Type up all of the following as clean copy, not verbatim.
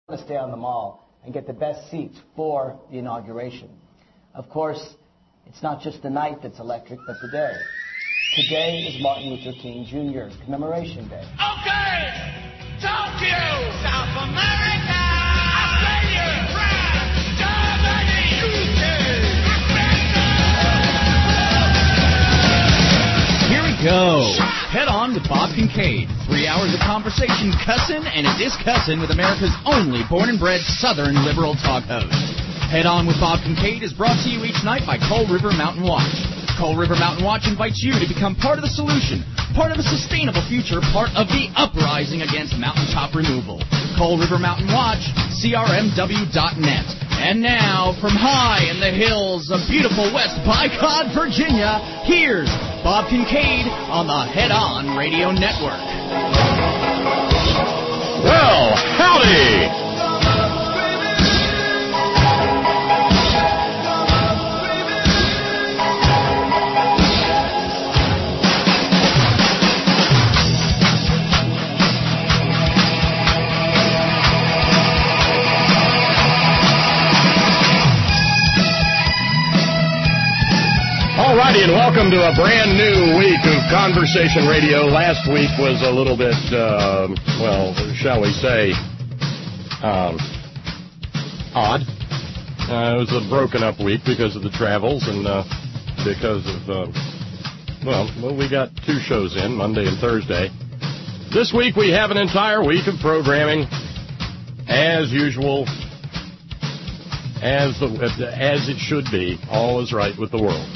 to stay on the mall and get the best seats for the inauguration. Of course, it's not just the night that's electric, but the day. Today is Martin Luther King Jr. Commemoration Day. Okay! Tokyo! South America! Australia! France! Germany! UK! Here we go. Head on with Bob Kincaid. 3 hours of conversation, cussin' and a discussin' with America's only born and bred Southern liberal talk host. Head on with Bob Kincaid is brought to you each night by Coal River Mountain Watch. Coal River Mountain Watch invites you to become part of the solution, part of a sustainable future, part of the uprising against mountaintop removal. Coal River Mountain Watch, crmw.net. And now, from high in the hills of beautiful West Bicod, Virginia, here's Bob Kincaid on the Head On Radio Network. Well, howdy! Alrighty, and welcome to a brand new week of Conversation Radio. Last week was a little bit, well, shall we say, odd. It was a broken up week because of the travels and because of, well, we got 2 shows in, Monday and Thursday. This week we have an entire week of programming, as usual, as it should be. All is right with the world.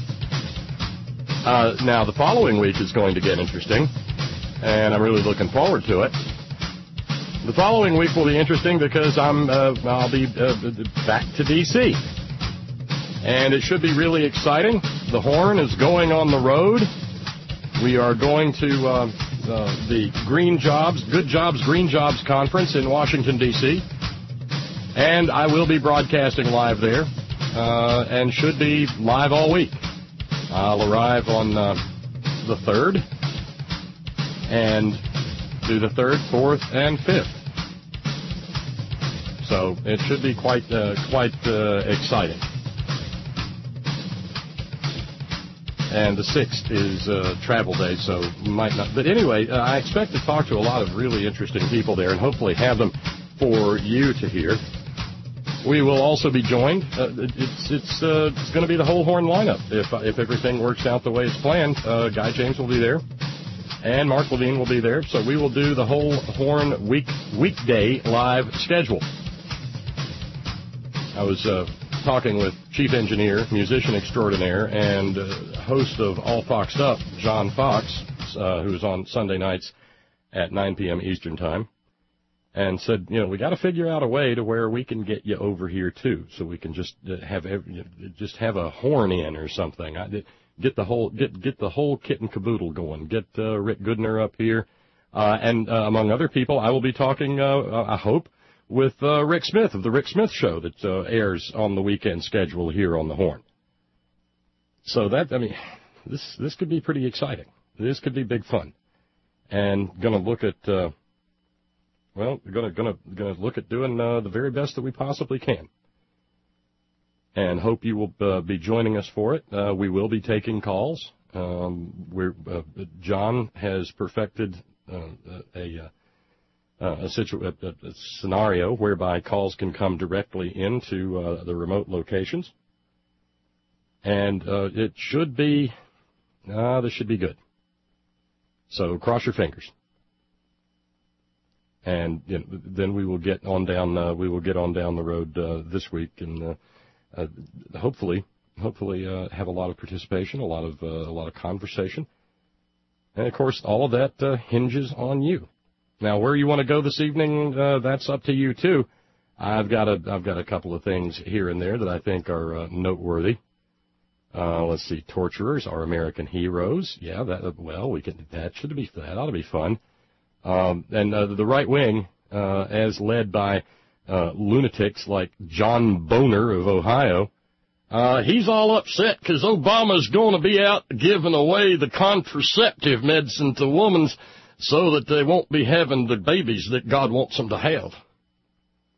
Now, the following week is going to get interesting, and I'm really looking forward to it. The following week will be interesting because I'll be back to D.C., and it should be really exciting. The Horn is going on the road. We are going to the Good Jobs, Green Jobs Conference in Washington, D.C., and I will be broadcasting live there, and should be live all week. I'll arrive on the 3rd and do the 3rd, 4th, and 5th. So it should be quite exciting. And the 6th is travel day, so might not. But anyway, I expect to talk to a lot of really interesting people there and hopefully have them for you to hear. We will also be joined. It's going to be the whole Horn lineup if everything works out the way it's planned. Guy James will be there, and Mark Levine will be there. So we will do the whole Horn weekday live schedule. I was talking with chief engineer, musician extraordinaire, and host of All Foxed Up, John Fox, who's on Sunday nights at 9 p.m. Eastern Time. And said, we got to figure out a way to where we can get you over here too, so we can just have a horn in or something. Get the whole kit and caboodle going. Get Rick Goodner up here, and among other people, I will be talking. I hope with Rick Smith of the Rick Smith Show that airs on the weekend schedule here on the Horn. So this could be pretty exciting. This could be big fun, and going to look at. Well, we're gonna look at doing the very best that we possibly can, and hope you will be joining us for it. We will be taking calls. John has perfected a scenario whereby calls can come directly into the remote locations, and it should be this should be good. So cross your fingers. And then we will get on down. We will get on down the road this week, and hopefully have a lot of participation, a lot of conversation, and of course all of that hinges on you. Now, where you want to go this evening, that's up to you too. I've got a couple of things here and there that I think are noteworthy. Let's see, torturers are American heroes. Yeah, that ought to be fun. And the right wing, as led by lunatics like John Boner of Ohio, he's all upset because Obama's going to be out giving away the contraceptive medicine to women so that they won't be having the babies that God wants them to have.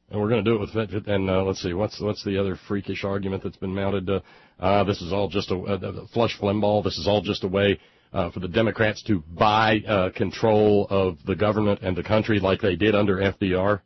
And we're going to do it with, and let's see, what's the other freakish argument that's been mounted? This is all just a flush Flimbaugh. This is all just a way for the Democrats to buy control of the government and the country like they did under FDR.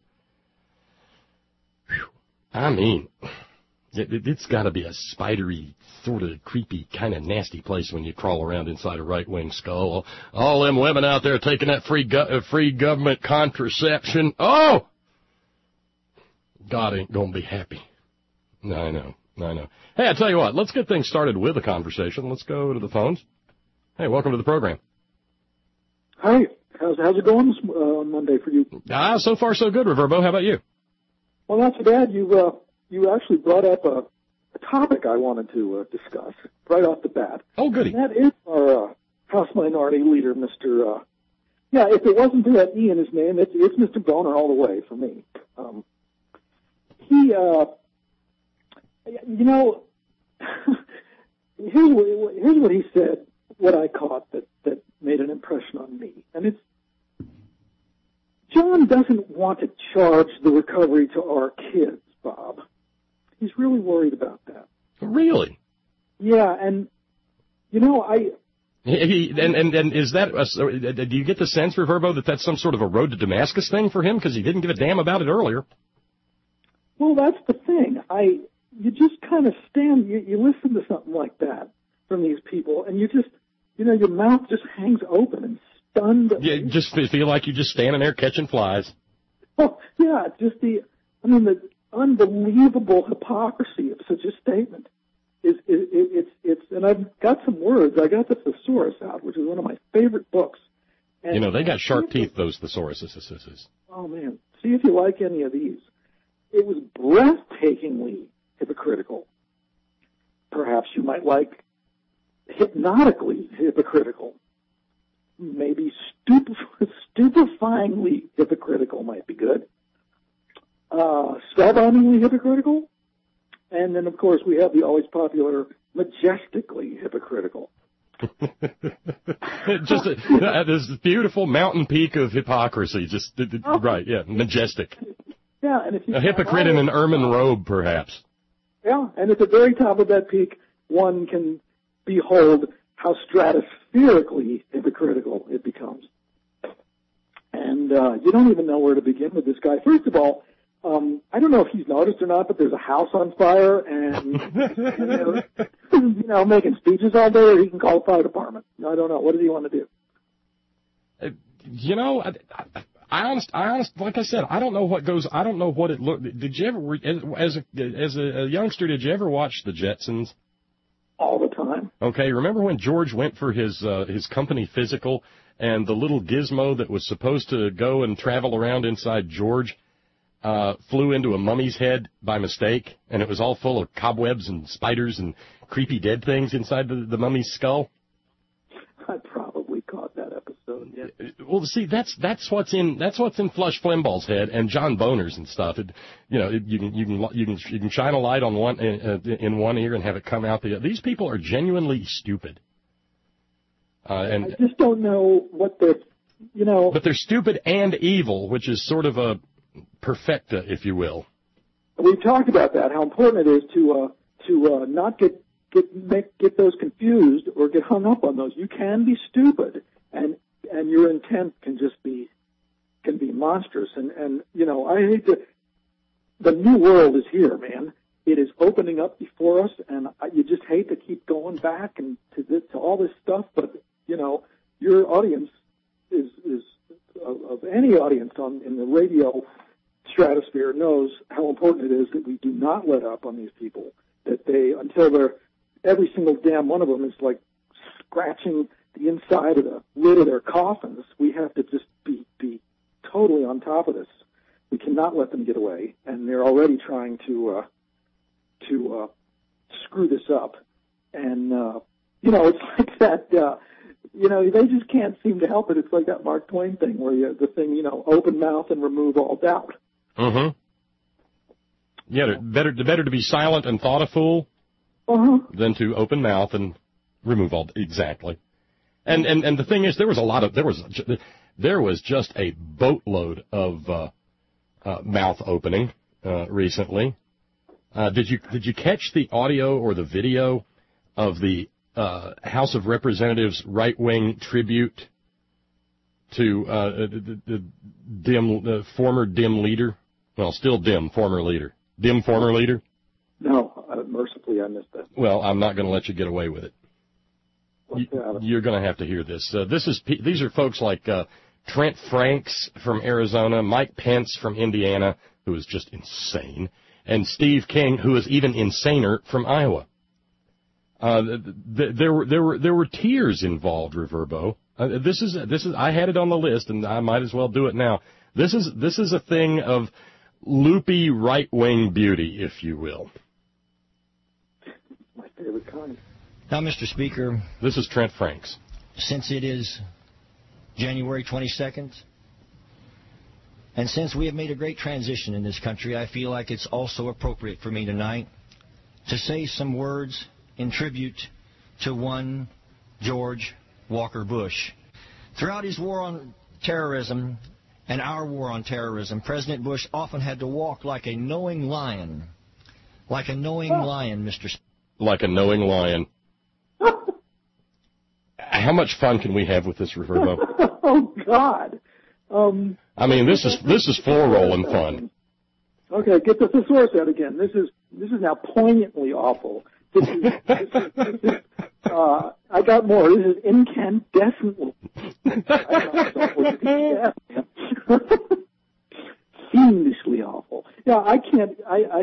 Whew. I mean, it's got to be a spidery, sort of creepy, kind of nasty place when you crawl around inside a right-wing skull. All them women out there taking that free government contraception. Oh! God ain't going to be happy. I know. Hey, I tell you what, let's get things started with a conversation. Let's go to the phones. Hey, welcome to the program. Hi. How's it going this Monday for you? So far so good, Reverbo. How about you? Well, not so bad. You actually brought up a topic I wanted to discuss right off the bat. Oh, goody. And that is our House Minority Leader, Mr. If it wasn't for that E in his name, it's Mr. Boner all the way for me. Here's what he said, what I caught that made an impression on me. And it's, John doesn't want to charge the recovery to our kids, Bob. He's really worried about that. Really? Yeah, and, and is that, do you get the sense, Reverbo, that that's some sort of a road to Damascus thing for him? Because he didn't give a damn about it earlier. Well, that's the thing. You just kind of you listen to something like that from these people, and you just, your mouth just hangs open and stunned. Yeah, just feel like you're just standing there catching flies. Oh, yeah, just the unbelievable hypocrisy of such a statement it's, and I've got some words. I got the Thesaurus out, which is one of my favorite books. And they got sharp teeth, those thesauruses. Oh, man. See if you like any of these. It was breathtakingly hypocritical. Perhaps you might like hypnotically hypocritical. Maybe stupefyingly hypocritical might be good. Spellbindingly hypocritical. And then, of course, we have the always popular majestically hypocritical. Just this beautiful mountain peak of hypocrisy. Right, yeah, majestic. Yeah, and if you a hypocrite in an ermine robe, perhaps. Yeah, and at the very top of that peak, one can behold how stratospherically hypocritical it becomes. And you don't even know where to begin with this guy. First of all, I don't know if he's noticed or not, but there's a house on fire, and making speeches all day, or he can call the fire department. I don't know. What does he want to do? I like I said, I don't know what goes. I don't know what it looked. Did you ever, as a youngster, did you ever watch the Jetsons? All the time. Okay, remember when George went for his company physical, and the little gizmo that was supposed to go and travel around inside George flew into a mummy's head by mistake, and it was all full of cobwebs and spiders and creepy dead things inside the mummy's skull? I probably caught that episode. Yeah. Well, see, that's what's in Flush Flimbaugh's head and John Boner's and stuff. You can shine a light on one in one ear and have it come out the other. These people are genuinely stupid. And I just don't know what they're, But they're stupid and evil, which is sort of a perfecta, if you will. We've talked about that, how important it is to not get those confused or get hung up on those. You can be stupid, and your intent can be monstrous. And I hate to. The new world is here, man. It is opening up before us, and you just hate to keep going back and to all this stuff. But your audience is of any audience in the radio stratosphere knows how important it is that we do not let up on these people. That until every single damn one of them is like scratching the inside of the lid of their coffins. We have to just be totally on top of this. We cannot let them get away, and they're already trying to screw this up. And it's like that. They just can't seem to help it. It's like that Mark Twain thing where open mouth and remove all doubt. Mm-hmm. Yeah, better to be silent and thought a fool than to open mouth and remove all. Exactly. And the thing is, there was just a boatload of mouth opening recently. Did you catch the audio or the video of the House of Representatives right-wing tribute to the former Dim leader? Well, still Dim, former leader. Dim, former leader? No, mercifully I missed that. Well, I'm not going to let you get away with it. You're going to have to hear this. These are folks like Trent Franks from Arizona, Mike Pence from Indiana, who is just insane, and Steve King, who is even insaner, from Iowa. There were tears involved, Reverbo. This is I had it on the list, and I might as well do it now. This is a thing of loopy right-wing beauty, if you will. My favorite kind. Now, Mr. Speaker, this is Trent Franks. Since it is January 22nd, and since we have made a great transition in this country, I feel like it's also appropriate for me tonight to say some words in tribute to one George Walker Bush. Throughout his war on terrorism and our war on terrorism, President Bush often had to walk like a knowing lion. Like a knowing lion, Mr. Speaker. Like a knowing lion. How much fun can we have with this, Reverbo? Oh, God. I mean, this is floor rolling fun. Okay, get the thesaurus out again. This is now poignantly awful. This is I got more. This is incandescent. Fiendishly awful. Yeah, I can't.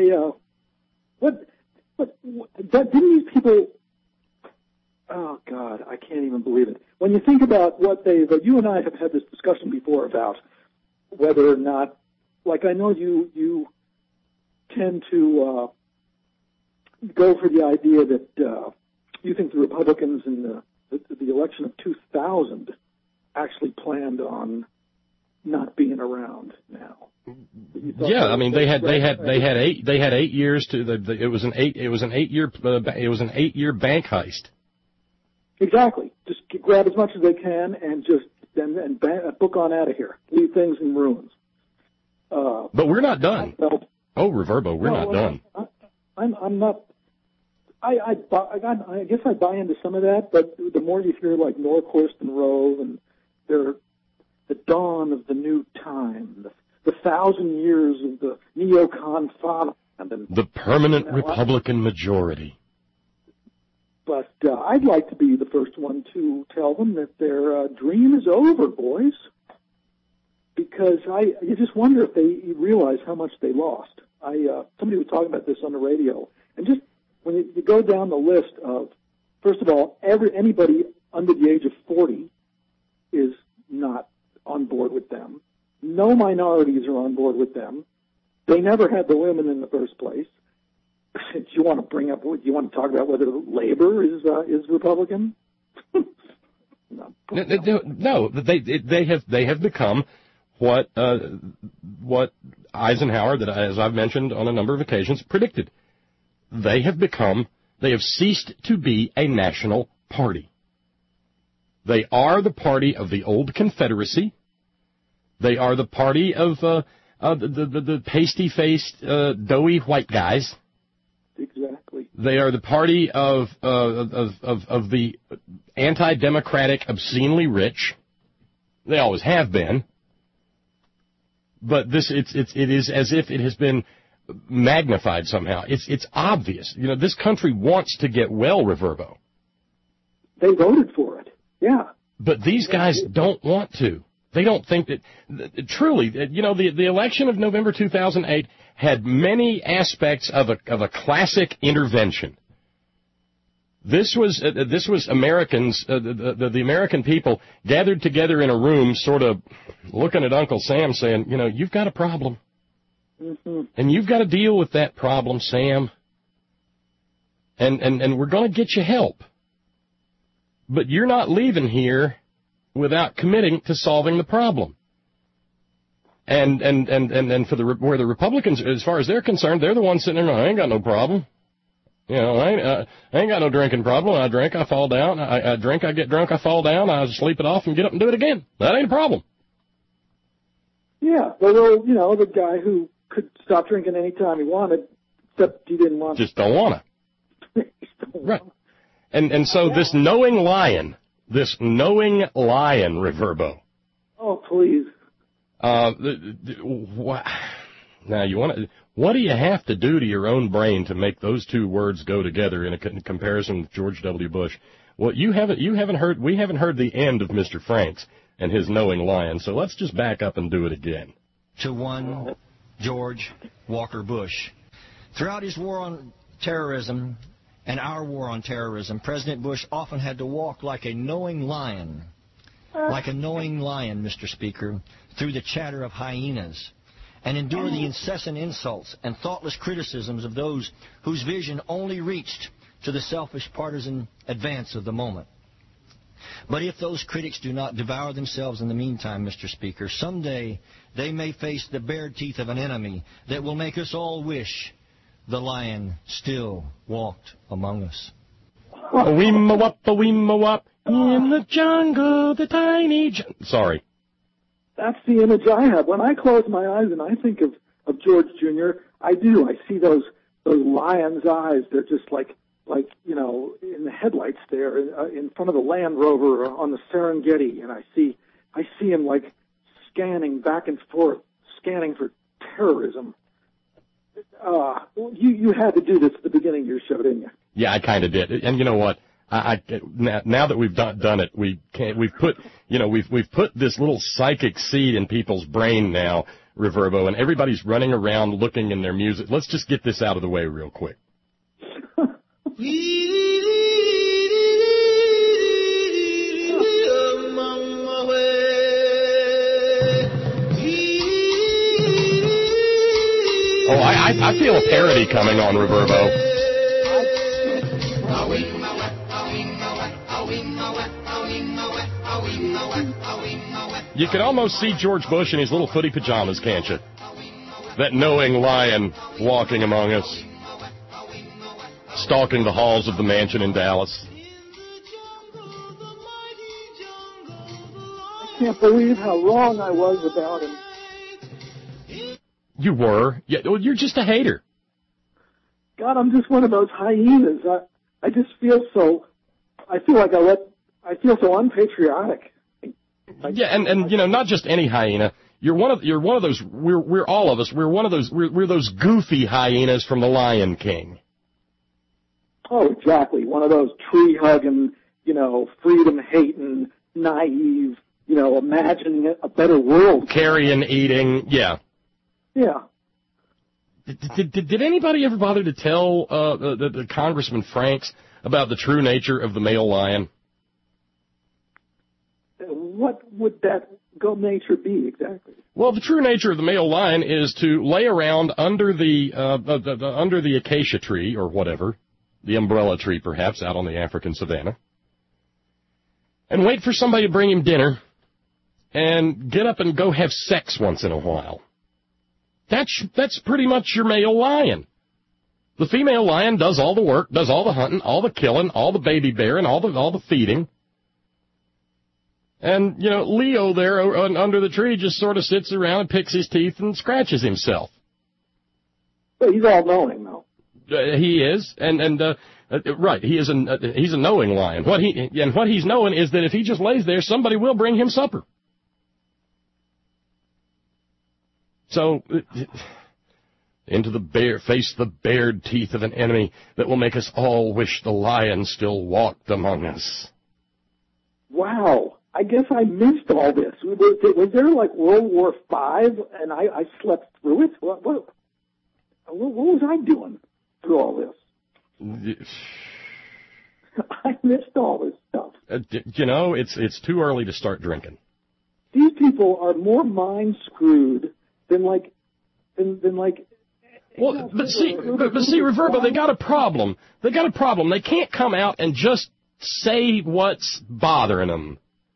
Didn't these people? Oh God, I can't even believe it. When you think about what you and I have had this discussion before about whether or not, like I know you tend to go for the idea that you think the Republicans in the election of 2000 actually planned on not being around now. Yeah, I mean they had 8 years to it was an 8 year bank heist. Exactly. Just grab as much as they can and just book on out of here. Leave things in ruins. But we're not done. Reverbo, we're not done. I'm not. I guess I buy into some of that, but the more you hear like Norquist and Rove and they're the dawn of the new time, the 1,000 years of the neocon father, the permanent Republican majority. But I'd like to be the first one to tell them that their dream is over, boys. Because you just wonder if they realize how much they lost. Somebody was talking about this on the radio, and just when you go down the list of, first of all, anybody under the age of 40 is not on board with them. No minorities are on board with them. They never had the women in the first place. Do you want to talk about whether labor is Republican? No, they have become what Eisenhower, that as I've mentioned on a number of occasions, predicted. They have ceased to be a national party. They are the party of the old Confederacy. They are the party of the pasty-faced, doughy white guys. Exactly. They are the party of the anti-democratic, obscenely rich. They always have been. But it is as if it has been magnified somehow. It's obvious. You know, this country wants to get well, Reverbo. They voted for it. Yeah. But these guys don't want to. They don't think that truly, you know, the election of November 2008 had many aspects of a classic intervention. This was Americans, the American people gathered together in a room, sort of looking at Uncle Sam, saying, you know, you've got a problem, and you've got to deal with that problem, Sam. And we're going to get you help, but you're not leaving here without committing to solving the problem. And where the Republicans, as far as they're concerned, they're the ones sitting there, I ain't got no problem. You know, I ain't got no drinking problem. I drink, I fall down. I drink, I get drunk, I fall down. I sleep it off and get up and do it again. That ain't a problem. Yeah, well, you know, the guy who could stop drinking any time he wanted, except he didn't want to. Just don't want to. Right. And so this knowing lion, Reverbo. Oh, please. Now, what do you have to do to your own brain to make those two words go together in a comparison with George W. Bush? Well, we haven't heard the end of Mr. Franks and his knowing lion, so let's just back up and do it again. To one George Walker Bush. Throughout his war on terrorism and our war on terrorism, President Bush often had to walk like a knowing lion, Mr. Speaker, through the chatter of hyenas, and endure the incessant insults and thoughtless criticisms of those whose vision only reached to the selfish partisan advance of the moment. But if those critics do not devour themselves in the meantime, Mr. Speaker, someday they may face the bared teeth of an enemy that will make us all wish the lion still walked among us. A-wee-ma-wop, in the jungle, the tiny... Sorry. That's the image I have. When I close my eyes and I think of George Jr., I do. I see those lion's eyes. They're just like in the headlights there in front of the Land Rover on the Serengeti, and I see him like scanning back and forth, scanning for terrorism. You had to do this at the beginning of your show, didn't you? Yeah, I kind of did. And you know what? Now that we've done it, we've put this little psychic seed in people's brain now, Reverbo, and everybody's running around looking in their music. Let's just get this out of the way real quick. Oh, I feel a parody coming on, Reverbo. You can almost see George Bush in his little footy pajamas, can't you? That knowing lion walking among us, stalking the halls of the mansion in Dallas. I can't believe how wrong I was about him. You were? Yeah, well, you're just a hater. God, I'm just one of those hyenas. I just feel so. I feel so unpatriotic. Yeah, and not just any hyena. You're one of those. We're all of us. We're one of those. We're those goofy hyenas from The Lion King. Oh, exactly. One of those tree hugging, freedom hating, naive, imagining a better world. Carrion eating, yeah. Yeah. Did anybody ever bother to tell the Congressman Franks about the true nature of the male lion? What would that nature be exactly? Well, the true nature of the male lion is to lay around under the acacia tree or whatever, the umbrella tree perhaps, out on the African savanna, and wait for somebody to bring him dinner and get up and go have sex once in a while. That's pretty much your male lion. The female lion does all the work, does all the hunting, all the killing, all the baby bearing, all the feeding. And, Leo there under the tree just sort of sits around and picks his teeth and scratches himself. But he's all knowing, though. He is, right. He's a knowing lion. What he's knowing is that if he just lays there, somebody will bring him supper. So, face the bared teeth of an enemy that will make us all wish the lion still walked among us. Wow. I guess I missed all this. Was there like World War V and I slept through it? What was I doing through all this? I missed all this stuff. It's too early to start drinking. These people are more mind screwed than like. Well, but see, Reverbo, they got a problem. They can't come out and just say what's bothering them.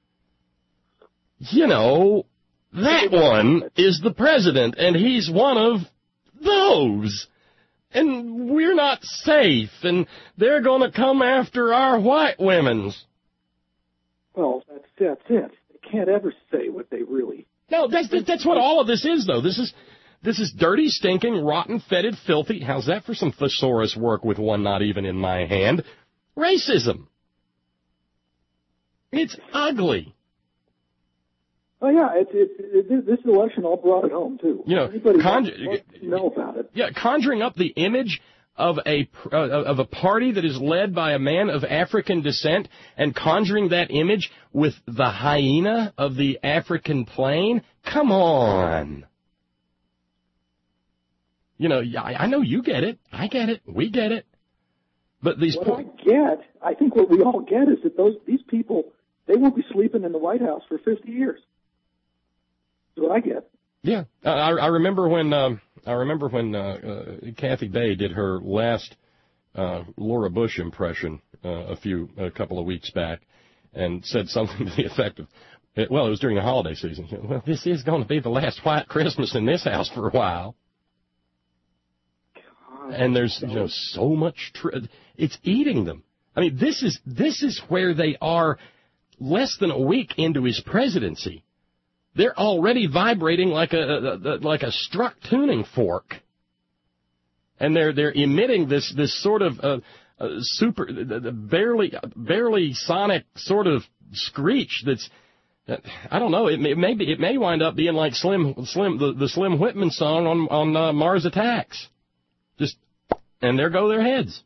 That one is the president, and he's one of those. And we're not safe, and they're going to come after our white women's. Well, that's it. They can't ever say what they really... No, that's what all of this is, though. This This is dirty, stinking, rotten, fetid, filthy. How's that for some thesaurus work with one not even in my hand? Racism. It's ugly. Oh yeah, this election all brought it home too. You know, anybody know about it? Yeah, conjuring up the image of a party that is led by a man of African descent, and conjuring that image with the hyena of the African plain. Come on. You know, I know you get it. I get it. We get it. But I think what we all get is that these people, they won't be sleeping in the White House for 50 years. That's what I get. Yeah, I remember when Kathy Bay did her last Laura Bush impression a couple of weeks back, and said something to the effect of, well, it was during the holiday season. Well, this is going to be the last white Christmas in this house for a while. God, and there's so much it's eating them. I mean, this is where they are less than a week into his presidency. They're already vibrating like a struck tuning fork, and they're emitting this sort of barely sonic sort of screech that's, I don't know, it may wind up being like the Slim Whitman song on Mars Attacks, just, and there go their heads.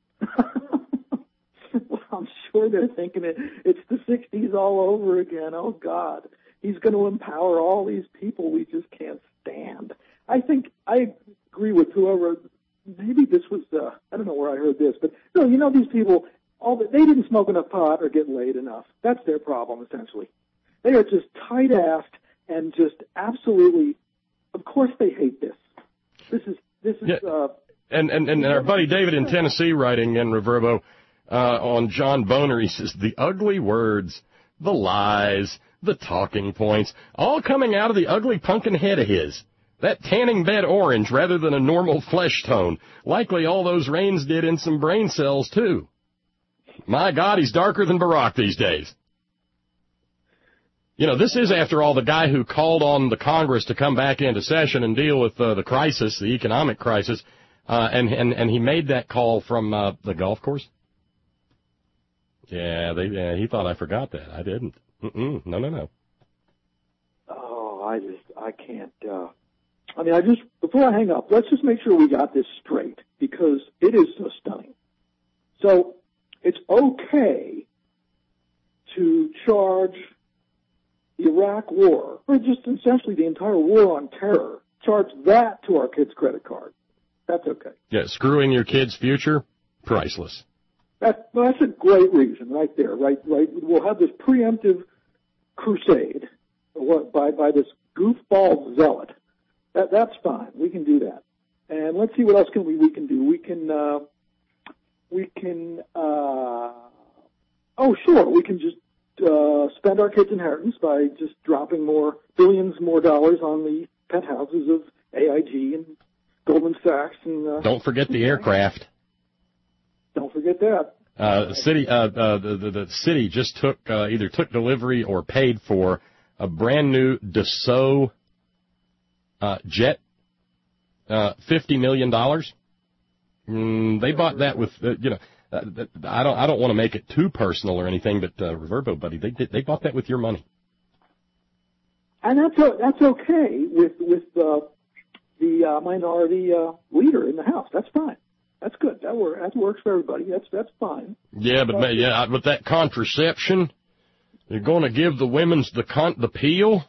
Well, I'm sure they're thinking it's the 60s all over again. Oh God. He's going to empower all these people we just can't stand. I think I agree with whoever, maybe this was, I don't know where I heard this, but no, these people, they didn't smoke enough pot or get laid enough. That's their problem, essentially. They are just tight-assed and just absolutely, of course they hate this. This is, yeah. And our buddy David in Tennessee writing in Reverbo, on John Boner, he says, the ugly words, the lies, the talking points, all coming out of the ugly pumpkin head of his. That tanning bed orange rather than a normal flesh tone. Likely all those rains did in some brain cells, too. My God, he's darker than Barack these days. You know, this is, after all, the guy who called on the Congress to come back into session and deal with the crisis, the economic crisis, and he made that call from the golf course. Yeah, he thought I forgot that. I didn't. No. Oh, I can't. Before I hang up, let's just make sure we got this straight, because it is so stunning. So, it's okay to charge the Iraq war, or just essentially the entire war on terror, charge that to our kids' credit card. That's okay. Yeah, screwing your kids' future, priceless. That's a great reason right there, right? We'll have this preemptive crusade by this goofball zealot. That's fine. We can do that. And let's see what else we can do. We can just spend our kids' inheritance by just dropping billions more dollars on the penthouses of AIG and Goldman Sachs and don't forget the aircraft. Don't forget that. The city just either took delivery or paid for a brand new Dassault jet, $50 million. They bought that with I don't want to make it too personal or anything, but Reverbo buddy, they bought that with your money. And that's okay with the minority leader in the House. That's fine. That's good. That works for everybody. That's fine. Yeah, but with that contraception, you're going to give the women's the peel.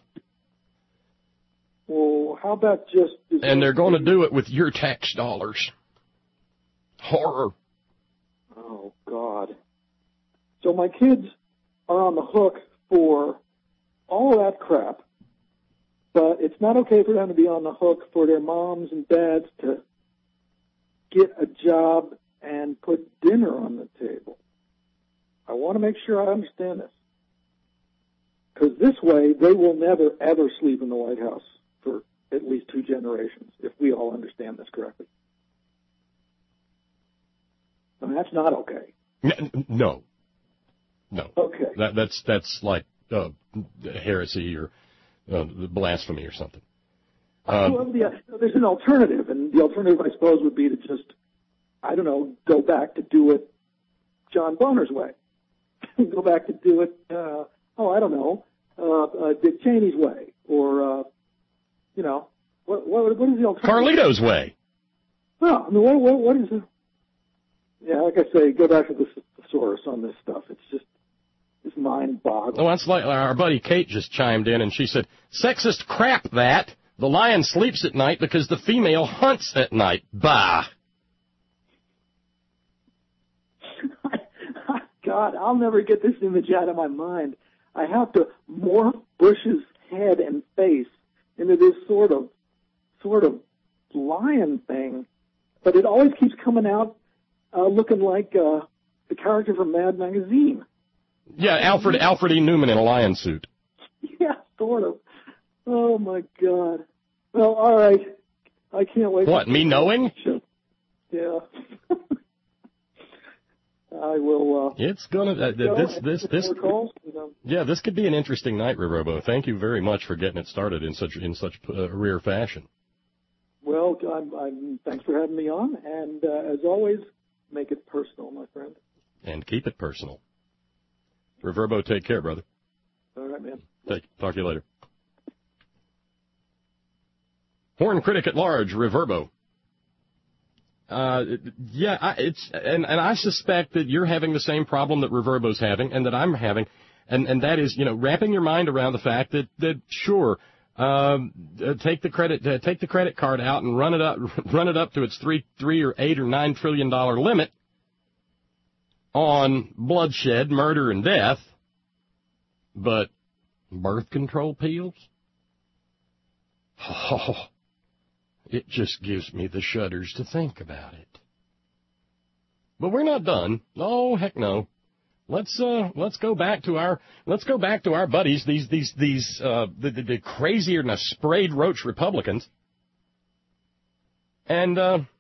Well, how about just? And they're going to do it with your tax dollars. Horror. Oh God. So my kids are on the hook for all of that crap, but it's not okay for them to be on the hook for their moms and dads to get a job and put dinner on the table. I want to make sure I understand this. Because this way, they will never, ever sleep in the White House for at least 2 generations, if we all understand this correctly. I mean, that's not okay. No. Okay. That's like heresy or blasphemy or something. Well, there's an alternative, and the alternative, I suppose, would be to just, I don't know, go back to do it John Boehner's way. Go back to do it, I don't know, Dick Cheney's way, or, what is the alternative? Carlito's way. Well, I mean, what is it? Yeah, like I say, go back to the source on this stuff. It's mind-boggling. Oh, that's like our buddy Kate just chimed in, and she said, sexist crap that. The lion sleeps at night because the female hunts at night. Bah. God, I'll never get this image out of my mind. I have to morph Bush's head and face into this sort of lion thing, but it always keeps coming out looking like the character from Mad Magazine. Yeah, Alfred E. Newman in a lion suit. Yeah, sort of. Oh my God. Well, all right. I can't wait. What, me knowing? Yeah. I will. It's gonna. This. Yeah, this could be an interesting night, Riverbo. Thank you very much for getting it started in such rare fashion. Well, thanks for having me on, and as always, make it personal, my friend. And keep it personal. Riverbo, take care, brother. All right, man. Talk to you later. Horn critic at large, Riverbo. I suspect that you're having the same problem that Reverbo's having and that I'm having, and that is, wrapping your mind around the fact that sure, take the credit card out and run it up to its $3 or $8 or $9 trillion limit on bloodshed, murder, and death, but birth control pills? Oh. It just gives me the shudders to think about it. But we're not done. Oh, heck no. Let's go back to our buddies, the crazier than a sprayed roach Republicans. And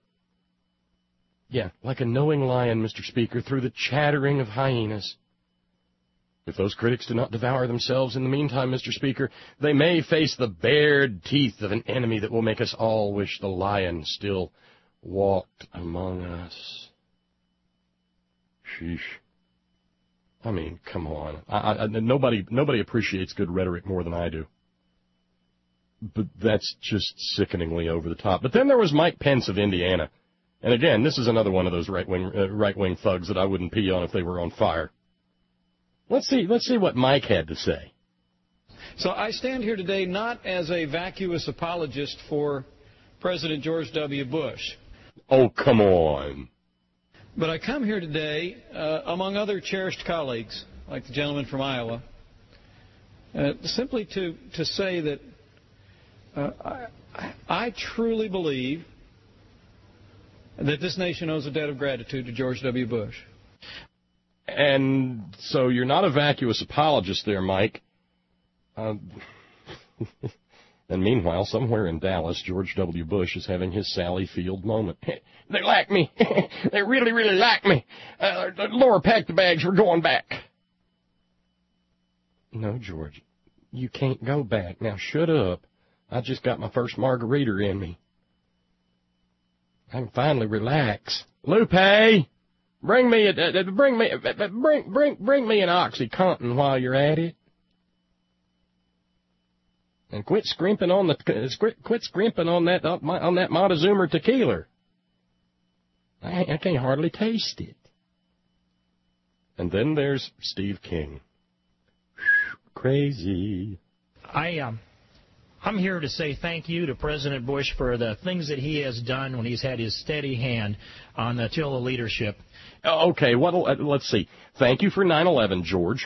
like a knowing lion, Mr. Speaker, through the chattering of hyenas. If those critics do not devour themselves in the meantime, Mr. Speaker, they may face the bared teeth of an enemy that will make us all wish the lion still walked among us. Sheesh. I mean, come on. Nobody appreciates good rhetoric more than I do. But that's just sickeningly over the top. But then there was Mike Pence of Indiana. And again, this is another one of those right-wing thugs that I wouldn't pee on if they were on fire. Let's see what Mike had to say. So I stand here today not as a vacuous apologist for President George W. Bush. Oh, come on. But I come here today, among other cherished colleagues, like the gentleman from Iowa, simply to say that I truly believe that this nation owes a debt of gratitude to George W. Bush. And so you're not a vacuous apologist there, Mike. And meanwhile, somewhere in Dallas, George W. Bush is having his Sally Field moment. They like me. They really, really like me. Laura packed the bags. We're going back. No, George, you can't go back. Now, shut up. I just got my first margarita in me. I can finally relax. Lupe! Bring me an OxyContin while you're at it, and quit scrimping on that Montezuma tequila. I can't hardly taste it. And then there's Steve King. Crazy. I'm here to say thank you to President Bush for the things that he has done when he's had his steady hand on the till of leadership. Okay, let's see. Thank you for 9/11, George.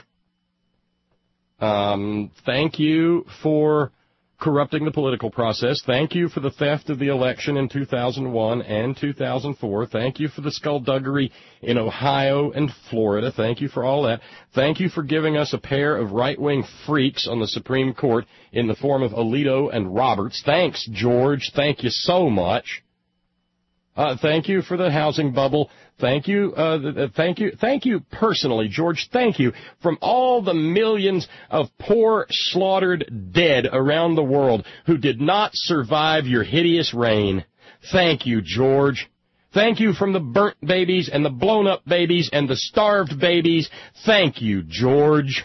Thank you for corrupting the political process. Thank you for the theft of the election in 2001 and 2004. Thank you for the skullduggery in Ohio and Florida. Thank you for all that. Thank you for giving us a pair of right-wing freaks on the Supreme Court in the form of Alito and Roberts. Thanks, George. Thank you so much. Thank you for the housing bubble. Thank you personally, George. Thank you from all the millions of poor, slaughtered dead around the world who did not survive your hideous reign. Thank you, George. Thank you from the burnt babies and the blown-up babies and the starved babies. Thank you, George.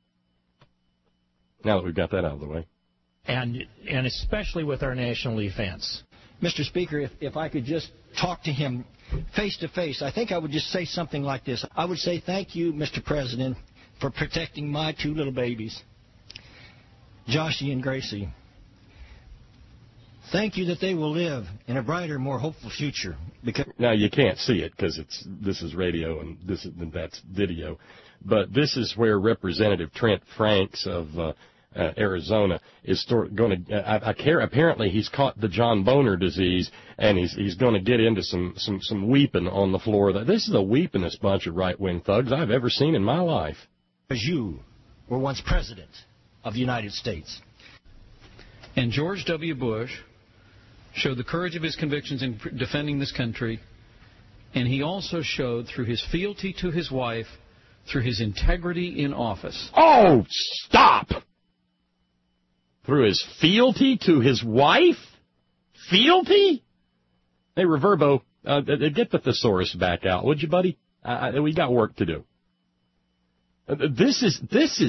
Now that we've got that out of the way. And especially with our national defense. Mr. Speaker, if I could just talk to him face to face, I think I would just say something like this. I would say, thank you, Mr. President, for protecting my two little babies, Joshy and Gracie. Thank you that they will live in a brighter, more hopeful future. Because now, you can't see it because this is radio and that's video. But this is where Representative Trent Franks of Arizona is going to. Apparently, he's caught the John Boner disease, and he's going to get into some weeping on the floor. This is the weepingest bunch of right-wing thugs I've ever seen in my life. As you were once president of the United States, and George W. Bush showed the courage of his convictions in defending this country, and he also showed through his fealty to his wife, through his integrity in office. Oh, stop! Through his fealty to his wife? Fealty? Hey, Reverbo, get the thesaurus back out, would you, buddy? We got work to do. This is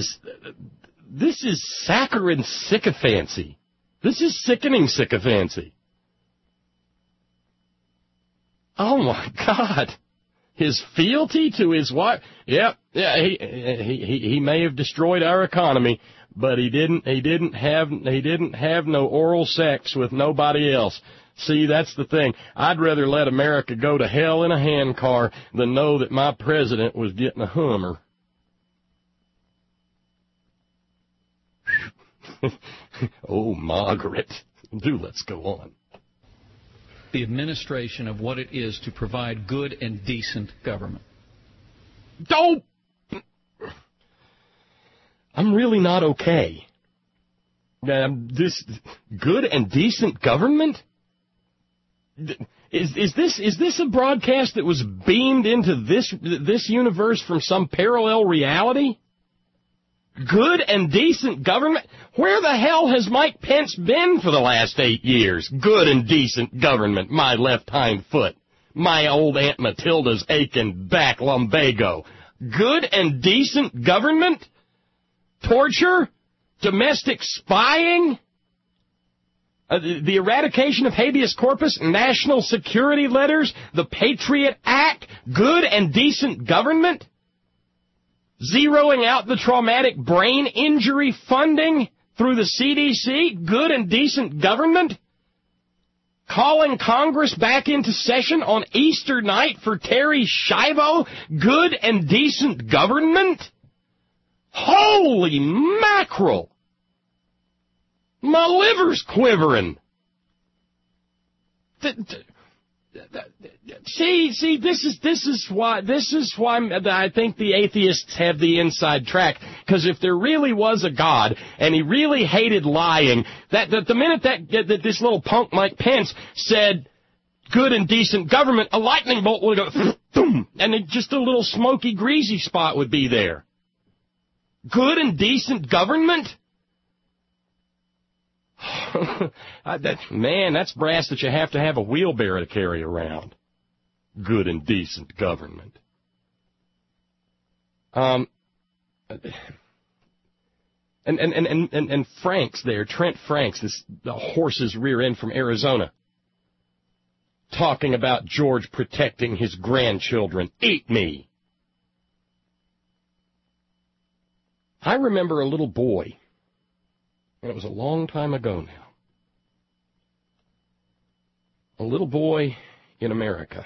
saccharine sycophancy. This is sickening sycophancy. Oh my God! His fealty to his wife. Yep, yeah. He may have destroyed our economy, but he didn't have no oral sex with nobody else. See, that's the thing. I'd rather let America go to hell in a handcar than know that my president was getting a Hummer. Oh, Margaret. Let's go on. The administration of what it is to provide good and decent government. Don't! I'm really not okay. This good and decent government? Is this a broadcast that was beamed into this universe from some parallel reality? Good and decent government? Where the hell has Mike Pence been for the last 8 years? Good and decent government, my left hind foot, my old Aunt Matilda's aching back lumbago. Good and decent government? Torture? Domestic spying? The eradication of habeas corpus, national security letters, the Patriot Act, good and decent government? Zeroing out the traumatic brain injury funding through the CDC, good and decent government? Calling Congress back into session on Easter night for Terry Schiavo, good and decent government? Holy mackerel! My liver's quivering. See, this is why I think the atheists have the inside track. Because if there really was a God and he really hated lying, that the minute that this little punk Mike Pence said good and decent government, a lightning bolt would go boom, and just a little smoky, greasy spot would be there. Good and decent government? That's brass that you have to have a wheelbarrow to carry around. Good and decent government. And Franks there, Trent Franks, the horse's rear end from Arizona, talking about George protecting his grandchildren. Eat me. I remember a little boy, and it was a long time ago now. A little boy in America.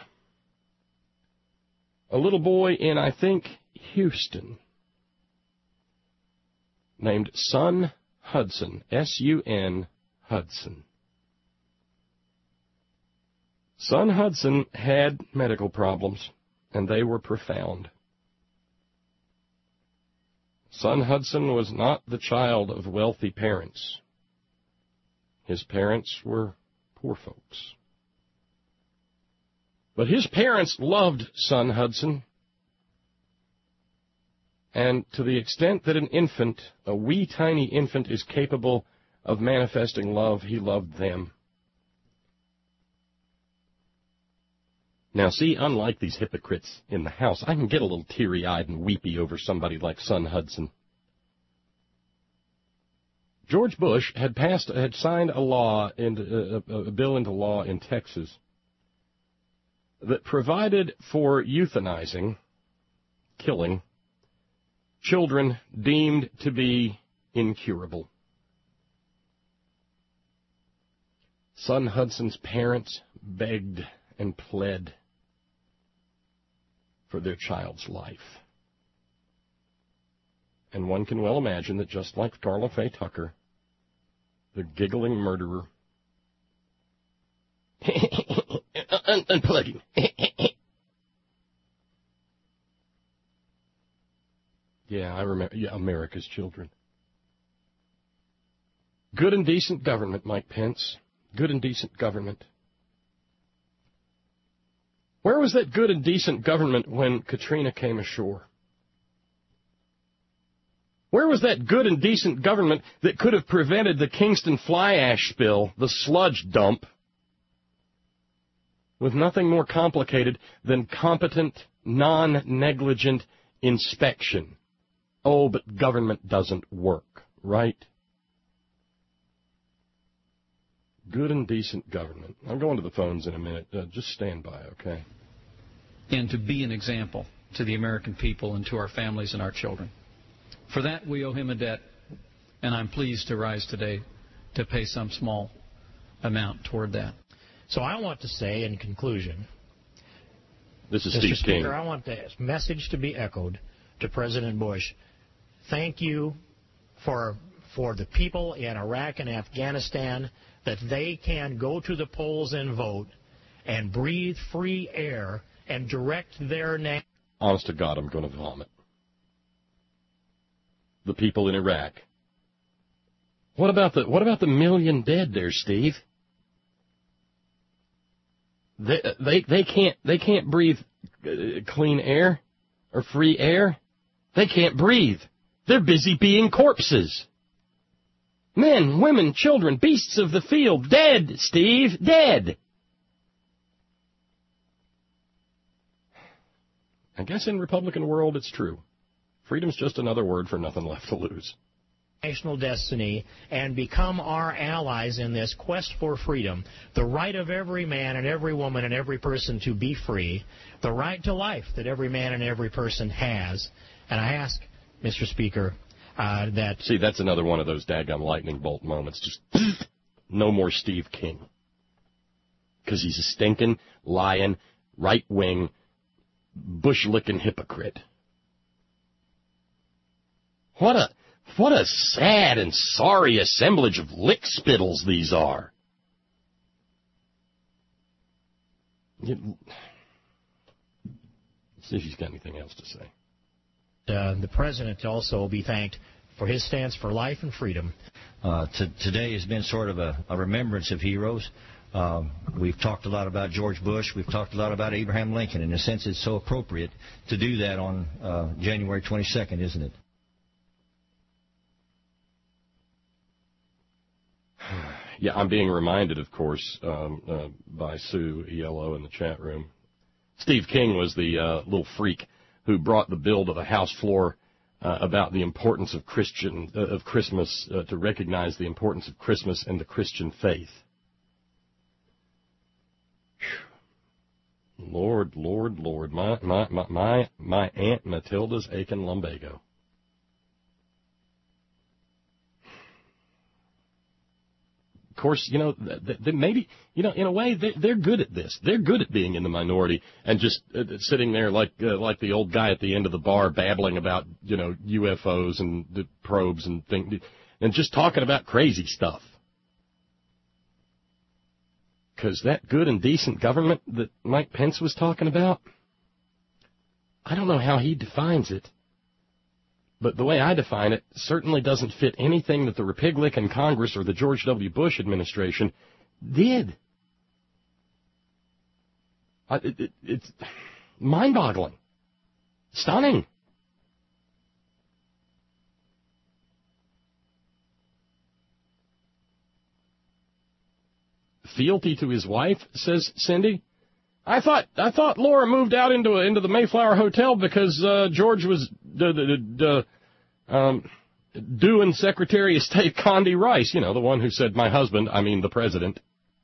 A little boy in, I think, Houston, named Son Hudson, S-U-N Hudson. Son Hudson had medical problems, and they were profound. Son Hudson was not the child of wealthy parents. His parents were poor folks. But his parents loved son Hudson. And to the extent that an infant, a wee tiny infant, is capable of manifesting love, he loved them. Now, see, unlike these hypocrites in the House, I can get a little teary-eyed and weepy over somebody like son Hudson. George Bush had signed a bill into law in Texas that provided for euthanizing, killing, children deemed to be incurable. Son Hudson's parents begged and pled for their child's life. And one can well imagine that just like Darla Faye Tucker, the giggling murderer, unplugging. Yeah, I remember. Yeah, America's children. Good and decent government, Mike Pence. Good and decent government. Where was that good and decent government when Katrina came ashore? Where was that good and decent government that could have prevented the Kingston fly ash spill, the sludge dump, with nothing more complicated than competent, non-negligent inspection? Oh, but government doesn't work, right? Good and decent government. I'm going to the phones in a minute. Just stand by, okay? And to be an example to the American people and to our families and our children. For that, we owe him a debt, and I'm pleased to rise today to pay some small amount toward that. So I want to say, in conclusion, this is Mr. Steve Speaker, King. I want the message to be echoed to President Bush. Thank you for the people in Iraq and Afghanistan, that they can go to the polls and vote and breathe free air and direct their nation. Honest to God, I'm going to vomit. The people in Iraq. What about the million dead there, Steve? They can't breathe clean air or free air. They can't breathe. They're busy being corpses. Men, women, children, beasts of the field, dead, Steve, dead. I guess in Republican world it's true. Freedom's just another word for nothing left to lose. National destiny and become our allies in this quest for freedom. The right of every man and every woman and every person to be free. The right to life that every man and every person has. And I ask, Mr. Speaker, that... See, that's another one of those daggum lightning bolt moments. Just no more Steve King. Because he's a stinking, lying, right-wing, bush-licking hypocrite. What a sad and sorry assemblage of lick-spittles these are. Let's see if he's got anything else to say. The President also will be thanked for his stance for life and freedom. Today has been sort of a remembrance of heroes. We've talked a lot about George Bush. We've talked a lot about Abraham Lincoln. In a sense, it's so appropriate to do that on January 22nd, isn't it? Yeah, I'm being reminded, of course, by Sue ELO in the chat room. Steve King was the little freak who brought the bill to the House floor about the importance of Christmas, to recognize the importance of Christmas and the Christian faith. Lord, Lord, Lord, my Aunt Matilda's aching lumbago. Of course, they maybe, in a way, they're good at this. They're good at being in the minority and just sitting there like the old guy at the end of the bar babbling about, UFOs and the probes and things, and just talking about crazy stuff. Because that good and decent government that Mike Pence was talking about, I don't know how he defines it. But the way I define it certainly doesn't fit anything that the Republican Congress or the George W. Bush administration did. It's mind-boggling. Stunning. Fealty to his wife, says Cindy. I thought Laura moved out into the Mayflower Hotel because George was doing Secretary of State Condi Rice, you know, the one who said, my husband, I mean the president.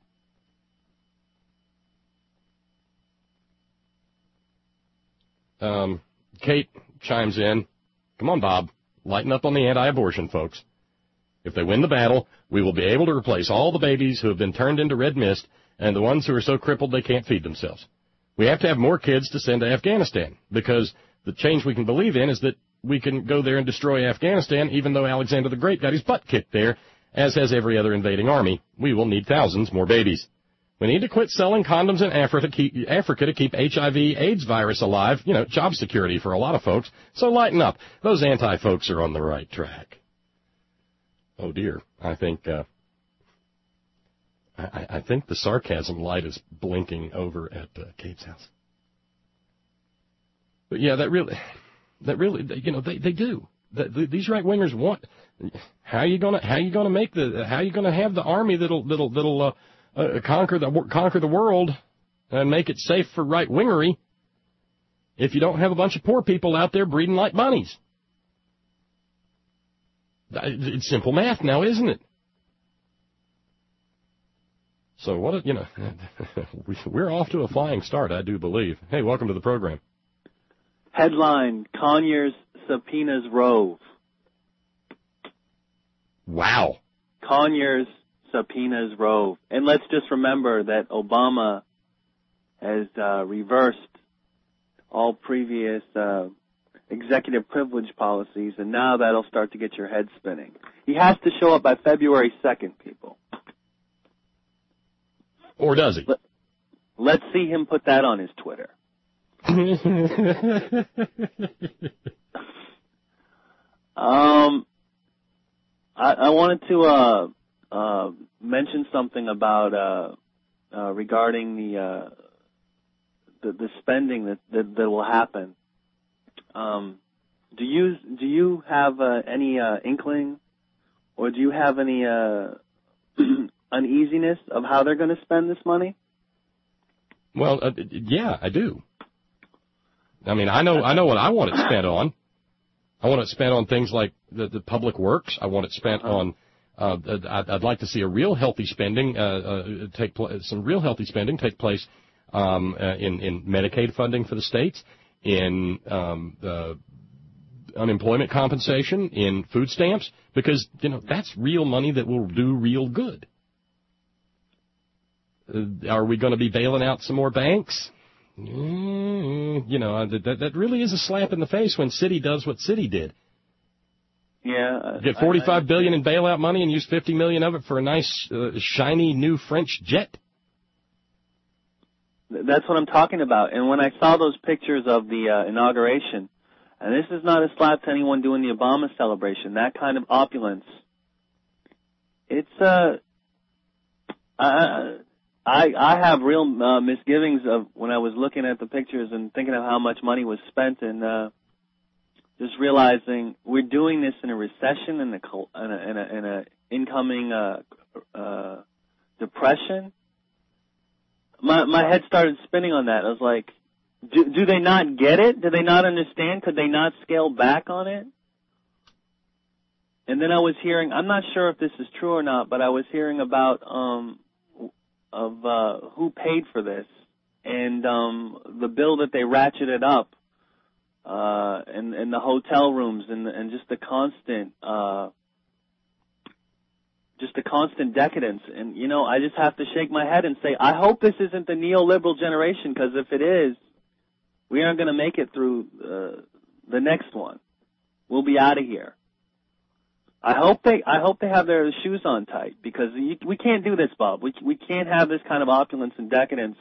Kate chimes in. Come on, Bob. Lighten up on the anti-abortion, folks. If they win the battle, we will be able to replace all the babies who have been turned into red mist and the ones who are so crippled they can't feed themselves. We have to have more kids to send to Afghanistan because the change we can believe in is that we can go there and destroy Afghanistan, even though Alexander the Great got his butt kicked there, as has every other invading army. We will need thousands more babies. We need to quit selling condoms in Africa to keep HIV/AIDS virus alive. You know, job security for a lot of folks. So lighten up. Those anti-folks are on the right track. Oh dear, I think I think the sarcasm light is blinking over at Kate's house. But yeah, that really, you know, they do. These right wingers want. How are you gonna have the army that'll conquer the world and make it safe for right wingery if you don't have a bunch of poor people out there breeding like bunnies? It's simple math now, isn't it? So we're off to a flying start, I do believe. Hey, welcome to the program. Headline, Conyers subpoenas Rove. Wow. Conyers subpoenas Rove. And let's just remember that Obama has reversed all previous executive privilege policies, and now that'll start to get your head spinning. He has to show up by February 2nd, people. Or does he? Let's see him put that on his Twitter. I wanted to mention something about regarding the spending that will happen. Do you have any inkling, or do you have any uneasiness of how they're going to spend this money? Well, yeah, I do. I mean, I know what I want it spent on. I want it spent on things like the public works. I want it spent on. I'd like to see a real healthy spending take place. Some real healthy spending take place in Medicaid funding for the states, in unemployment compensation, in food stamps, because that's real money that will do real good. Are we going to be bailing out some more banks? That really is a slap in the face when Citi does what Citi did. Yeah. Get $45 billion in bailout money and use $50 million of it for a nice, shiny new French jet. That's what I'm talking about. And when I saw those pictures of the inauguration, and this is not a slap to anyone doing the Obama celebration, that kind of opulence, it's I have real misgivings of when I was looking at the pictures and thinking of how much money was spent, and just realizing we're doing this in a recession, in a incoming depression. My head started spinning on that. I was like, do they not get it? Do they not understand? Could they not scale back on it? And then I was hearing, I'm not sure if this is true or not, but I was hearing about who paid for this, and the bill that they ratcheted up, and the hotel rooms, and just the constant decadence. And I just have to shake my head and say, I hope this isn't the neoliberal generation, because if it is, we aren't going to make it through the next one. We'll be out of here. I hope they have their shoes on tight, because we can't do this, Bob. We can't have this kind of opulence and decadence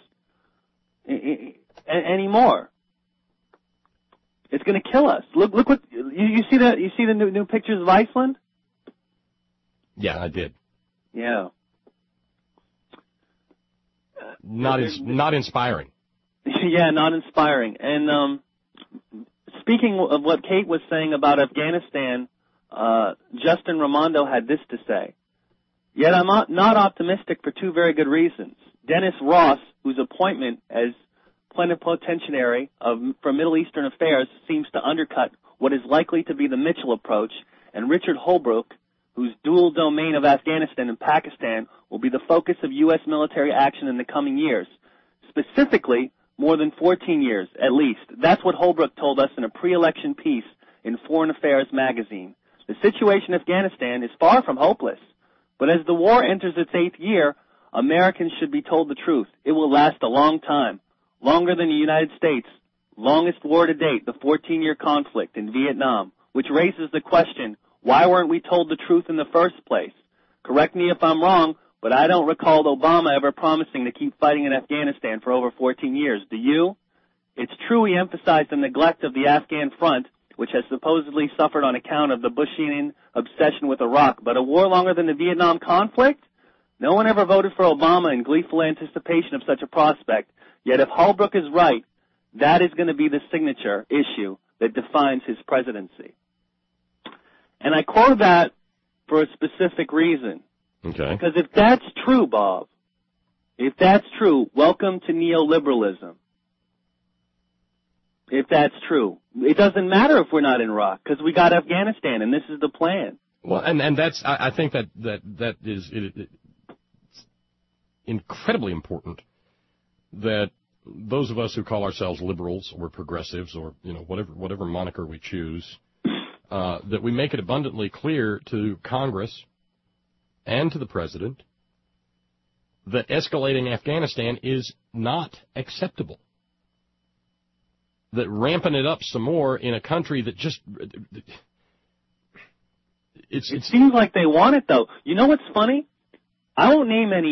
anymore. It's going to kill us. Look what you see the new pictures of Iceland? Yeah, I did. Yeah. Not inspiring. Yeah, not inspiring. And speaking of what Kate was saying about Afghanistan, Justin Raimondo had this to say. Yet I'm not optimistic for two very good reasons. Dennis Ross, whose appointment as plenipotentiary for Middle Eastern affairs seems to undercut what is likely to be the Mitchell approach, and Richard Holbrooke, whose dual domain of Afghanistan and Pakistan will be the focus of U.S. military action in the coming years. Specifically, more than 14 years, at least. That's what Holbrooke told us in a pre-election piece in Foreign Affairs magazine. The situation in Afghanistan is far from hopeless. But as the war enters its 8th year, Americans should be told the truth. It will last a long time, longer than the United States' longest war to date, the 14-year conflict in Vietnam, which raises the question, why weren't we told the truth in the first place? Correct me if I'm wrong, but I don't recall Obama ever promising to keep fighting in Afghanistan for over 14 years. Do you? It's true he emphasized the neglect of the Afghan front, which has supposedly suffered on account of the Bushian obsession with Iraq, but a war longer than the Vietnam conflict? No one ever voted for Obama in gleeful anticipation of such a prospect, yet if Holbrooke is right, that is going to be the signature issue that defines his presidency. And I quote that for a specific reason. Okay. Because if that's true, Bob, if that's true, welcome to neoliberalism. If that's true. It doesn't matter if we're not in Iraq, because we got Afghanistan, and this is the plan. Well, and that's, I think that is it's incredibly important that those of us who call ourselves liberals or progressives or, whatever moniker we choose, that we make it abundantly clear to Congress and to the President that escalating Afghanistan is not acceptable. That ramping it up some more in a country that just... It seems like they want it, though. You know what's funny? I won't name any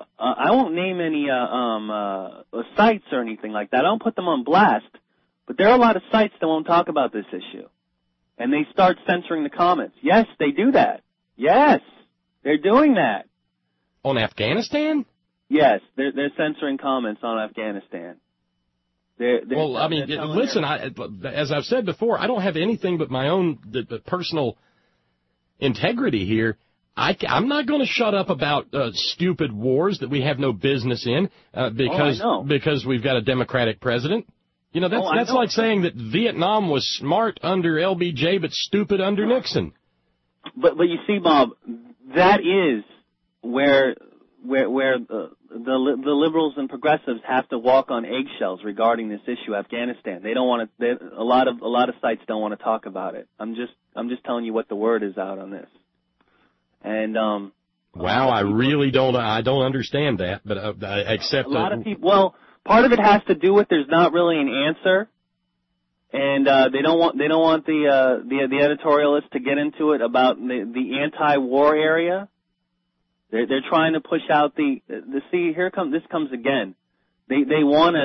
sites or anything like that. I don't put them on blast. But there are a lot of sites that won't talk about this issue. And they start censoring the comments. Yes, they do that. Yes, they're doing that. On Afghanistan? Yes, they're censoring comments on Afghanistan. Well, I mean, listen, as I've said before, I don't have anything but my own personal integrity here. I'm not going to shut up about stupid wars that we have no business in because we've got a Democratic president. That's like saying that Vietnam was smart under LBJ but stupid under Nixon. But you see, Bob, that is where the liberals and progressives have to walk on eggshells regarding this issue, Afghanistan. They don't want to. A lot of sites don't want to talk about it. I'm just telling you what the word is out on this. And wow, I really don't. I don't understand that, but except a lot of people. Well, part of it has to do with there's not really an answer, and they don't want the editorialists to get into it about the anti-war area. They're trying to push out the this comes again. They want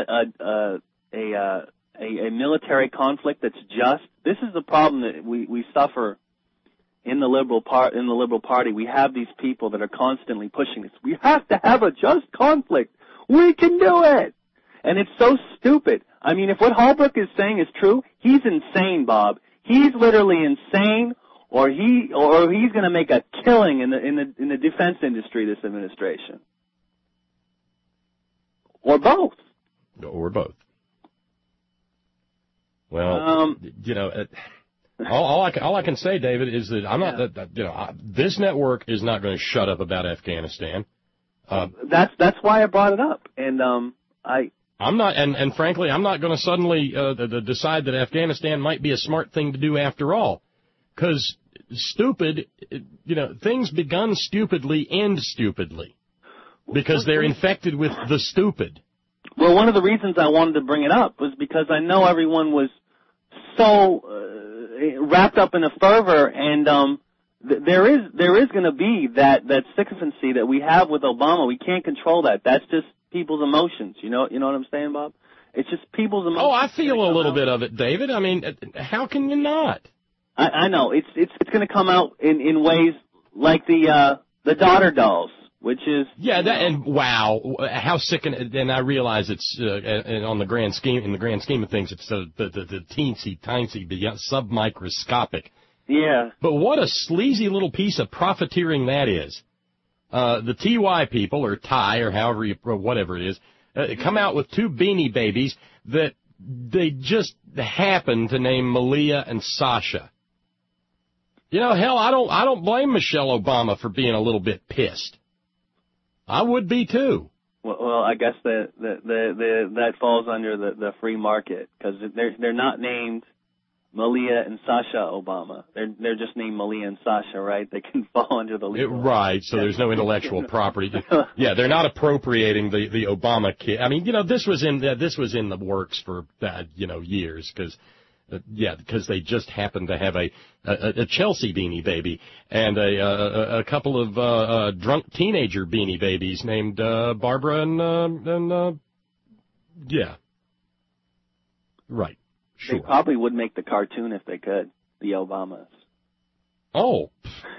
a military conflict that's just. This is the problem that we suffer in the liberal party. We have these people that are constantly pushing this. We have to have a just conflict. We can do it. And it's so stupid. I mean, if what Holbrooke is saying is true, he's insane, Bob. He's literally insane, or he's going to make a killing in the defense industry. This administration, or both. Or both. Well, all I can say, David, is that I'm not this network is not going to shut up about Afghanistan. That's why I brought it up, and I'm not, and frankly, I'm not going to suddenly decide that Afghanistan might be a smart thing to do after all, because stupid, things begun stupidly end stupidly, because they're infected with the stupid. Well, one of the reasons I wanted to bring it up was because I know everyone was so wrapped up in a fervor, and there is going to be that sycophancy that we have with Obama. We can't control that. That's just people's emotions. You know what I'm saying, Bob? It's just people's emotions. Oh, I feel a little bit of it, David. I mean, how can you not? I know it's going to come out in ways like the daughter dolls. which is and wow, how sickening! And I realize it's and on the grand scheme of things, it's the teensy tiny, submicroscopic. Yeah. But what a sleazy little piece of profiteering that is. The TY people, or Thai, or whatever it is, come out with 2 Beanie Babies that they just happen to name Malia and Sasha. You know, hell, I don't blame Michelle Obama for being a little bit pissed. I would be too. Well, I guess that falls under the free market, because they're not named Malia and Sasha Obama. They're just named Malia and Sasha, right? They can fall under the legal. Right, so there's no intellectual property. Yeah, they're not appropriating the Obama kid. I mean, you know, this was in the works for years, because they just happened to have a Chelsea Beanie Baby and a couple of drunk teenager Beanie Babies named Barbara and yeah. Right. Sure. They probably would make the cartoon if they could, the Obamas. Oh.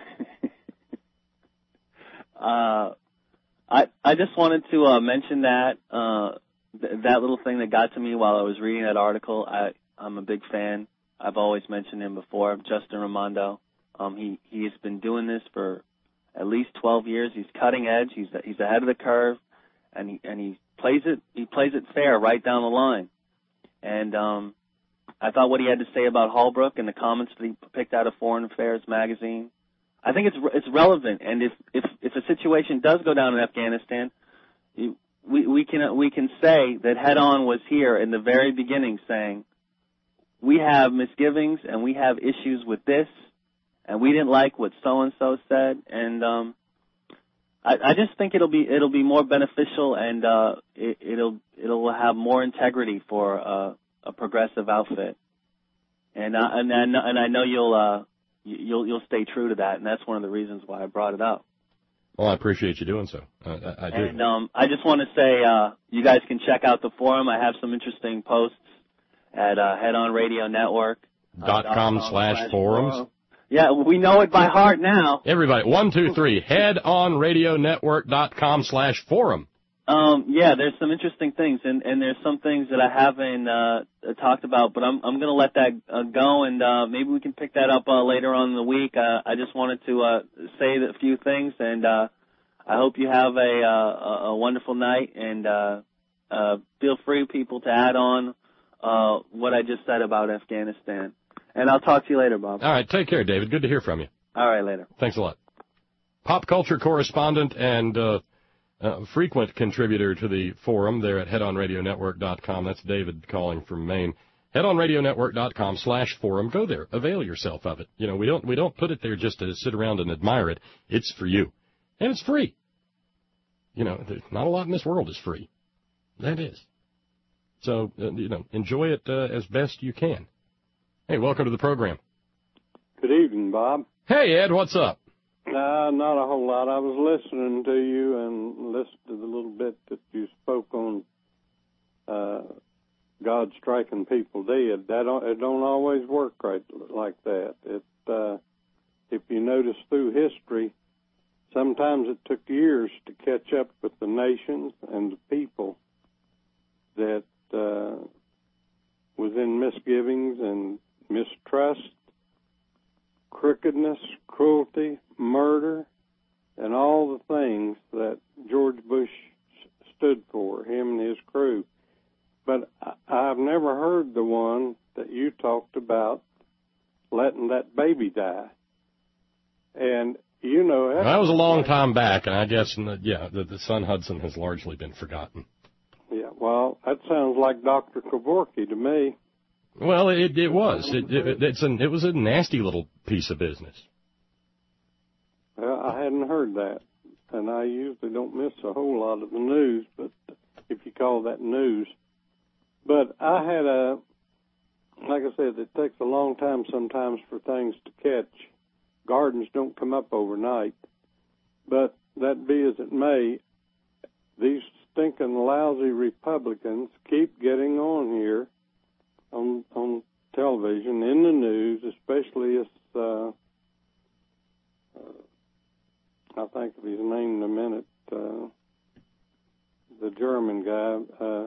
I just wanted to mention that that little thing that got to me while I was reading that article. I'm a big fan. I've always mentioned him before, Justin Raimondo. He has been doing this for at least 12 years. He's cutting edge. He's ahead of the curve, and he plays it fair right down the line. And I thought what he had to say about Holbrooke and the comments that he picked out of Foreign Affairs magazine, I think it's relevant. And if a situation does go down in Afghanistan, we can say that Head On was here in the very beginning, saying we have misgivings and we have issues with this, and we didn't like what so and so said, and I just think it'll be more beneficial, and it'll have more integrity for a progressive outfit, and I know you'll stay true to that, and that's one of the reasons why I brought it up. Well, I appreciate you doing so. I do. And I just want to say you guys can check out the forum. I have some interesting posts at headonradionetwork.com/forums. Yeah, we know it by heart now. Everybody, 1, 2, 3, headonradionetwork.com/forum. Yeah, there's some interesting things, and there's some things that I haven't talked about, but I'm going to let that go, and maybe we can pick that up later on in the week. I just wanted to say a few things, and I hope you have a wonderful night, and feel free, people, to add on what I just said about Afghanistan. And I'll talk to you later, Bob. All right, take care, David. Good to hear from you. All right, later. Thanks a lot. Pop culture correspondent and frequent contributor to the forum there at headonradionetwork.com. That's David calling from Maine. Headonradionetwork.com/forum. Go there. Avail yourself of it. You know, we don't put it there just to sit around and admire it. It's for you. And it's free. You know, there's not a lot in this world is free. That is. So, enjoy it as best you can. Hey, welcome to the program. Good evening, Bob. Hey, Ed, what's up? Not a whole lot. I was listening to you and listened to the little bit that you spoke on God striking people dead. It don't always work right like that. If you notice through history, sometimes it took years to catch up with the nations and the people that was in misgivings and mistrust, crookedness, cruelty, murder, and all the things that George Bush stood for, him and his crew. But I've never heard the one that you talked about letting that baby die. And, you know... That was a long time back, and I guess, the son Hudson has largely been forgotten. Yeah, well, that sounds like Dr. Kevorkian to me. Well, it was. It was a nasty little piece of business. Well, I hadn't heard that, and I usually don't miss a whole lot of the news, but if you call that news. But I had like I said, it takes a long time sometimes for things to catch. Gardens don't come up overnight. But that be as it may, these stinking lousy Republicans keep getting on here on television, in the news, especially as I'll think of his name in a minute. The German guy,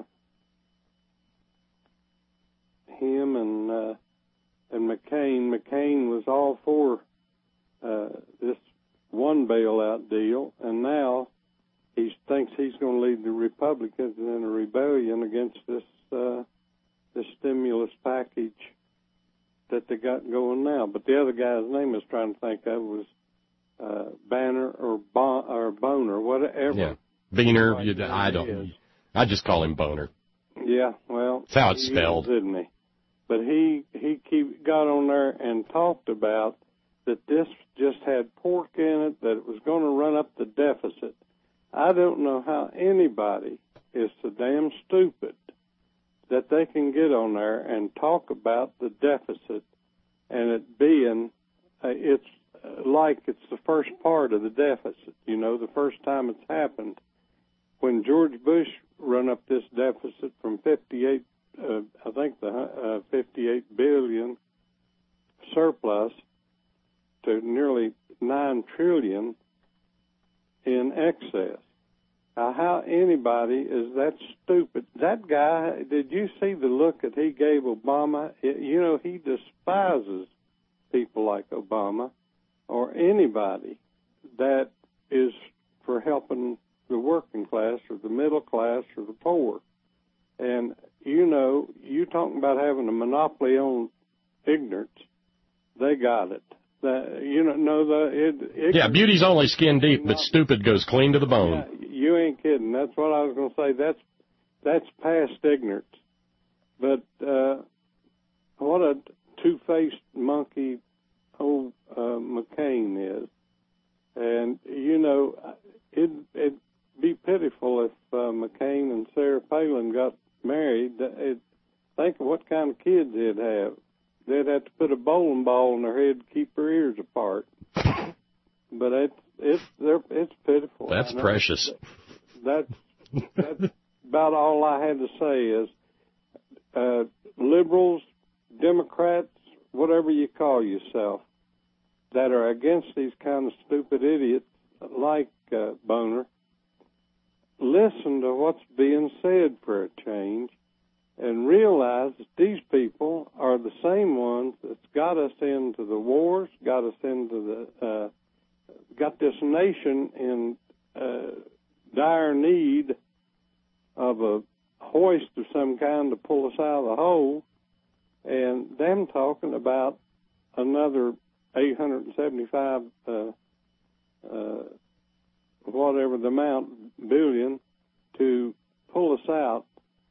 him and McCain. McCain was all for this one bailout deal, and now he thinks he's going to lead the Republicans in a rebellion against this stimulus package that they got going now. But the other guy's name I was trying to think of was Banner or Boner, whatever. Yeah, Boehner. I just call him Boner. Yeah, well, that's how it's spelled, isn't he? But he got on there and talked about that this just had pork in it, that it was going to run up the deficit. I don't know how anybody is so damn stupid that they can get on there and talk about the deficit and it being, it's like it's the first part of the deficit, you know, the first time it's happened. When George Bush run up this deficit from 58 billion surplus to nearly 9 trillion in excess. How anybody is that stupid? That guy, did you see the look that he gave Obama? You know, he despises people like Obama or anybody that is for helping the working class or the middle class or the poor. And, you know, you talking about having a monopoly on ignorance, they got it. Yeah, beauty's only skin deep, but stupid goes clean to the bone. Yeah, you ain't kidding. That's what I was going to say. That's past ignorance. But what a two-faced monkey old McCain is. And, you know, it'd be pitiful if McCain and Sarah Palin got married. Think of what kind of kids they'd have. They'd have to put a bowling ball in their head to keep their ears apart. But it's pitiful. That's precious. That's about all I had to say is liberals, Democrats, whatever you call yourself, that are against these kind of stupid idiots like Boner, listen to what's being said for a change and realize that these people are the same ones that's got us into the wars, got us into got this nation in dire need of a hoist of some kind to pull us out of the hole, and them talking about another 875 whatever the amount billion to pull us out.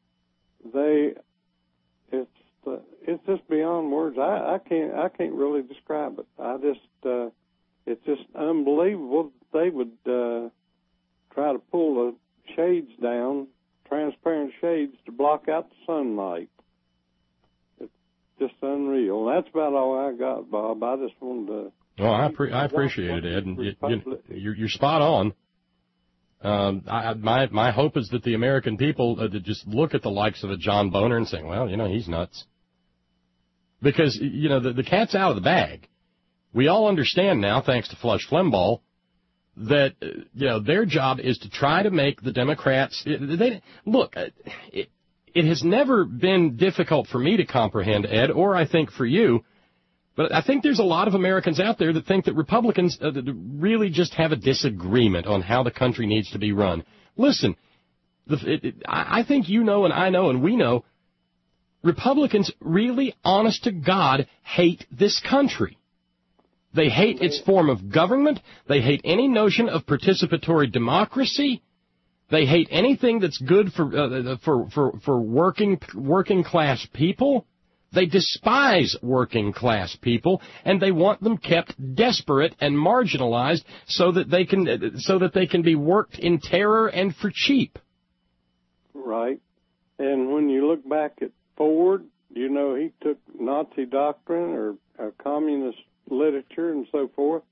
It's just beyond words. I can't really describe it. It's just unbelievable that they would try to pull the shades down, transparent shades, to block out the sunlight. It's just unreal. That's about all I got, Bob. I just wanted to. Well, I appreciate it, Ed. And you're spot on. My hope is that the American people just look at the likes of a John Boner and say, well, you know, he's nuts. Because, you know, the cat's out of the bag. We all understand now, thanks to Flush Flembaugh, that, you know, their job is to try to make the Democrats. Look, it has never been difficult for me to comprehend, Ed, or I think for you. But I think there's a lot of Americans out there that think that Republicans really just have a disagreement on how the country needs to be run. Listen, I think you know and I know and we know Republicans really, honest to God, hate this country. They hate its form of government. They hate any notion of participatory democracy. They hate anything that's good for working class people. They despise working class people, and they want them kept desperate and marginalized so that they can be worked in terror and for cheap. Right. And when you look back at Ford, you know, he took Nazi doctrine or communist literature and so forth,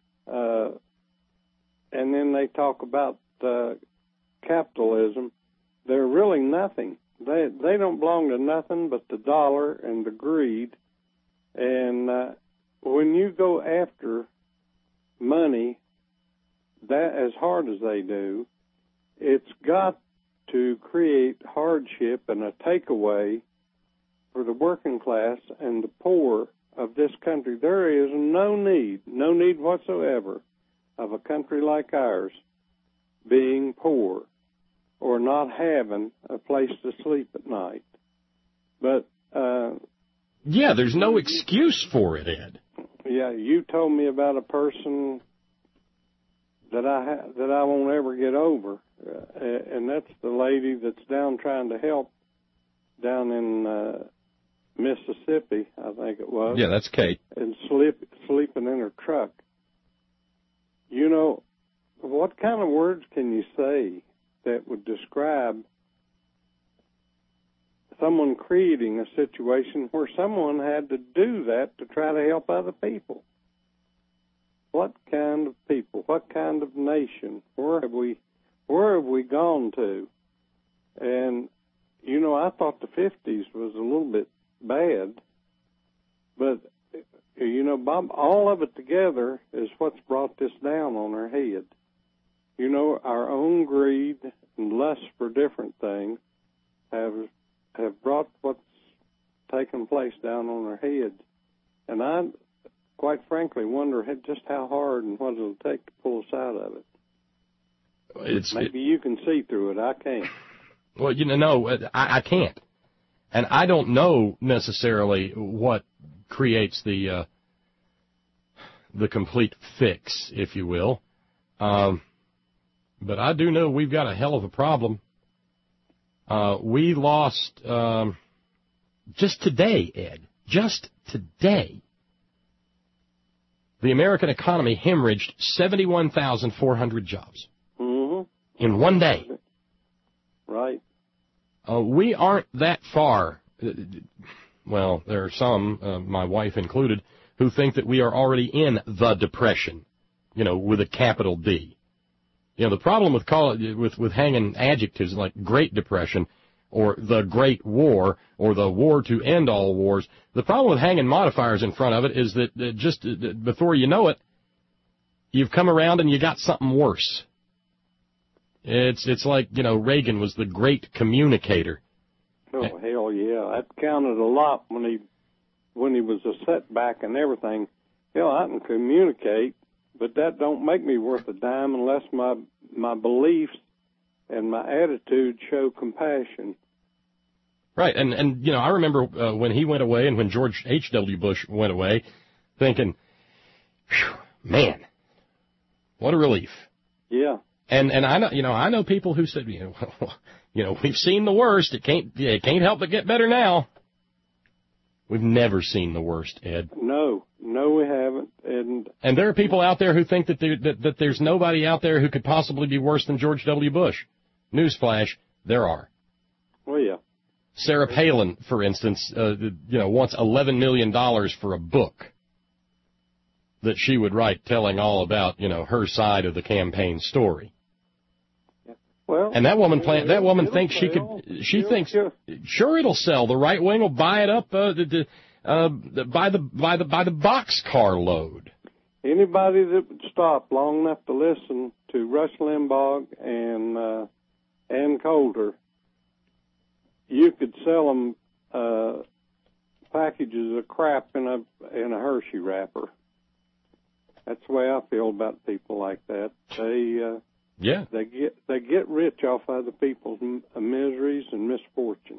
and then they talk about capitalism. They're really nothing. They don't belong to nothing but the dollar and the greed. And when you go after money, that as hard as they do, it's got to create hardship and a takeaway for the working class and the poor of this country. There is no need whatsoever of a country like ours being poor or not having a place to sleep at night. But yeah, there's no excuse for it, Ed. Yeah, you told me about a person that I won't ever get over, and that's the lady that's down trying to help down in Mississippi, I think it was. Yeah, that's Kate. And sleeping in her truck. You know, what kind of words can you say that would describe someone creating a situation where someone had to do that to try to help other people? What kind of people? What kind of nation? Where have we gone to? And, you know, I thought the 50s was a little bit bad, but, you know, Bob, all of it together is what's brought this down on our head. You know, our own greed and lust for different things have brought what's taken place down on our heads. And I, quite frankly, wonder just how hard and what it'll take to pull us out of it. Maybe you can see through it. I can't. Well, you know, no, I can't. And I don't know necessarily what creates the complete fix, if you will. But I do know we've got a hell of a problem. We lost, just today, Ed, just today, the American economy hemorrhaged 71,400 jobs in one day. Right. We aren't that far. Well, there are some, my wife included, who think that we are already in the Depression, you know, with a capital D. You know, the problem with hanging adjectives like Great Depression or the Great War or the war to end all wars, the problem with hanging modifiers in front of it is that just before you know it, you've come around and you got something worse. It's like, you know, Reagan was the great communicator. Oh, hell yeah. That counted a lot when he was a setback and everything. Hell, I can communicate, but that don't make me worth a dime unless my beliefs and my attitude show compassion. Right, and you know, I remember when he went away and when George H.W. Bush went away, thinking, man, what a relief. Yeah. And I know people who said, you know, we've seen the worst. It can't help but get better now. We've never seen the worst, Ed. No, we haven't. And there are people out there who think that there's nobody out there who could possibly be worse than George W. Bush. Newsflash, there are. Well, yeah. Sarah Palin, for instance, wants $11 million for a book that she would write telling all about, you know, her side of the campaign story. Well, and that woman thinks sure it'll sell. The right wing will buy it up by the boxcar load. Anybody that would stop long enough to listen to Rush Limbaugh and Ann Coulter, you could sell them packages of crap in a Hershey wrapper. That's the way I feel about people like that. They get rich off other people's miseries and misfortune.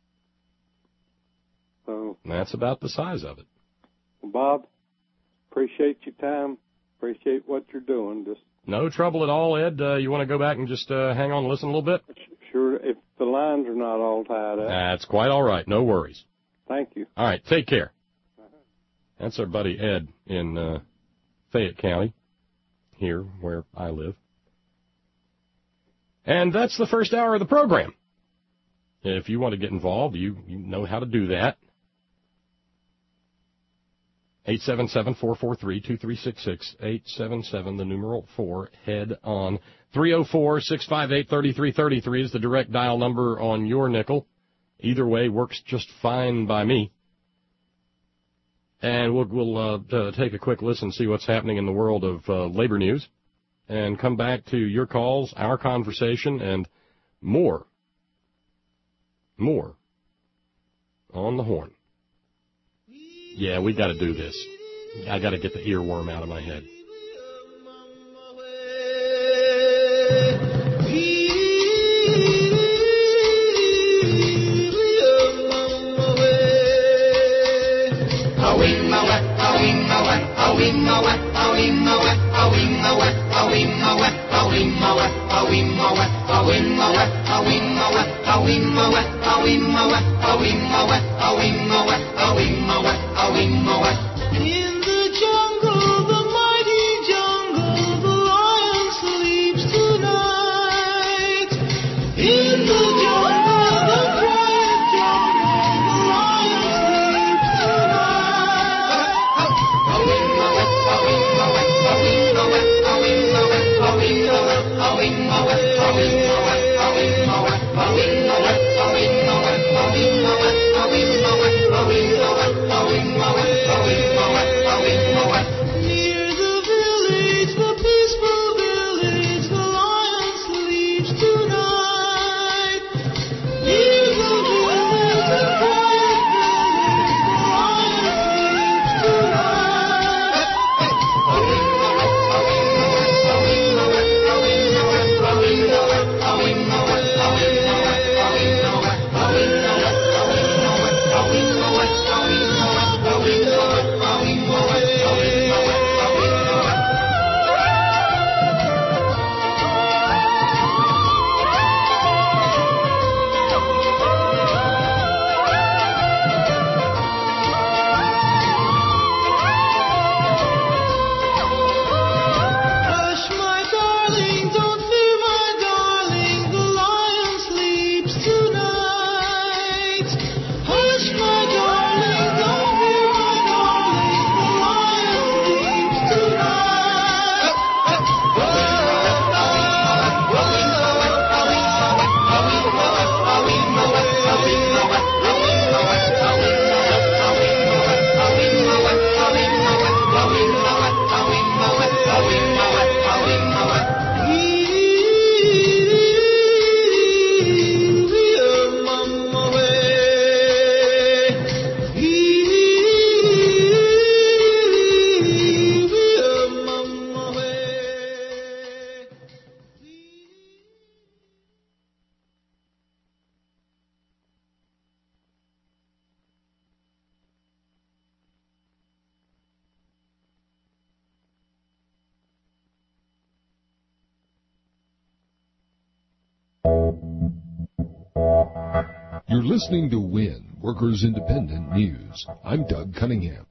So that's about the size of it. Bob, appreciate your time. Appreciate what you're doing. Just no trouble at all, Ed. You want to go back and just hang on and listen a little bit? Sure, if the lines are not all tied up. That's quite all right. No worries. Thank you. All right, take care. That's our buddy Ed in Fayette County, here where I live. And that's the first hour of the program. If you want to get involved, you know how to do that. 877-443-2366, 877, the numeral 4, head on. 304-658-3333 is the direct dial number on your nickel. Either way works just fine by me. And we'll take a quick listen and see what's happening in the world of labor news. and come back to your calls, our conversation, and more on the horn. Yeah, we got to do this. I got to get the earworm out of my head. In the jungle, the mighty jungle, the lion sleeps tonight. In the jungle, the quiet jungle, the lion sleeps Near the village, the peaceful village, the lion sleeps tonight. Near the village, the quiet village, the Hush, my darling, don't fear, my darling, the lion sleeps tonight. Hush, my darling, don't fear, my darling, the lion You're listening to WIN, Workers Independent News. I'm Doug Cunningham.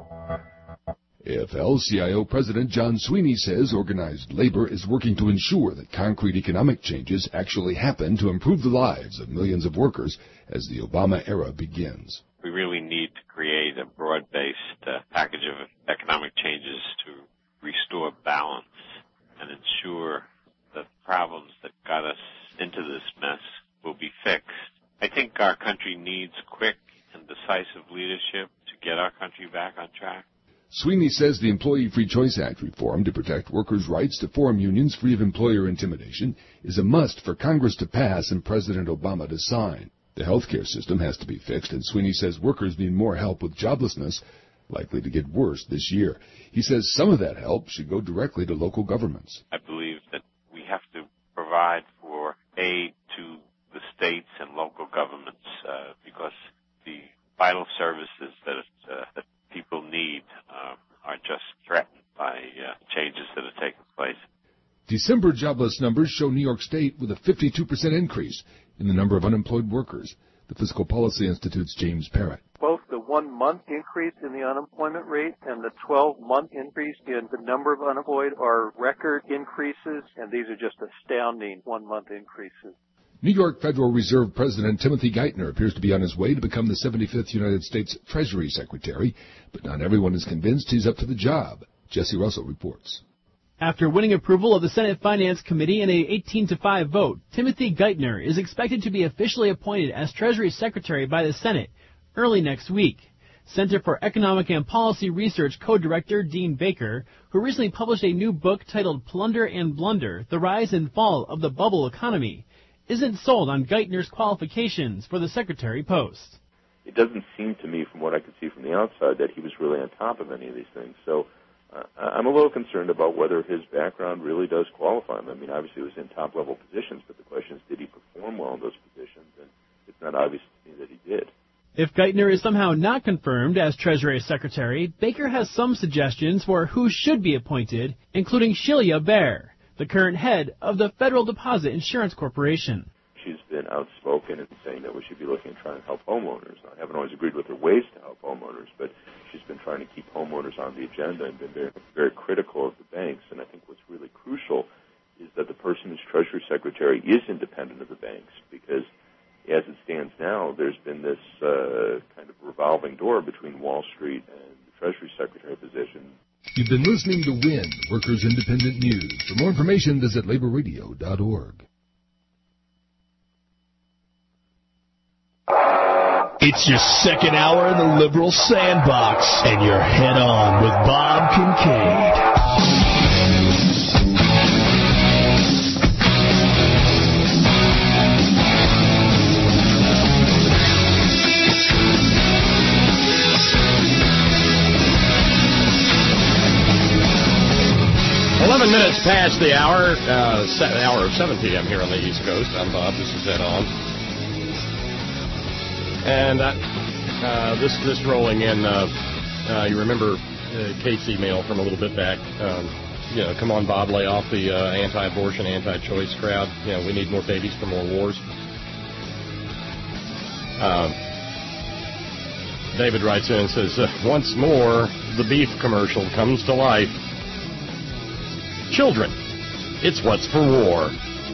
AFL-CIO President John Sweeney says organized labor is working to ensure that concrete economic changes actually happen to improve the lives of millions of workers as the Obama era begins. We really need to create a broad-based package of economic changes to restore balance and ensure that the problems that got us into this mess will be fixed. I think our country needs quick and decisive leadership to get our country back on track. Sweeney says the Employee Free Choice Act reform to protect workers' rights to form unions free of employer intimidation is a must for Congress to pass and President Obama to sign. The healthcare system has to be fixed, and Sweeney says workers need more help with joblessness, likely to get worse this year. He says some of that help should go directly to local governments. I believe that we have to provide for aid to the states and local governments because the vital services that people need are just threatened by changes that are taking place. December jobless numbers show New York State with a 52% increase in the number of unemployed workers. The Fiscal Policy Institute's James Parrott. Both the 1 month increase in the unemployment rate and the 12-month increase in the number of unemployed are record increases, and these are just astounding 1 month increases. New York Federal Reserve President Timothy Geithner appears to be on his way to become the 75th United States Treasury Secretary, but not everyone is convinced he's up to the job. Jesse Russell reports. After winning approval of the Senate Finance Committee in a 18-5 vote, Timothy Geithner is expected to be officially appointed as Treasury Secretary by the Senate early next week. Center for Economic and Policy Research co-director Dean Baker, who recently published a new book titled Plunder and Blunder, The Rise and Fall of the Bubble Economy, isn't sold on Geithner's qualifications for the secretary post. It doesn't seem to me, from what I could see from the outside, that he was really on top of any of these things. So I'm a little concerned about whether his background really does qualify him. I mean, obviously he was in top-level positions, but the question is, did he perform well in those positions? And it's not obvious to me that he did. If Geithner is somehow not confirmed as Treasury Secretary, Baker has some suggestions for who should be appointed, including Shelia Bair, the current head of the Federal Deposit Insurance Corporation. She's been outspoken in saying that we should be looking at trying to help homeowners. I haven't always agreed with her ways to help homeowners, but she's been trying to keep homeowners on the agenda and been very, very critical of the banks. And I think what's really crucial is that the person who's Treasury Secretary is independent of the banks, because as it stands now, there's been this kind of revolving door between Wall Street and the Treasury Secretary position. You've been listening to WIN, Workers Independent News. For more information, visit laborradio.org. It's your second hour in the Liberal Sandbox, and you're head on with Bob Kincaid. 11 minutes past the hour, hour of 7 p.m. here on the East Coast. I'm Bob. This is Head On. And this rolling in, you remember Kate's email from a little bit back. Come on, Bob, lay off the anti-abortion, anti-choice crowd. We need more babies for more wars. David writes in and says, once more, the beef commercial comes to life. Children, it's what's for war.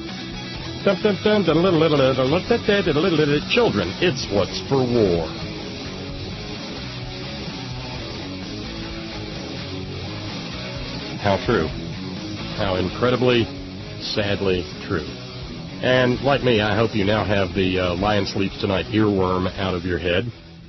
Children, it's what's for war. How true. How incredibly, sadly true. And like me, I hope you now have the Lion Sleeps Tonight earworm out of your head.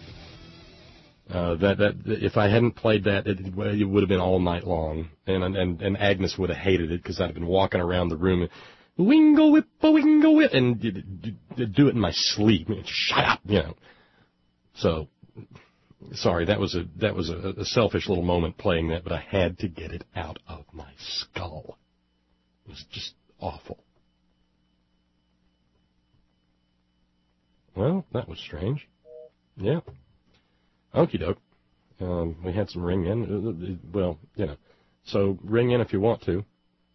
That if I hadn't played that, it would have been all night long, and Agnes would have hated it because I'd have been walking around the room, and wingle whip, and do it in my sleep. Shut up, So, sorry, that was a selfish little moment playing that, but I had to get it out of my skull. It was just awful. Well, that was strange. Yeah. Okie doke. We had some ring in. Well, So ring in if you want to.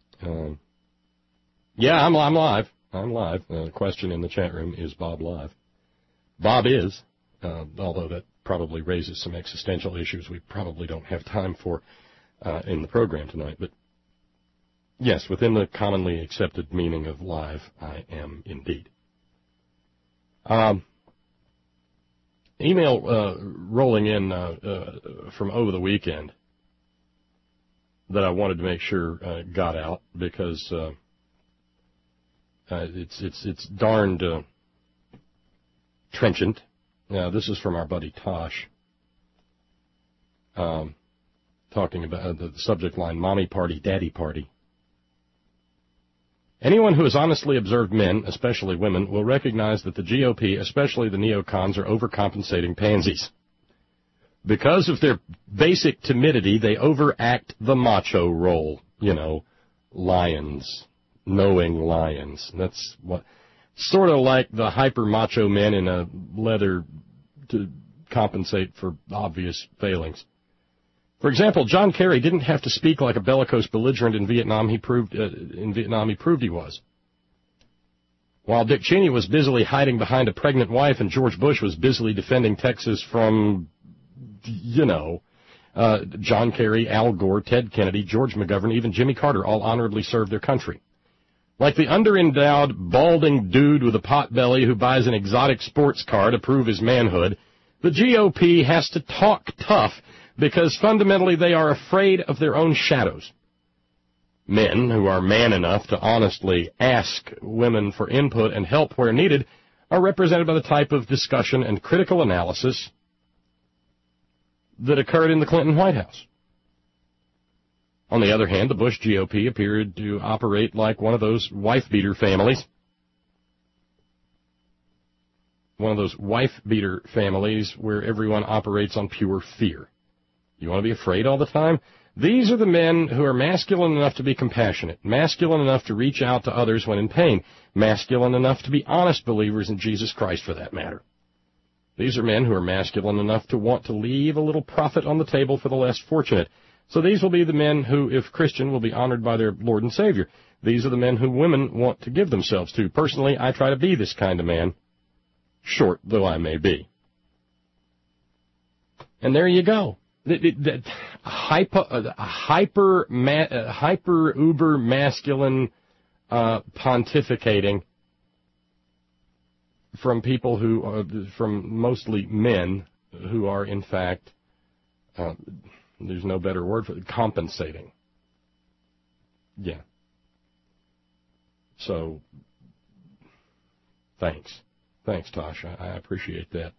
Yeah, I'm live. I'm live. The question in the chat room, is Bob live? Bob is, although that probably raises some existential issues we probably don't have time for in the program tonight. But yes, within the commonly accepted meaning of live, I am indeed. Email rolling in from over the weekend that I wanted to make sure got out because it's darned trenchant. Now, this is from our buddy Tosh, talking about the subject line, Mommy Party, Daddy Party. Anyone who has honestly observed men, especially women, will recognize that the GOP, especially the neocons, are overcompensating pansies. Because of their basic timidity, they overact the macho role. Lions, knowing lions. That's what, sort of like the hyper-macho men in a leather to compensate for obvious failings. For example, John Kerry didn't have to speak like a bellicose belligerent in Vietnam. He proved he was. While Dick Cheney was busily hiding behind a pregnant wife and George Bush was busily defending Texas from, John Kerry, Al Gore, Ted Kennedy, George McGovern, even Jimmy Carter all honorably served their country. Like the underendowed, balding dude with a potbelly who buys an exotic sports car to prove his manhood, the GOP has to talk tough because fundamentally they are afraid of their own shadows. Men who are man enough to honestly ask women for input and help where needed are represented by the type of discussion and critical analysis that occurred in the Clinton White House. On the other hand, the Bush GOP appeared to operate like one of those wife-beater families. One of those wife-beater families where everyone operates on pure fear. You want to be afraid all the time? These are the men who are masculine enough to be compassionate, masculine enough to reach out to others when in pain, masculine enough to be honest believers in Jesus Christ for that matter. These are men who are masculine enough to want to leave a little profit on the table for the less fortunate. So these will be the men who, if Christian, will be honored by their Lord and Savior. These are the men who women want to give themselves to. Personally, I try to be this kind of man, short though I may be. And there you go. Hyper uber masculine pontificating from people who are, from mostly men who are in fact, there's no better word for it, compensating. Yeah. So, thanks, Tasha. I appreciate that.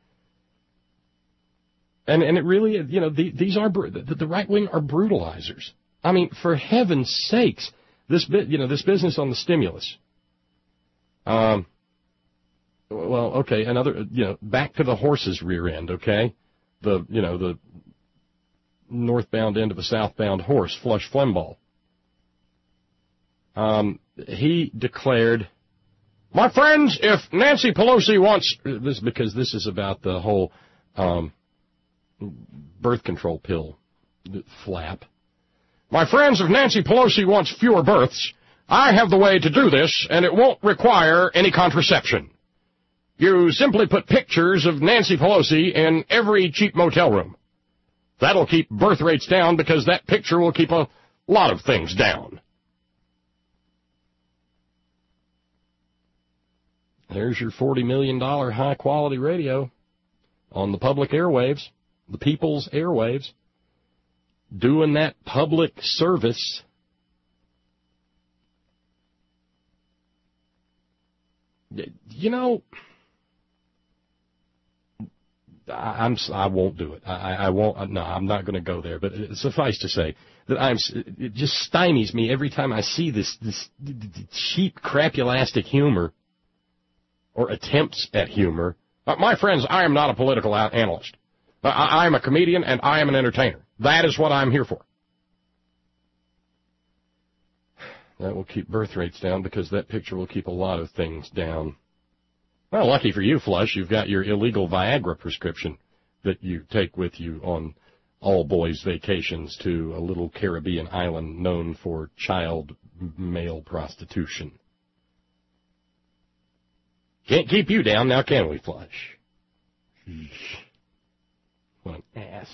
And it really, you know, these are, the right wing are brutalizers. I mean, for heaven's sakes, this business on the stimulus. Well, okay, back to the horse's rear end, okay? The northbound end of a southbound horse, Flush Flembaugh. He declared, my friends, if Nancy Pelosi wants, this because this is about the whole, birth control pill flap. My friends, if Nancy Pelosi wants fewer births, I have the way to do this, and it won't require any contraception. You simply put pictures of Nancy Pelosi in every cheap motel room. That'll keep birth rates down because that picture will keep a lot of things down. There's your $40 million high-quality radio on the public airwaves. The people's airwaves, doing that public service. You know, I won't do it. I won't. No, I'm not going to go there. But suffice to say that it just stymies me every time I see this cheap, crapulastic humor or attempts at humor. My friends, I am not a political analyst. I am a comedian, and I am an entertainer. That is what I'm here for. That will keep birth rates down because that picture will keep a lot of things down. Well, lucky for you, Flush, you've got your illegal Viagra prescription that you take with you on all boys' vacations to a little Caribbean island known for child male prostitution. Can't keep you down now, can we, Flush? What an ass.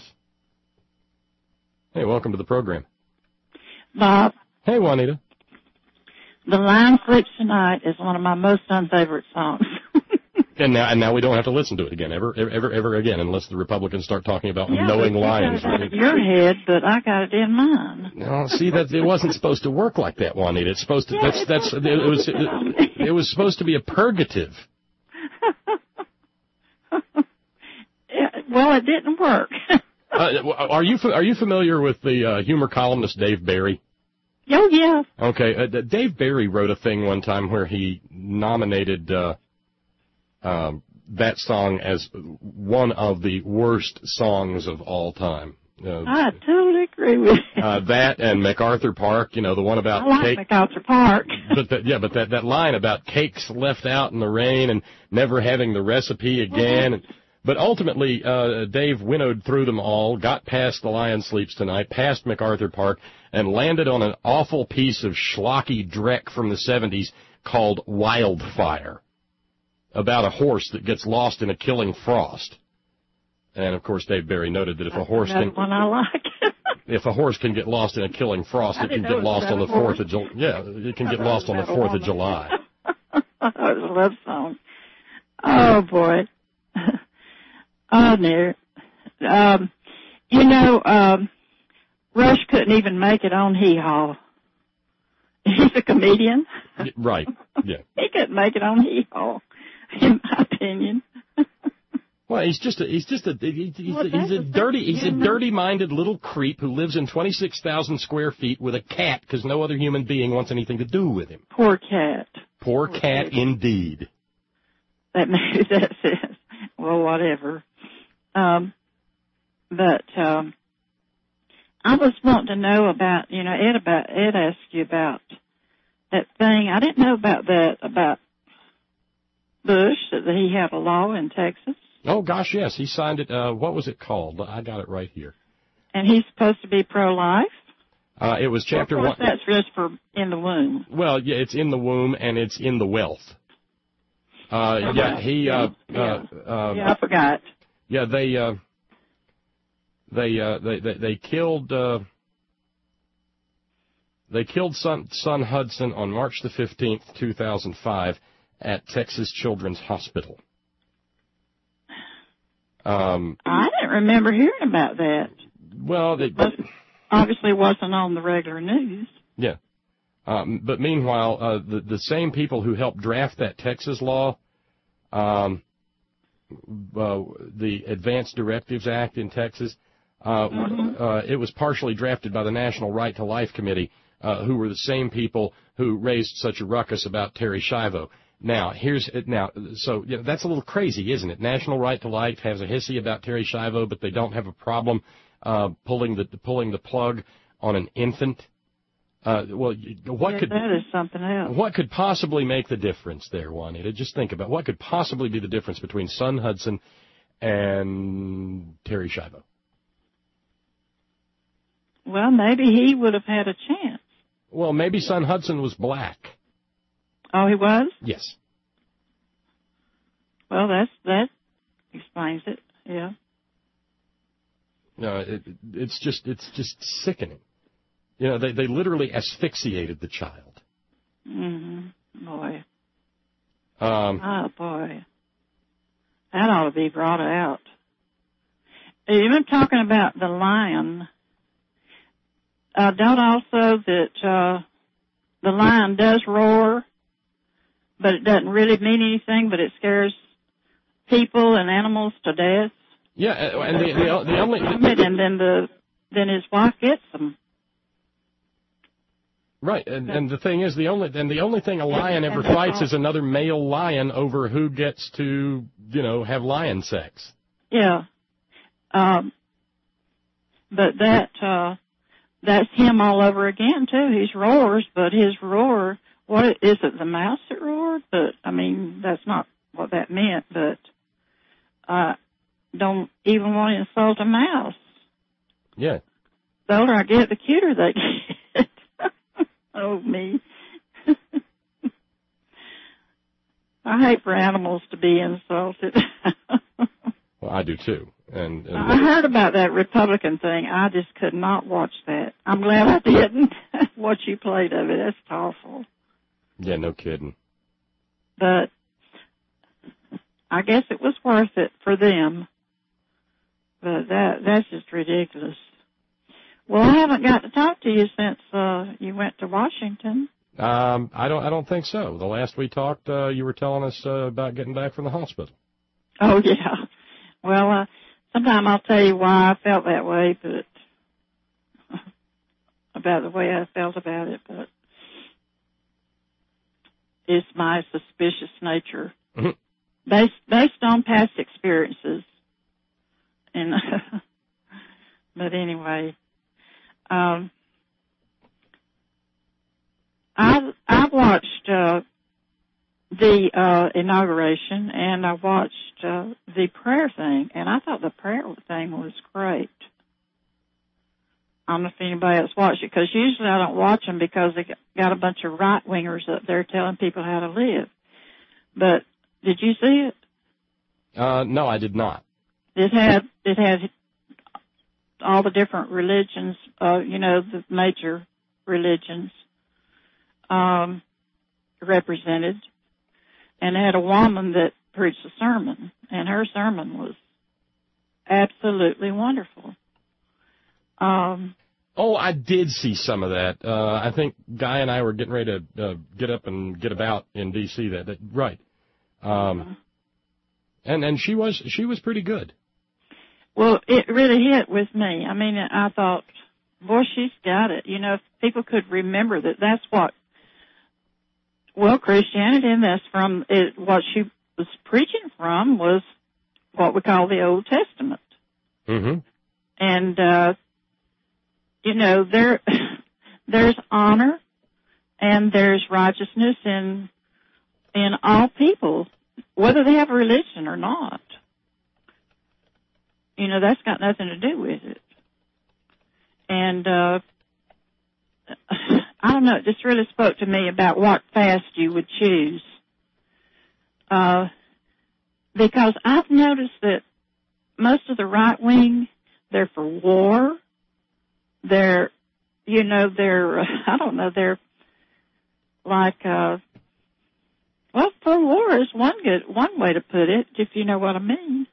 Hey, welcome to the program. Bob. Hey, Juanita. The Line Sleeps Tonight is one of my most unfavorite songs. And now we don't have to listen to it again, ever again, unless the Republicans start talking about knowing lions. You got it in your head, but I got it in mine. No, see, that it wasn't supposed to work like that, Juanita. It's supposed to. It was supposed to be a purgative. Well, it didn't work. Are you familiar with the humor columnist Dave Barry? Oh, yeah. Okay, Dave Barry wrote a thing one time where he nominated that song as one of the worst songs of all time. I totally agree with you. That and MacArthur Park, the one about I like cake. MacArthur Park. But that line about cakes left out in the rain and never having the recipe again. But ultimately, Dave winnowed through them all, got past The Lion Sleeps Tonight, past MacArthur Park, and landed on an awful piece of schlocky dreck from the 70s called Wildfire, about a horse that gets lost in a killing frost. And, of course, Dave Barry noted that if a horse can... one I like. If a horse can get lost in a killing frost, it can get lost on the 4th of July. Yeah, it can get lost on the 4th of July. I thought it was a love song. Oh, boy. Oh, dear. Rush couldn't even make it on Hee Haw. He's a comedian. Right, yeah. He couldn't make it on Hee Haw, in my opinion. Well, he's a dirty-minded little creep who lives in 26,000 square feet with a cat because no other human being wants anything to do with him. Poor cat. Poor cat, indeed. That's it. Well, whatever. But I was wanting to know about, Ed asked you about that thing. I didn't know about that, about Bush, that he had a law in Texas. Oh, gosh, yes. He signed it. What was it called? I got it right here. And he's supposed to be pro-life? It was Chapter 1. That's just for in the womb. Well, yeah, it's in the womb and it's in the wealth. I forgot. Yeah, they killed Son Hudson on March the 15th, 2005 at Texas Children's Hospital. I didn't remember hearing about that. Well, obviously wasn't on the regular news. Yeah. But meanwhile, the same people who helped draft that Texas law, the Advanced Directives Act in Texas, it was partially drafted by the National Right to Life Committee, who were the same people who raised such a ruckus about Terri Schiavo. Now, that's a little crazy, isn't it? National Right to Life has a hissy about Terri Schiavo, but they don't have a problem pulling the plug on an infant. That is something else. What could possibly make the difference there, Juanita? Just think about what could possibly be the difference between Son Hudson and Terri Schiavo. Well, maybe he would have had a chance. Well, maybe Son Hudson was black. Oh, he was? Yes. Well, that explains it. Yeah. No, it's just sickening. They literally asphyxiated the child. Mm-hmm. Boy. Oh, boy. That ought to be brought out. Even talking about the lion, don't also that the lion does roar, but it doesn't really mean anything, but it scares people and animals to death. Yeah, and the only... And then his wife gets them. Right, and the thing is, the only thing a lion ever fights is another male lion over who gets to, have lion sex. Yeah. But that's him all over again, too. He roars, but his roar, what is it, the mouse that roared? But, that's not what that meant, but don't even want to insult a mouse. Yeah. The older I get, the cuter they get. Oh, me. I hate for animals to be insulted. Well, I do, too. And I heard about that Republican thing. I just could not watch that. I'm glad I didn't. What you played of it, that's awful. Yeah, no kidding. But I guess it was worth it for them. But that's just ridiculous. Well, I haven't got to talk to you since you went to Washington. I don't think so. The last we talked, you were telling us about getting back from the hospital. Oh, yeah. Well, sometime I'll tell you why I felt that way, but about the way I felt about it, but it's my suspicious nature. Mm-hmm. Based on past experiences. And but anyway, I watched the inauguration, and I watched the prayer thing, and I thought the prayer thing was great. I don't know if anybody else watched it, because usually I don't watch them because they got a bunch of right-wingers up there telling people how to live. But did you see it? No, I did not. It had all the different religions, the major religions represented, and it had a woman that preached a sermon, and her sermon was absolutely wonderful. I did see some of that. I think Guy and I were getting ready to get up and get about in D.C. Right. And she was pretty good. Well, it really hit with me. I mean, I thought, boy, she's got it. You know, if people could remember that's what, well, Christianity, and that's from it, what she was preaching from was what we call the Old Testament. Mm-hmm. And, you know, there's honor and there's righteousness in all people, whether they have a religion or not. You know, that's got nothing to do with it. And, I don't know, it just really spoke to me about what fast you would choose. Because I've noticed that most of the right wing, they're for war. They're I don't know, they're like, well, for war is one way to put it, if you know what I mean.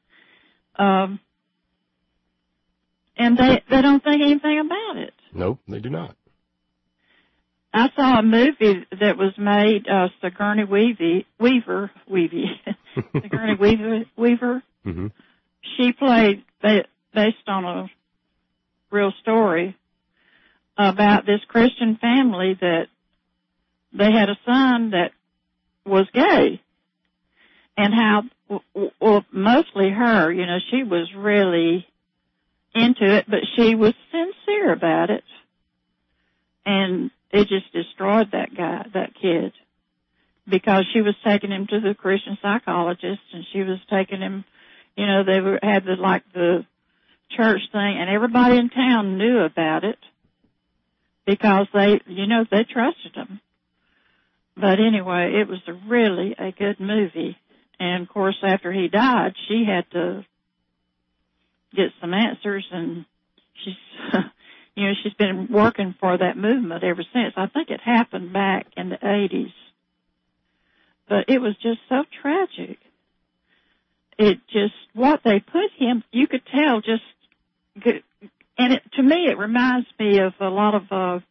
And they don't think anything about it. No, they do not. I saw a movie that was made, Sigourney Weaver. Sigourney Weaver. Mm-hmm. She played, based on a real story, about this Christian family that they had a son that was gay. And how, well, mostly her, you know, she was really into it, but she was sincere about it. And it just destroyed that kid. Because she was taking him to the Christian psychologist, and she was taking him, you know, they had the church thing, and everybody in town knew about it because they trusted him. But anyway, it was really a good movie. And of course, after he died, she had to get some answers, and she's, you know, she's been working for that movement ever since. I think it happened back in the 80s. But it was just so tragic. It just, what they put him, you could tell just, and to me it reminds me of a lot of,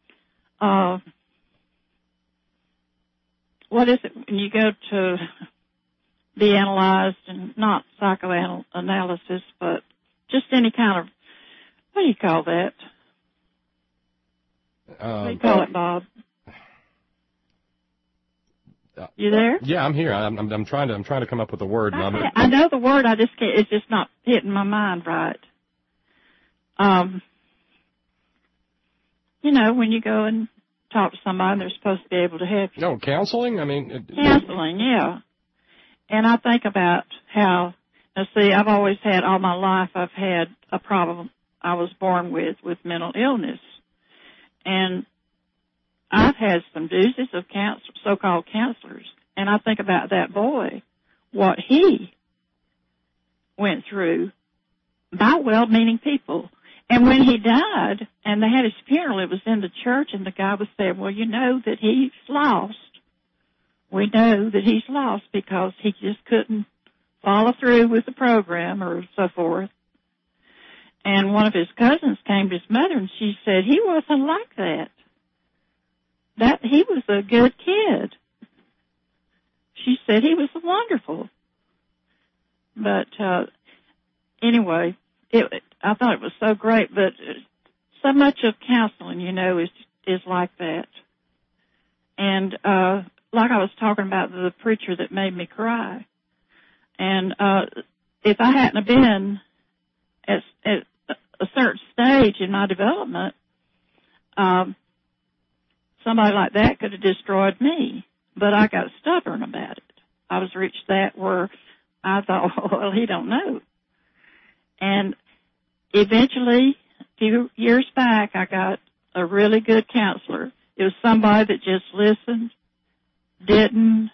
what is it when you go to be analyzed, and not psychoanalysis, but just any kind of, what do you call that? What do you call it, Bob? You there? Yeah, I'm here. I'm trying to come up with a word. I know the word. I just can't. It's just not hitting my mind right. You know, when you go and talk to somebody, they're supposed to be able to help you. No, counseling. I mean, counseling. Yeah. And I think about how. Now, see, I've always had all my life. I've had a problem I was born with mental illness, and I've had some doozies of so-called counselors, and I think about that boy, what he went through by well-meaning people. And when he died, and they had his funeral, it was in the church, and the guy was saying, well, you know that he's lost. We know that he's lost because he just couldn't follow through with the program or so forth. And one of his cousins came to his mother, and she said, he wasn't like that. That he was a good kid. She said he was wonderful. But anyway, I thought it was so great. But so much of counseling, you know, is like that. And like I was talking about the preacher that made me cry. And if I hadn't have been at a certain stage in my development, somebody like that could have destroyed me, but I got stubborn about it. I was reached that where I thought, well, he don't know. And eventually, a few years back, I got a really good counselor. It was somebody that just listened, didn't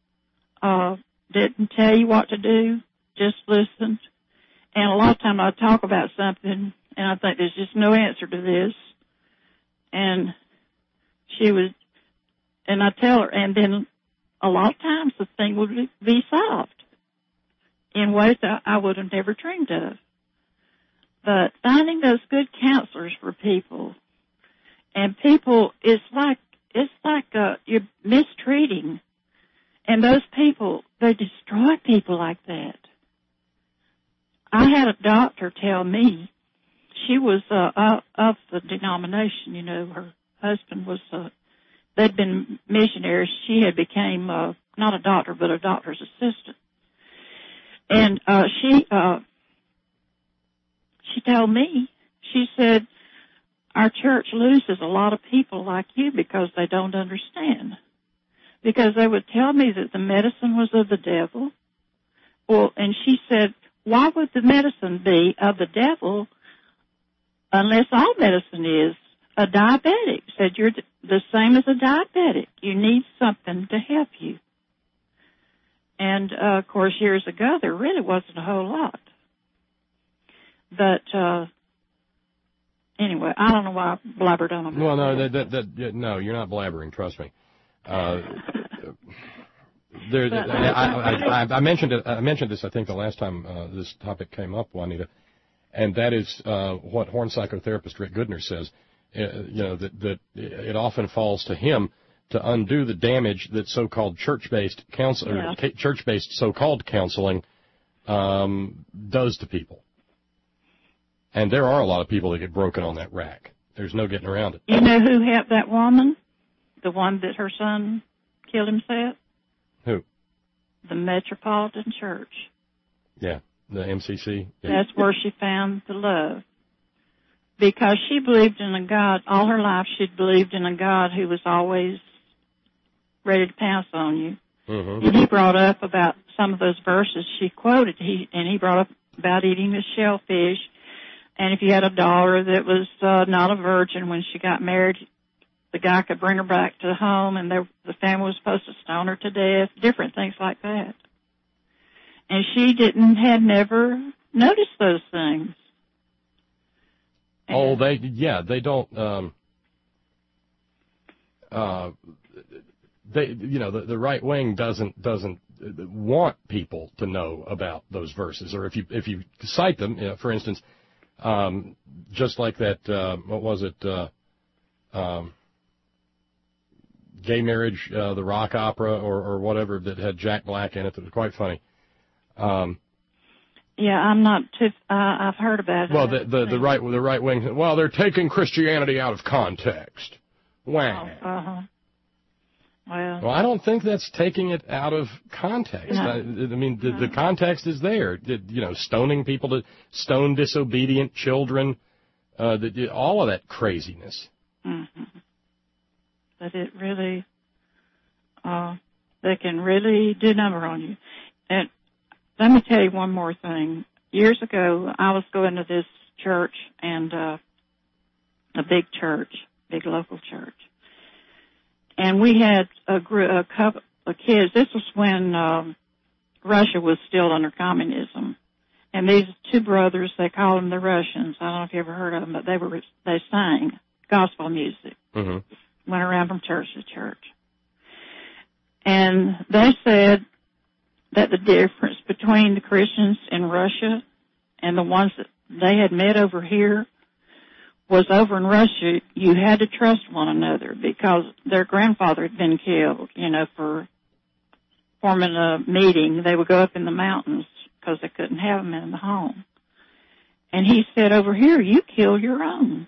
tell you what to do, just listened. And a lot of times I'd talk about something, and I think there's just no answer to this. And she would, and I tell her, and then a lot of times the thing would be solved in ways that I would have never dreamed of. But finding those good counselors for people, and people, it's like you're mistreating. And those people, they destroy people like that. I had a doctor tell me, she was of the denomination, you know, her husband was, they'd been missionaries. She had became, not a doctor, but a doctor's assistant. And she told me, she said, our church loses a lot of people like you because they don't understand. Because they would tell me that the medicine was of the devil. Well, and she said, why would the medicine be of the devil unless all medicine is? A diabetic said, you're the same as a diabetic. You need something to help you. And, of course, years ago, there really wasn't a whole lot. But, anyway, I don't know why I blabbered on about Well, no, no, you're not blabbering, trust me. I mentioned it. I mentioned this, I think, the last time this topic came up, Juanita, and that is what Horn psychotherapist Rick Goodner says. You know, that it often falls to him to undo the damage that so-called church-based church-based so-called counseling does to people. And there are a lot of people that get broken on that rack. There's no getting around it. You know who helped that woman? The one that her son killed himself? Who? The Metropolitan Church. Yeah, the MCC. Yeah. That's where she found the love. Because she believed in a God, all her life she'd believed in a God who was always ready to pounce on you. Mm-hmm. And he brought up about some of those verses she quoted, and he brought up about eating the shellfish. And if you had a daughter that was not a virgin when she got married, the guy could bring her back to home, and the family was supposed to stone her to death, different things like that. And she had never noticed those things. Oh, they don't, the right wing doesn't want people to know about those verses, or if you cite them, you know, for instance, just like that, what was it, Gay Marriage, the rock opera, or whatever, that had Jack Black in it, that was quite funny. Yeah, I'm not too. I've heard about it. Well, the right wing. Well, they're taking Christianity out of context. Wow. Uh-huh. Well, I don't think that's taking it out of context. No. I mean, the context is there. You know, stoning people to stone disobedient children, all of that craziness. Mm-hmm. But it really, they can really do number on you. And let me tell you one more thing. Years ago, I was going to this church, and a big local church. And we had a couple of kids. This was when Russia was still under communism. And these two brothers, they called them the Russians. I don't know if you ever heard of them, but they sang gospel music. Mm-hmm. Went around from church to church. And they said that the difference between the Christians in Russia and the ones that they had met over here was over in Russia, you had to trust one another because their grandfather had been killed, you know, for forming a meeting. They would go up in the mountains because they couldn't have them in the home. And he said, over here, you kill your own.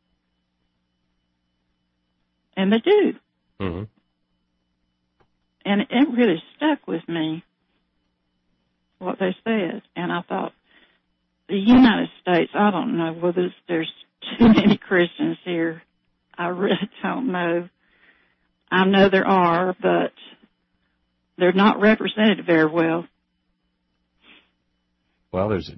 And they do. Mm-hmm. And it really stuck with me, what they said. And I thought, the United States, I don't know whether there's too many Christians here. I really don't know. I know there are, but they're not represented very well. Well, there's,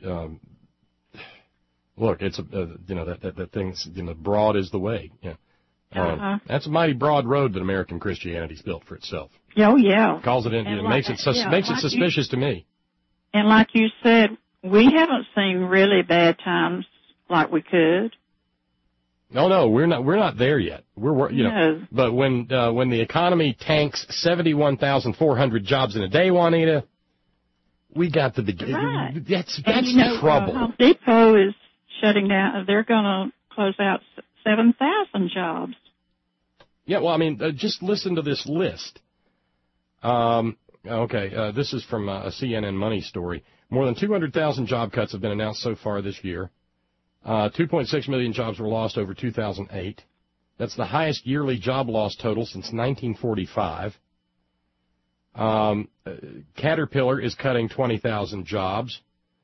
look, it's, that thing's, broad is the way. Yeah. That's a mighty broad road that American Christianity's built for itself. Oh, yeah. Calls it in, makes it suspicious to me. And like you said, we haven't seen really bad times like we could. No, we're not there yet. No. But when the economy tanks 71,400 jobs in a day, Juanita, we got the beginning. Right. That's trouble. Home Depot is shutting down. They're going to close out 7,000 jobs. Yeah, well, I mean, just listen to this list. Okay, this is from a CNN Money story. More than 200,000 job cuts have been announced so far this year. 2.6 million jobs were lost over 2008. That's the highest yearly job loss total since 1945. Caterpillar is cutting 20,000 jobs.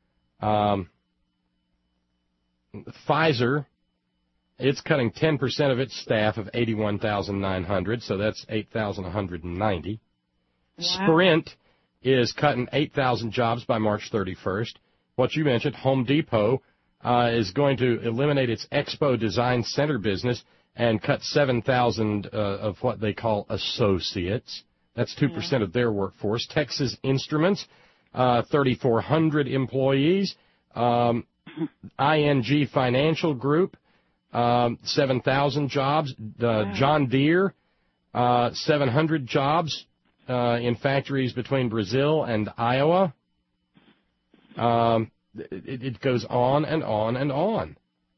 Pfizer, it's cutting 10% of its staff of 81,900, so that's 8,190. Wow. Sprint is cutting 8,000 jobs by March 31st. What you mentioned, Home Depot is going to eliminate its Expo Design Center business and cut 7,000 of what they call associates. That's 2% of their workforce. Texas Instruments, 3,400 employees. ING Financial Group, 7,000 jobs. John Deere, 700 jobs in factories between Brazil and Iowa. It goes on and on and on.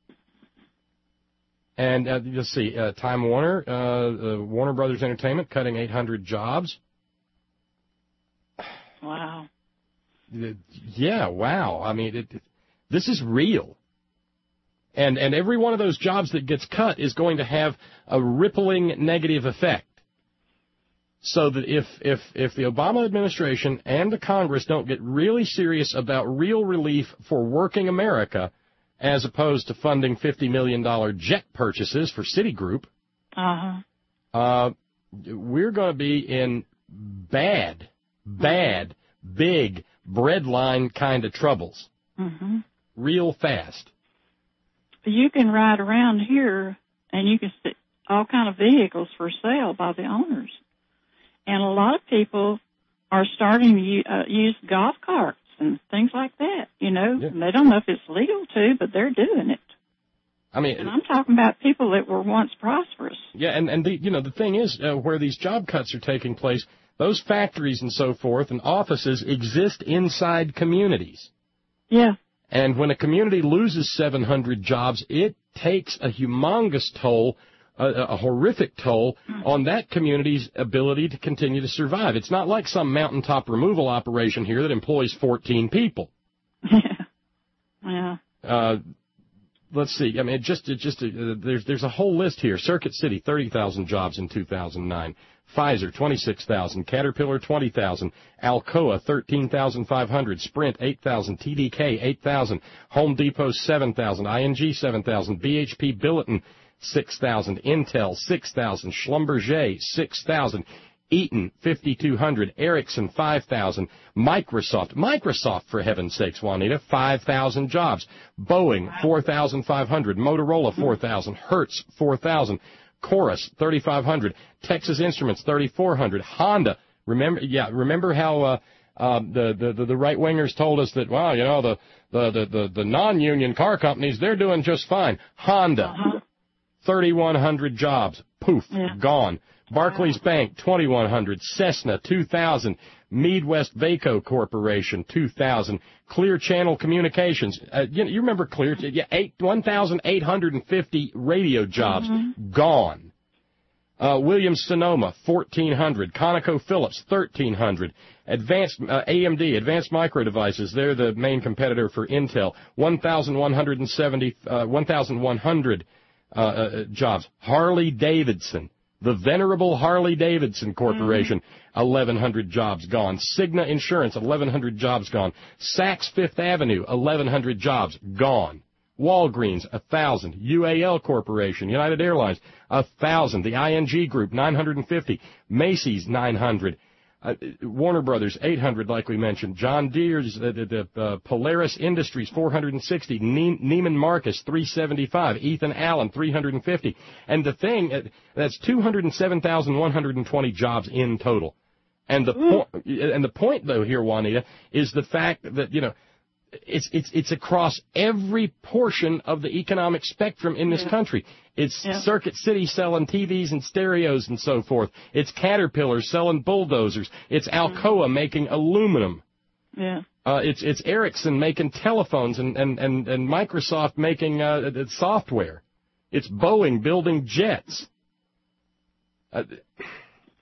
And let's see, Time Warner, Warner Brothers Entertainment, cutting 800 jobs. Wow. Yeah, wow. I mean, this is real. And every one of those jobs that gets cut is going to have a rippling negative effect. So that if the Obama administration and the Congress don't get really serious about real relief for working America, as opposed to funding $50 million jet purchases for Citigroup, we're going to be in bad, big breadline kind of troubles. Real fast. You can ride around here and you can see all kind of vehicles for sale by the owners. And a lot of people are starting to use golf carts and things like that, you know. Yeah. They don't know if it's legal to, but they're doing it. I mean, and I'm talking about people that were once prosperous. Yeah, and the thing is, where these job cuts are taking place, those factories and so forth and offices exist inside communities. Yeah. And when a community loses 700 jobs, it takes a humongous toll, a horrific toll on that community's ability to continue to survive. It's not like some mountaintop removal operation here that employs 14 people. Yeah. Let's see. I mean, there's a whole list here. Circuit City, 30,000 jobs in 2009. Pfizer, 26,000. Caterpillar, 20,000. Alcoa, 13,500. Sprint, 8,000. TDK, 8,000. Home Depot, 7,000. ING, 7,000. BHP Billiton, 6,000. Intel, 6,000. Schlumberger, 6,000. Eaton, 5,200. Ericsson, 5,000. Microsoft, for heaven's sakes, Juanita, 5,000 jobs. Boeing, 4,500. Motorola, 4,000. Hertz, 4,000. Chorus, 3,500. Texas Instruments, 3,400. Honda, remember how the right wingers told us that, well, you know, the non-union car companies, they're doing just fine. Honda, 3,100 jobs, poof, gone. Barclays Bank, 2,100. Cessna, 2,000. Midwest Vaco Corporation, 2,000. Clear Channel Communications, you remember Clear? 1,850 radio jobs, gone. Williams-Sonoma, 1,400. ConocoPhillips, 1,300. AMD, Advanced Micro Devices, they're the main competitor for Intel, 1,100 jobs. Harley-Davidson, the venerable Harley-Davidson Corporation, 1,100 jobs gone. Cigna Insurance, 1,100 jobs gone. Saks Fifth Avenue, 1,100 jobs gone. Walgreens, 1,000. UAL Corporation, United Airlines, 1,000. The ING Group, 950. Macy's, 900. Warner Brothers, 800, like we mentioned. John Deere's, Polaris Industries, 460. Neiman Marcus, 375. Ethan Allen, 350. And the thing, that's 207,120 jobs in total. And the point, though, here, Juanita, is the fact that, you know, it's across every portion of the economic spectrum in this country. It's Circuit City selling TVs and stereos and so forth. It's Caterpillar selling bulldozers. It's Alcoa making aluminum. It's Ericsson making telephones and Microsoft making software. It's Boeing building jets.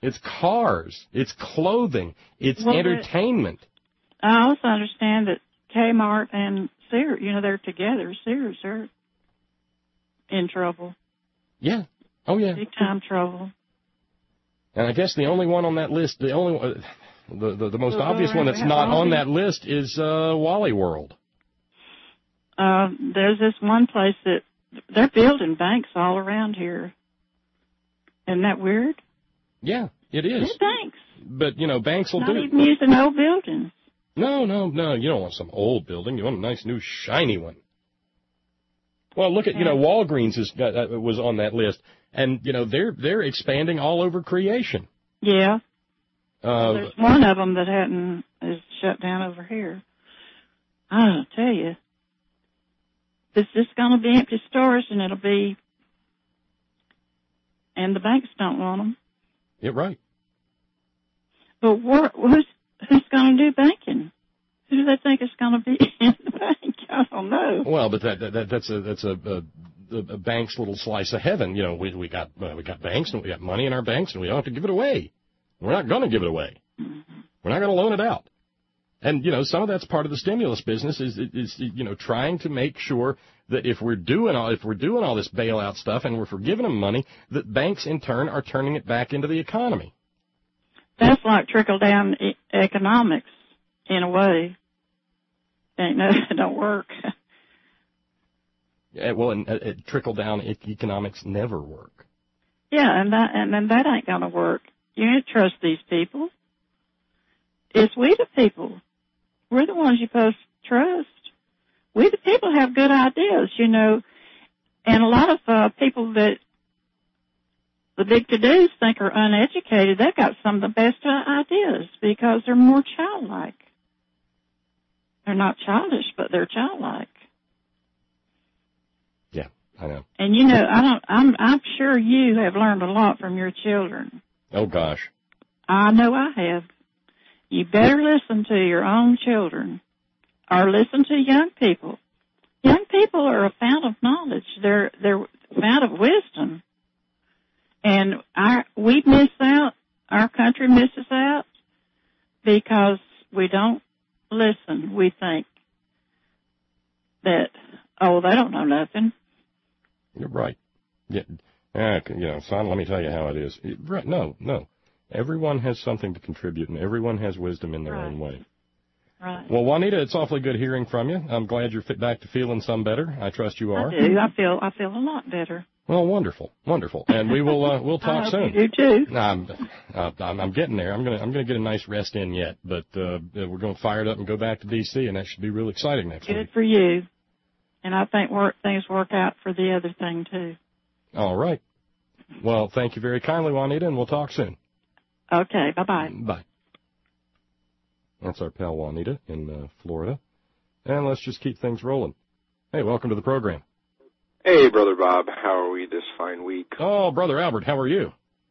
It's cars. It's clothing. It's Well, entertainment. I also understand that Kmart and Sears, they're together. Sears are in trouble. Yeah. Oh, yeah. Big time trouble. And I guess the only one on that list, the most So obvious one that's not on that list is Wally World. There's this one place that they're building banks all around here. Isn't that weird? Yeah, it is. They're banks. But, banks will Not do even using old buildings. No. You don't want some old building. You want a nice, new, shiny one. Well, look at, Walgreens was on that list. And, they're expanding all over creation. Yeah. There's one of them that is shut down over here. I'll tell you. It's just going to be empty stores, and and the banks don't want them. Yeah, right. But who's going to do banking? Who do they think is going to be in the bank? I don't know. Well, but that's a bank's little slice of heaven. We got banks and we got money in our banks, and we don't have to give it away. We're not going to give it away. Mm-hmm. We're not going to loan it out. And, some of that's part of the stimulus business is trying to make sure that if we're doing all this bailout stuff and we're giving them money, that banks in turn are turning it back into the economy. That's like trickle-down economics, in a way. It don't work. Yeah, well, and trickle-down economics never work. Yeah, and that ain't going to work. You can't trust these people. It's we the people. We're the ones you're supposed to trust. We the people have good ideas, and a lot of people that the big to-dos think are uneducated, they've got some of the best ideas because they're more childlike. They're not childish, but they're childlike. Yeah, I know. And I'm sure you have learned a lot from your children. Oh gosh. I know I have. You better listen to your own children, or listen to young people. Young people are a fount of knowledge. They're a fount of wisdom. And we miss out, our country misses out, because we don't listen. We think that, they don't know nothing. You're right. Yeah. Son, let me tell you how it is. Right. No. Everyone has something to contribute, and everyone has wisdom in their own way. Right. Well, Juanita, it's awfully good hearing from you. I'm glad you're back to feeling some better. I trust you are. I do. I feel a lot better. Well, wonderful. And we will we'll talk soon. You do too. I'm getting there. I'm gonna get a nice rest in yet, but we're going to fire it up and go back to D.C., and that should be real exciting next week. Good for you. And I think things work out for the other thing too. All right. Well, thank you very kindly, Juanita, and we'll talk soon. Okay. Bye-bye. Bye. That's our pal Juanita in Florida. And let's just keep things rolling. Hey, welcome to the program. Hey, Brother Bob. How are we this fine week? Oh, Brother Albert, how are you?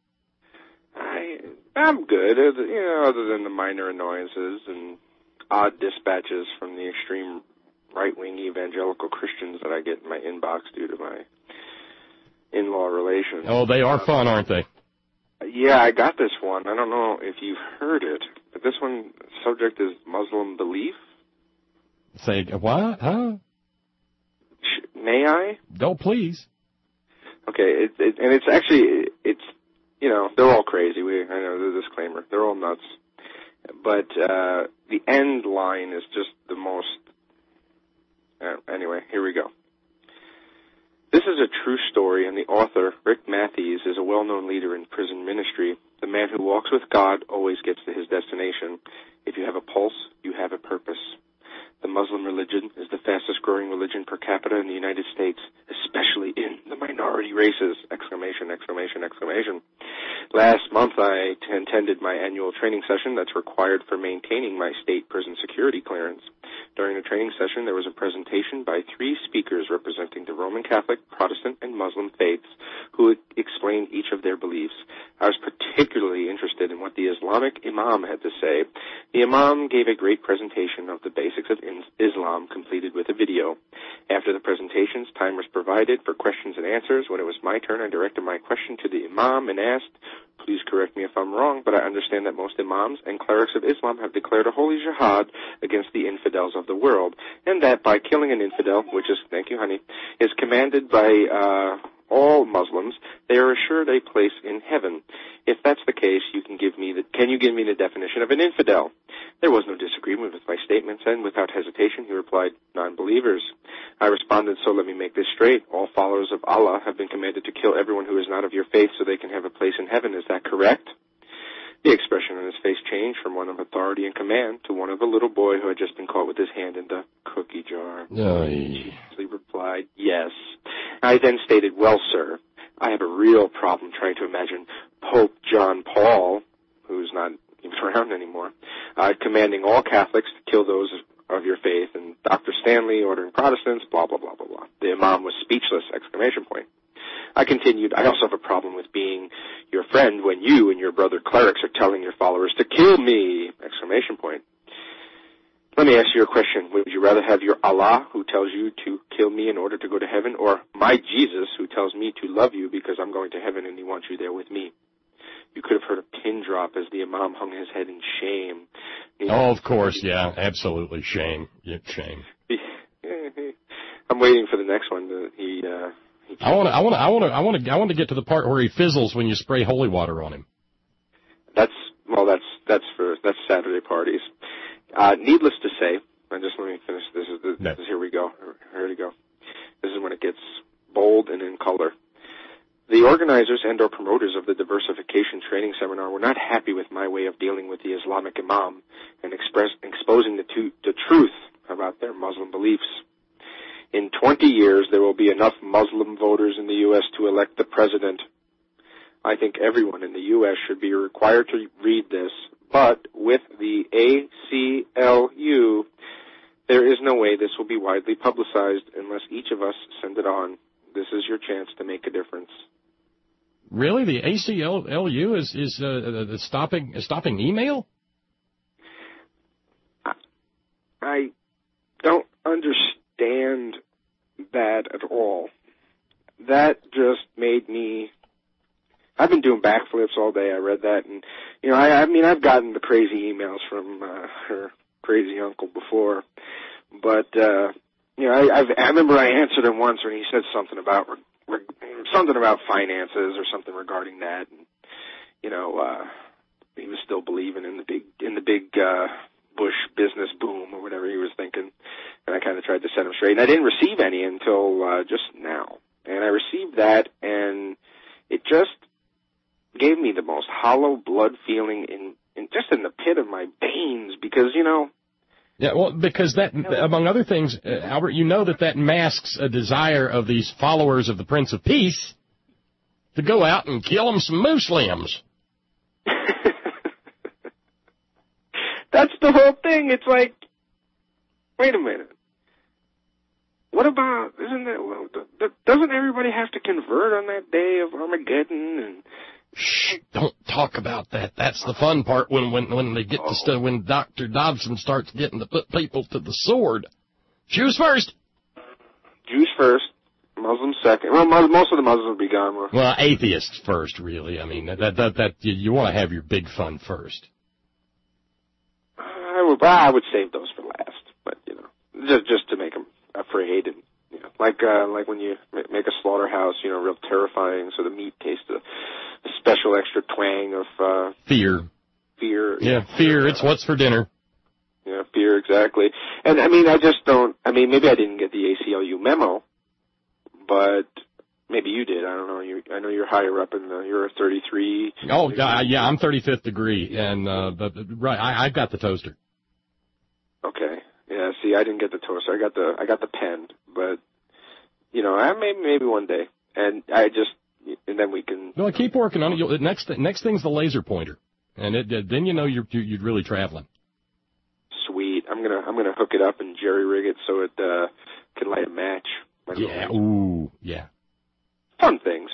I'm good, other than the minor annoyances and odd dispatches from the extreme right-wing evangelical Christians that I get in my inbox due to my in-law relations. Oh, they are fun, aren't they? Yeah, I got this one. I don't know if you've heard it, but this one, subject is Muslim belief. Say, what? Huh? May I? Oh, please. Okay, it's actually, they're all crazy. I know the disclaimer. They're all nuts. But the end line is just the most... anyway, here we go. This is a true story, and the author, Rick Matthews, is a well-known leader in prison ministry. The man who walks with God always gets to his destination. If you have a pulse, you have a purpose. The Muslim religion is the fastest-growing religion per capita in the United States, especially in the minority races! Exclamation, exclamation, exclamation. Last month, I attended my annual training session that's required for maintaining my state prison security clearance. During the training session, there was a presentation by 3 speakers representing the Roman Catholic, Protestant, and Muslim faiths who explained each of their beliefs. I was particularly interested in what the Islamic Imam had to say. The Imam gave a great presentation of the basics of Islam, completed with a video. After the presentations, time was provided for questions and answers. When it was my turn, I directed my question to the Imam and asked, Please correct me if I'm wrong, but I understand that most imams and clerics of Islam have declared a holy jihad against the infidels of the world, and that by killing an infidel, which is, thank you, honey, is commanded by all Muslims, they are assured a place in heaven. If that's the case, can you give me the definition of an infidel? There was no disagreement with my statements, and without hesitation, he replied, non-believers. I responded, so let me make this straight. All followers of Allah have been commanded to kill everyone who is not of your faith so they can have a place in heaven. Is that correct? The expression on his face changed from one of authority and command to one of a little boy who had just been caught with his hand in the cookie jar. He replied, yes. I then stated, well, sir, I have a real problem trying to imagine Pope John Paul, who's not even around anymore, commanding all Catholics to kill those of your faith, and Dr. Stanley ordering Protestants, blah, blah, blah, blah, blah. The imam was speechless, exclamation point. I continued, I also have a problem with being your friend when you and your brother clerics are telling your followers to kill me, exclamation point. Let me ask you a question. Would you rather have your Allah, who tells you to kill me in order to go to heaven, or my Jesus, who tells me to love you because I'm going to heaven and he wants you there with me? You could have heard a pin drop as the imam hung his head in shame. Oh, of course, yeah, absolutely, shame. Yeah, shame. I'm waiting for the next one. I want to get to the part where he fizzles when you spray holy water on him. That's Saturday parties. Needless to say, let me finish. This is here we go. Here we go. This is when it gets bold and in color. The organizers and or promoters of the diversification training seminar were not happy with my way of dealing with the Islamic imam and exposing the truth about their Muslim beliefs. In 20 years, there will be enough Muslim voters in the U.S. to elect the president. I think everyone in the U.S. should be required to read this, but with the ACLU, there is no way this will be widely publicized unless each of us send it on. This is your chance to make a difference. Really? The ACLU is stopping email? I don't understand that at all. That just made me... I've been doing backflips all day. I read that, and I've gotten the crazy emails from her crazy uncle before, but I remember I answered him once when he said something about finances or something regarding that, and he was still believing in the big Bush business boom or whatever he was thinking, and I kind of tried to set him straight. And I didn't receive any until just now, and I received that, and it just gave me the most hollow blood feeling in the pit of my veins because, Yeah, well, because that, among other things, Albert, that masks a desire of these followers of the Prince of Peace to go out and kill them some Muslims. That's the whole thing. It's like, wait a minute. What about, doesn't everybody have to convert on that day of Armageddon? And shh, don't talk about that. That's the fun part when they get to when Dr. Dobson starts getting to put people to the sword. Jews first. Jews first. Muslims second. Well, most of the Muslims will be gone. Well, atheists first, really. I mean, that you want to have your big fun first. I would save those for last, but just to make them afraid and like when you make a slaughterhouse, real terrifying, so the meat tastes a special extra twang of fear. Fear. Yeah, fear. It's what's for dinner. Yeah, fear, exactly. And I just don't. Maybe I didn't get the ACLU memo, but maybe you did. I don't know. I know you're higher up you're a 33. Oh, yeah, I'm 35th degree, and right, I got the toaster. Okay. Yeah. See, I didn't get the toaster. I got the pen, but maybe one day, and then we can. No, keep working on it. Next thing's the laser pointer, and then you're really traveling. Sweet. I'm gonna hook it up and jerry rig it so it can light a match. Yeah. Ooh. Yeah. Fun things.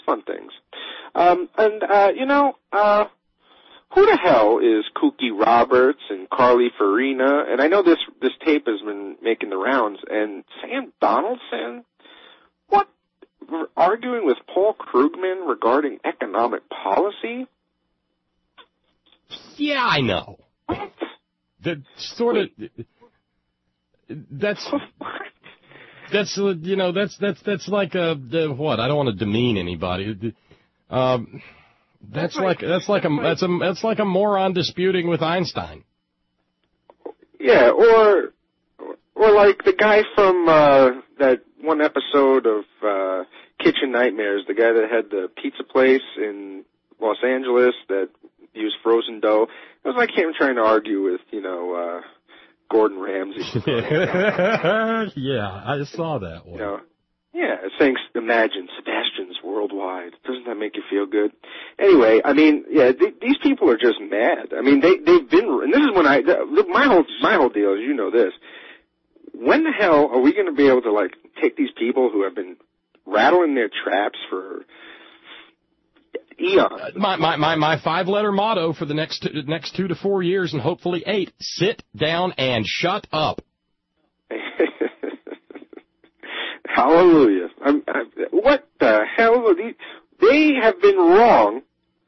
Who the hell is Kooky Roberts and Carly Farina? And I know this tape has been making the rounds. And Sam Donaldson, arguing with Paul Krugman regarding economic policy? Yeah, I know. That sort of. That's like what? I don't want to demean anybody. That's like a moron disputing with Einstein. Yeah, or like the guy from that one episode of Kitchen Nightmares, the guy that had the pizza place in Los Angeles that used frozen dough. It was like him trying to argue with, Gordon Ramsay. Yeah, I saw that one. Saying, imagine Sebastian's worldwide. Doesn't that make you feel good? Anyway, I mean, these people are just mad. I mean, they've been, and this is when my whole deal is, this. When the hell are we going to be able to, like, take these people who have been rattling their traps for eons? My 5-letter motto for the next 2 to 4 years and hopefully 8, sit down and shut up. Hallelujah. What the hell are these? They have been wrong.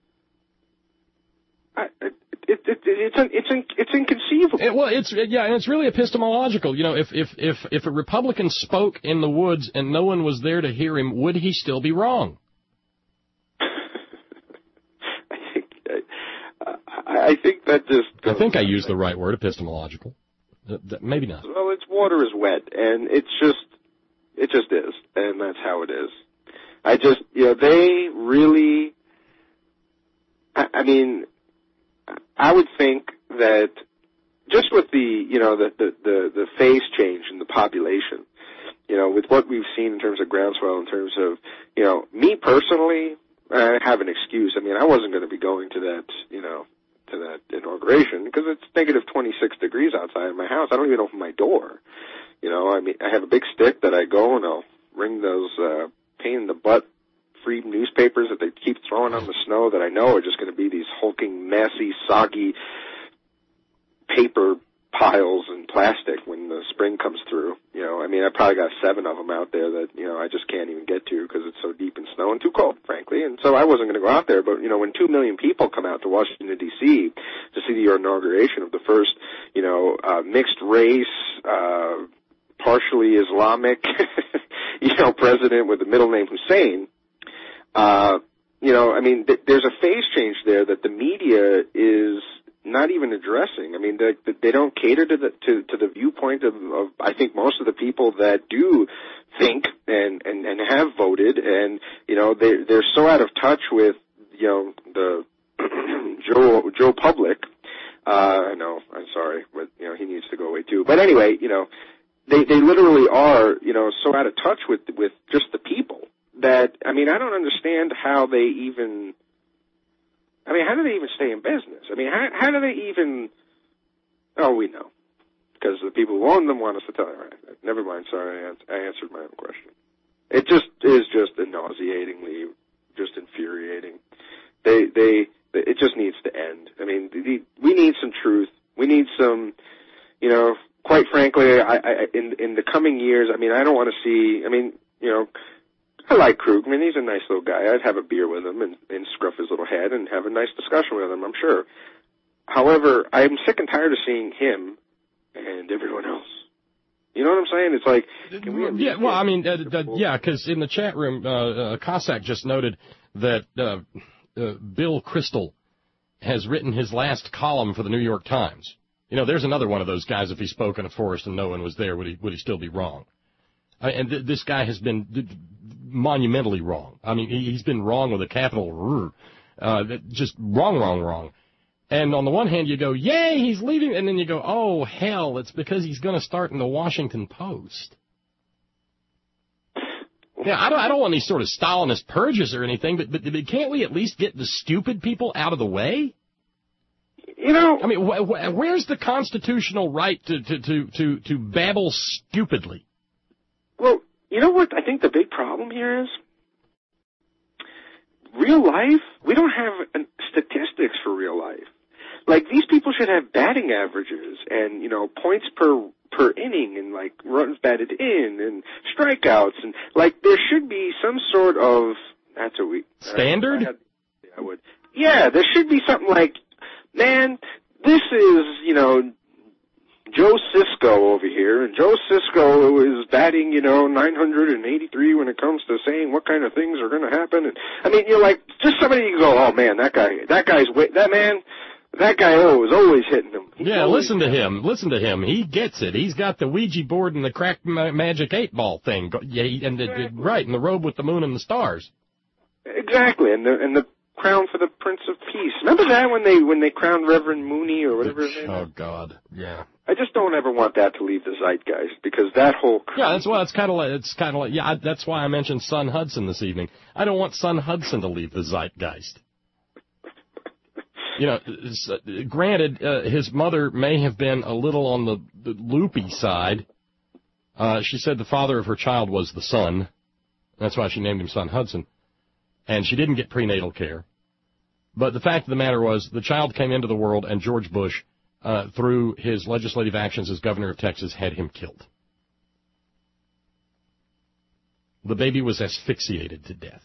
It's inconceivable. And it's really epistemological. If a Republican spoke in the woods and no one was there to hear him, would he still be wrong? I think that just. I think I used the right word, epistemological. Maybe not. Well, its water is wet, and it just is, and that's how it is. They really. I mean, I would think that just with the phase change in the population, with what we've seen in terms of groundswell, in terms of, me personally, I have an excuse. I mean, I wasn't going to be going to that, to that inauguration because it's negative 26 degrees outside of my house. I don't even open my door. I mean, I have a big stick that I go and I'll ring those pain in the butt free newspapers that they keep throwing on the snow that I know are just going to be these hulking, messy, soggy paper piles and plastic when the spring comes through. I mean, I probably got 7 of them out there that, I just can't even get to because it's so deep in snow and too cold, frankly. And so I wasn't going to go out there. But, when 2 million people come out to Washington, D.C. to see the inauguration of the first, mixed race, partially Islamic, president with the middle name Hussein, I mean, there's a phase change there that the media is not even addressing. I mean, they don't cater to the viewpoint of I think most of the people that do think and have voted, and they're so out of touch with the Joe Public. I know, I'm sorry, but he needs to go away too. But anyway, they literally are so out of touch with just the people that, I mean, I don't understand how they even. I mean, how do they even stay in business? I mean, how do they even... Oh, we know. Because the people who own them want us to tell you. Right, never mind, sorry, I answered my own question. It just is just nauseatingly, just infuriating. It just needs to end. I mean, we need some truth. We need some, quite frankly, in the coming years, I mean, I don't want to see, I mean, I like Krugman. He's a nice little guy. I'd have a beer with him and scruff his little head and have a nice discussion with him, I'm sure. However, I'm sick and tired of seeing him and everyone else. You know what I'm saying? It's like, can we... Yeah, well, I mean, because in the chat room, Cossack just noted that Bill Kristol has written his last column for the New York Times. There's another one of those guys, if he spoke in a forest and no one was there, would he still be wrong? And this guy has been monumentally wrong. I mean, he's been wrong with a capital R. Just wrong. And on the one hand, you go, yay, he's leaving. And then you go, oh, hell, it's because he's going to start in the Washington Post. Yeah, I don't want these sort of Stalinist purges or anything, but can't we at least get the stupid people out of the way? I mean, where's the constitutional right to babble stupidly? Well, you know what I think the big problem here is? Real life, we don't have statistics for real life. Like, these people should have batting averages and, points per inning and, like, runs batted in and strikeouts. And, like, there should be some sort of... That's a week. Standard? I would. Yeah, there should be something like man, this is, Joe Cisco over here, and Joe Cisco is batting, 983 when it comes to saying what kind of things are going to happen. And I mean, just somebody you go, oh man, that guy is always hitting him. Listen to him. He gets it. He's got the Ouija board and the crack magic 8-ball thing. Yeah, and the robe with the moon and the stars. Exactly, and the crown for the Prince of Peace. Remember that when they crowned Reverend Mooney or whatever his name is? Oh God, yeah. I just don't ever want that to leave the zeitgeist, because that whole that's why I mentioned Son Hudson this evening. I don't want Son Hudson to leave the zeitgeist. Granted, his mother may have been a little on the loopy side. She said the father of her child was the son. That's why she named him Son Hudson. And she didn't get prenatal care. But the fact of the matter was, the child came into the world, and George Bush, through his legislative actions as governor of Texas, had him killed. The baby was asphyxiated to death.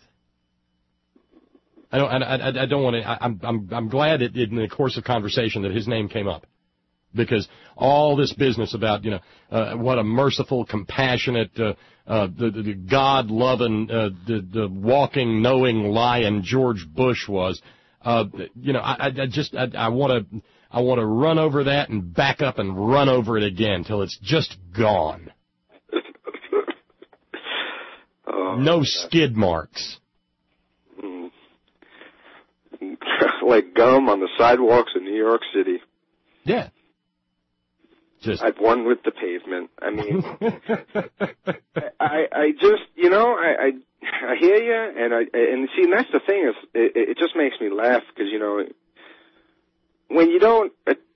I don't want to. I'm glad that in the course of conversation that his name came up, because all this business about what a merciful, compassionate, the God-loving, the walking, knowing lion George Bush was. I want to run over that and back up and run over it again till it's just gone. No skid marks. Like gum on the sidewalks in New York City. Yeah. I've won with the pavement. I mean, I just, I hear you, and see, and that's the thing is, it just makes me laugh because, when you don't,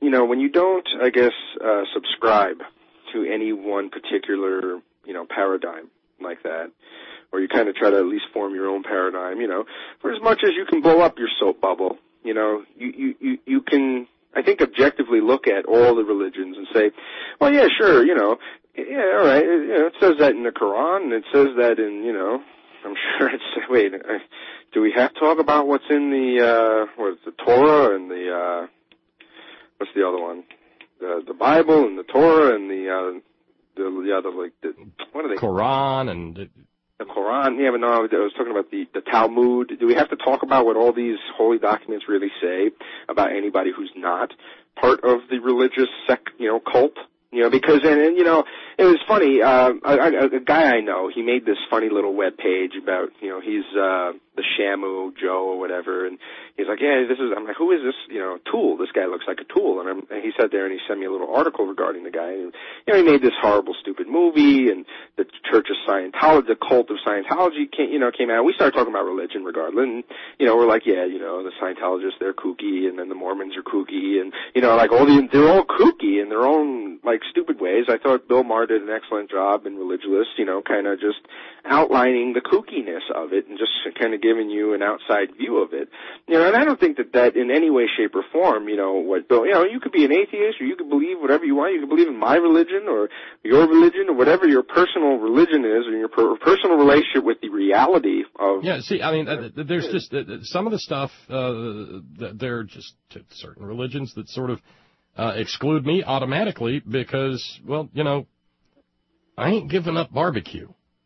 I guess, subscribe to any one particular, paradigm like that, or you kind of try to at least form your own paradigm, for as much as you can blow up your soap bubble, you can, I think, objectively look at all the religions and say, well, yeah, sure, yeah, all right, it says that in the Quran, and it says that in, I'm sure it's, wait, do we have to talk about what's in the, the Torah and the, what's the other one? The Bible and the Torah and the other, like, what are they? Quran and... The Quran, yeah, but no, I was talking about the Talmud. Do we have to talk about what all these holy documents really say about anybody who's not part of the religious cult? Because, and it was funny, a guy I know, he made this funny little web page about, he's, the Shamu Joe or whatever, and he's like, yeah, I'm like, who is this, Tool? This guy looks like a tool, and he sat there and he sent me a little article regarding the guy, and, he made this horrible, stupid movie, and the Church of Scientology, the cult of Scientology came out. We started talking about religion regardless, and, we're like, yeah, the Scientologists, they're kooky, and then the Mormons are kooky, and, they're all kooky in their own, like, stupid ways. I thought Bill Maher did an excellent job in Religulous, kind of just outlining the kookiness of it and just kind of giving you an outside view of it. And I don't think that in any way, shape, or form, what Bill, you could be an atheist or you could believe whatever you want. You could believe in my religion or your religion or whatever your personal religion is or your personal relationship with the reality of... Yeah, see, I mean, there's just some of the stuff, there are just certain religions that sort of exclude me automatically because, well, I ain't giving up barbecue.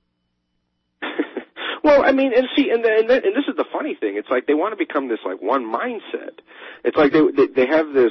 Well, I mean, and see, and this is the funny thing. It's like they want to become this like one mindset. It's like they have this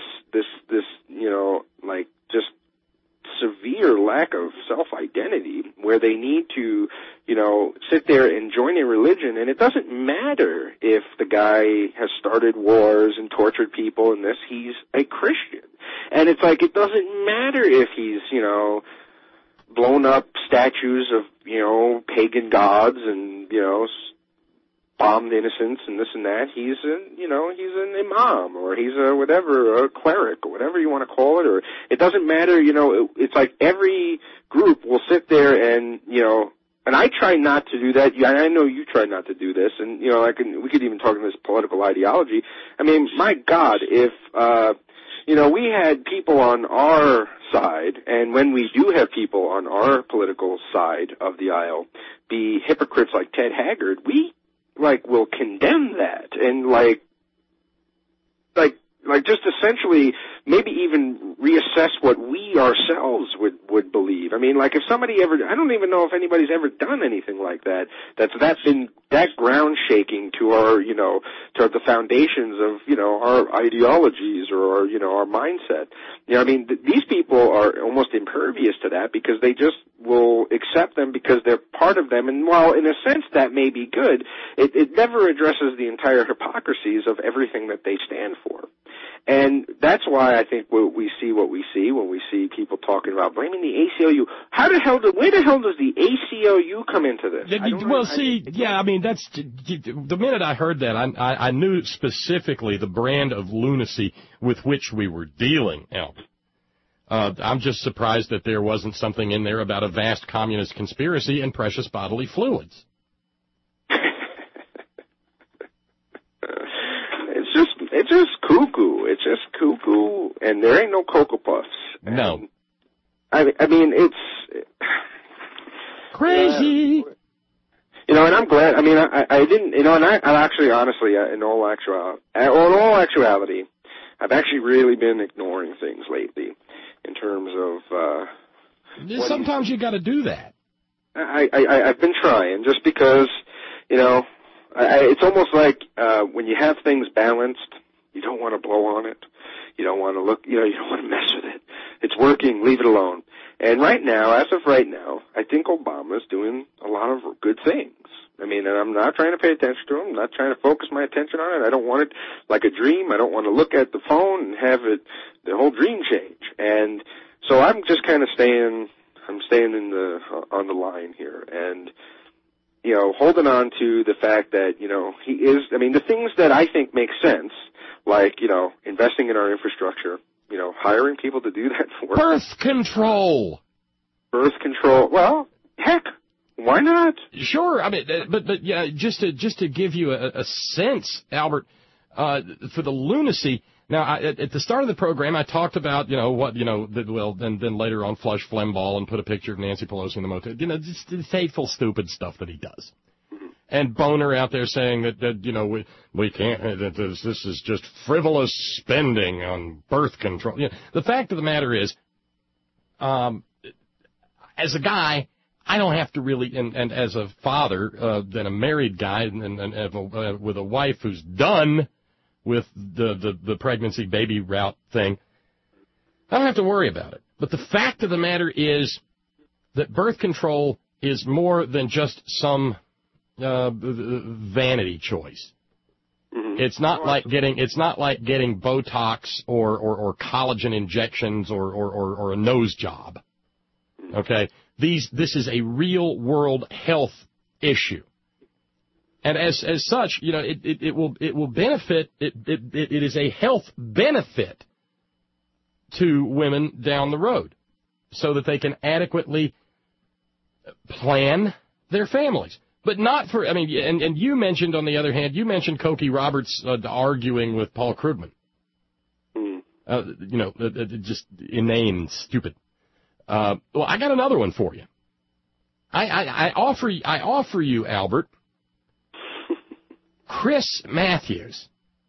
like just severe lack of self-identity where they need to, sit there and join a religion, and it doesn't matter if the guy has started wars and tortured people and this, he's a Christian. And it's like it doesn't matter if he's, blown up statues of, pagan gods and, bombed innocents and this and that. He's an imam or he's a cleric or whatever you want to call it. Or it doesn't matter, it's like every group will sit there and, and I try not to do that. I know you try not to do this. And, we could even talk in this political ideology. I mean, my God, if, we had people on our side, and when we do have people on our political side of the aisle be hypocrites like Ted Haggard, we, will condemn that. And, Like, just essentially maybe even reassess what we ourselves would believe. I mean, like, if somebody ever, I don't even know if anybody's ever done anything like that, that's been that ground shaking to our, you know, to the foundations of, you know, our ideologies or our, you know, our mindset. You know, I mean, these people are almost impervious to that because they just will accept them because they're part of them. And while in a sense that may be good, it never addresses the entire hypocrisies of everything that they stand for. And that's why I think we see when we see people talking about blaming the ACLU. Where the hell does the ACLU come into this? I mean, that's the minute I heard that, I knew specifically the brand of lunacy with which we were dealing, Albert. I'm just surprised that there wasn't something in there about a vast communist conspiracy and precious bodily fluids. It's just cuckoo. It's just cuckoo, and there ain't no Cocoa Puffs. No. I mean, it's crazy. You know, and I'm glad. I mean, I didn't. You know, and I actually, honestly, in all actuality, I've actually really been ignoring things lately, in terms of. Sometimes you got to do that. I've been trying, just because, you know, it's almost like when you have things balanced, you don't want to blow on it. You don't want to look, you know, you don't want to mess with it. It's working, leave it alone. And right now, as of right now, I think Obama's doing a lot of good things. I mean, and I'm not trying to pay attention to him. I'm not trying to focus my attention on it. I don't want it like a dream. I don't want to look at the phone and have it, the whole dream change. And so I'm just kind of staying on the line here. And, you know, holding on to the fact that, you know, he is, I mean, the things that I think make sense, like, you know, investing in our infrastructure, you know, hiring people to do that for us. Birth control. Well, heck, why not? Sure. I mean, but yeah, just to give you a sense, Albert, for the lunacy. Now, at the start of the program, I talked about, you know, what, you know, then later on flush Flemball and put a picture of Nancy Pelosi in the motel. You know, just the hateful, stupid stuff that he does. And Boner out there saying that you know, we can't, that this is just frivolous spending on birth control. You know, the fact of the matter is, as a guy, I don't have to really, and as a father, then a married guy, and with a wife who's done with the pregnancy baby route thing, I don't have to worry about it. But the fact of the matter is that birth control is more than just some vanity choice. Mm-hmm. It's not like getting Botox or collagen injections or a nose job. Okay? This is a real world health issue. And as such, you know, it will benefit, it is a health benefit to women down the road so that they can adequately plan their families. But not for, I mean, and you mentioned, on the other hand, Cokie Roberts arguing with Paul Krugman. You know, just inane, stupid. Well, I got another one for you. I offer you, Albert, Chris Matthews,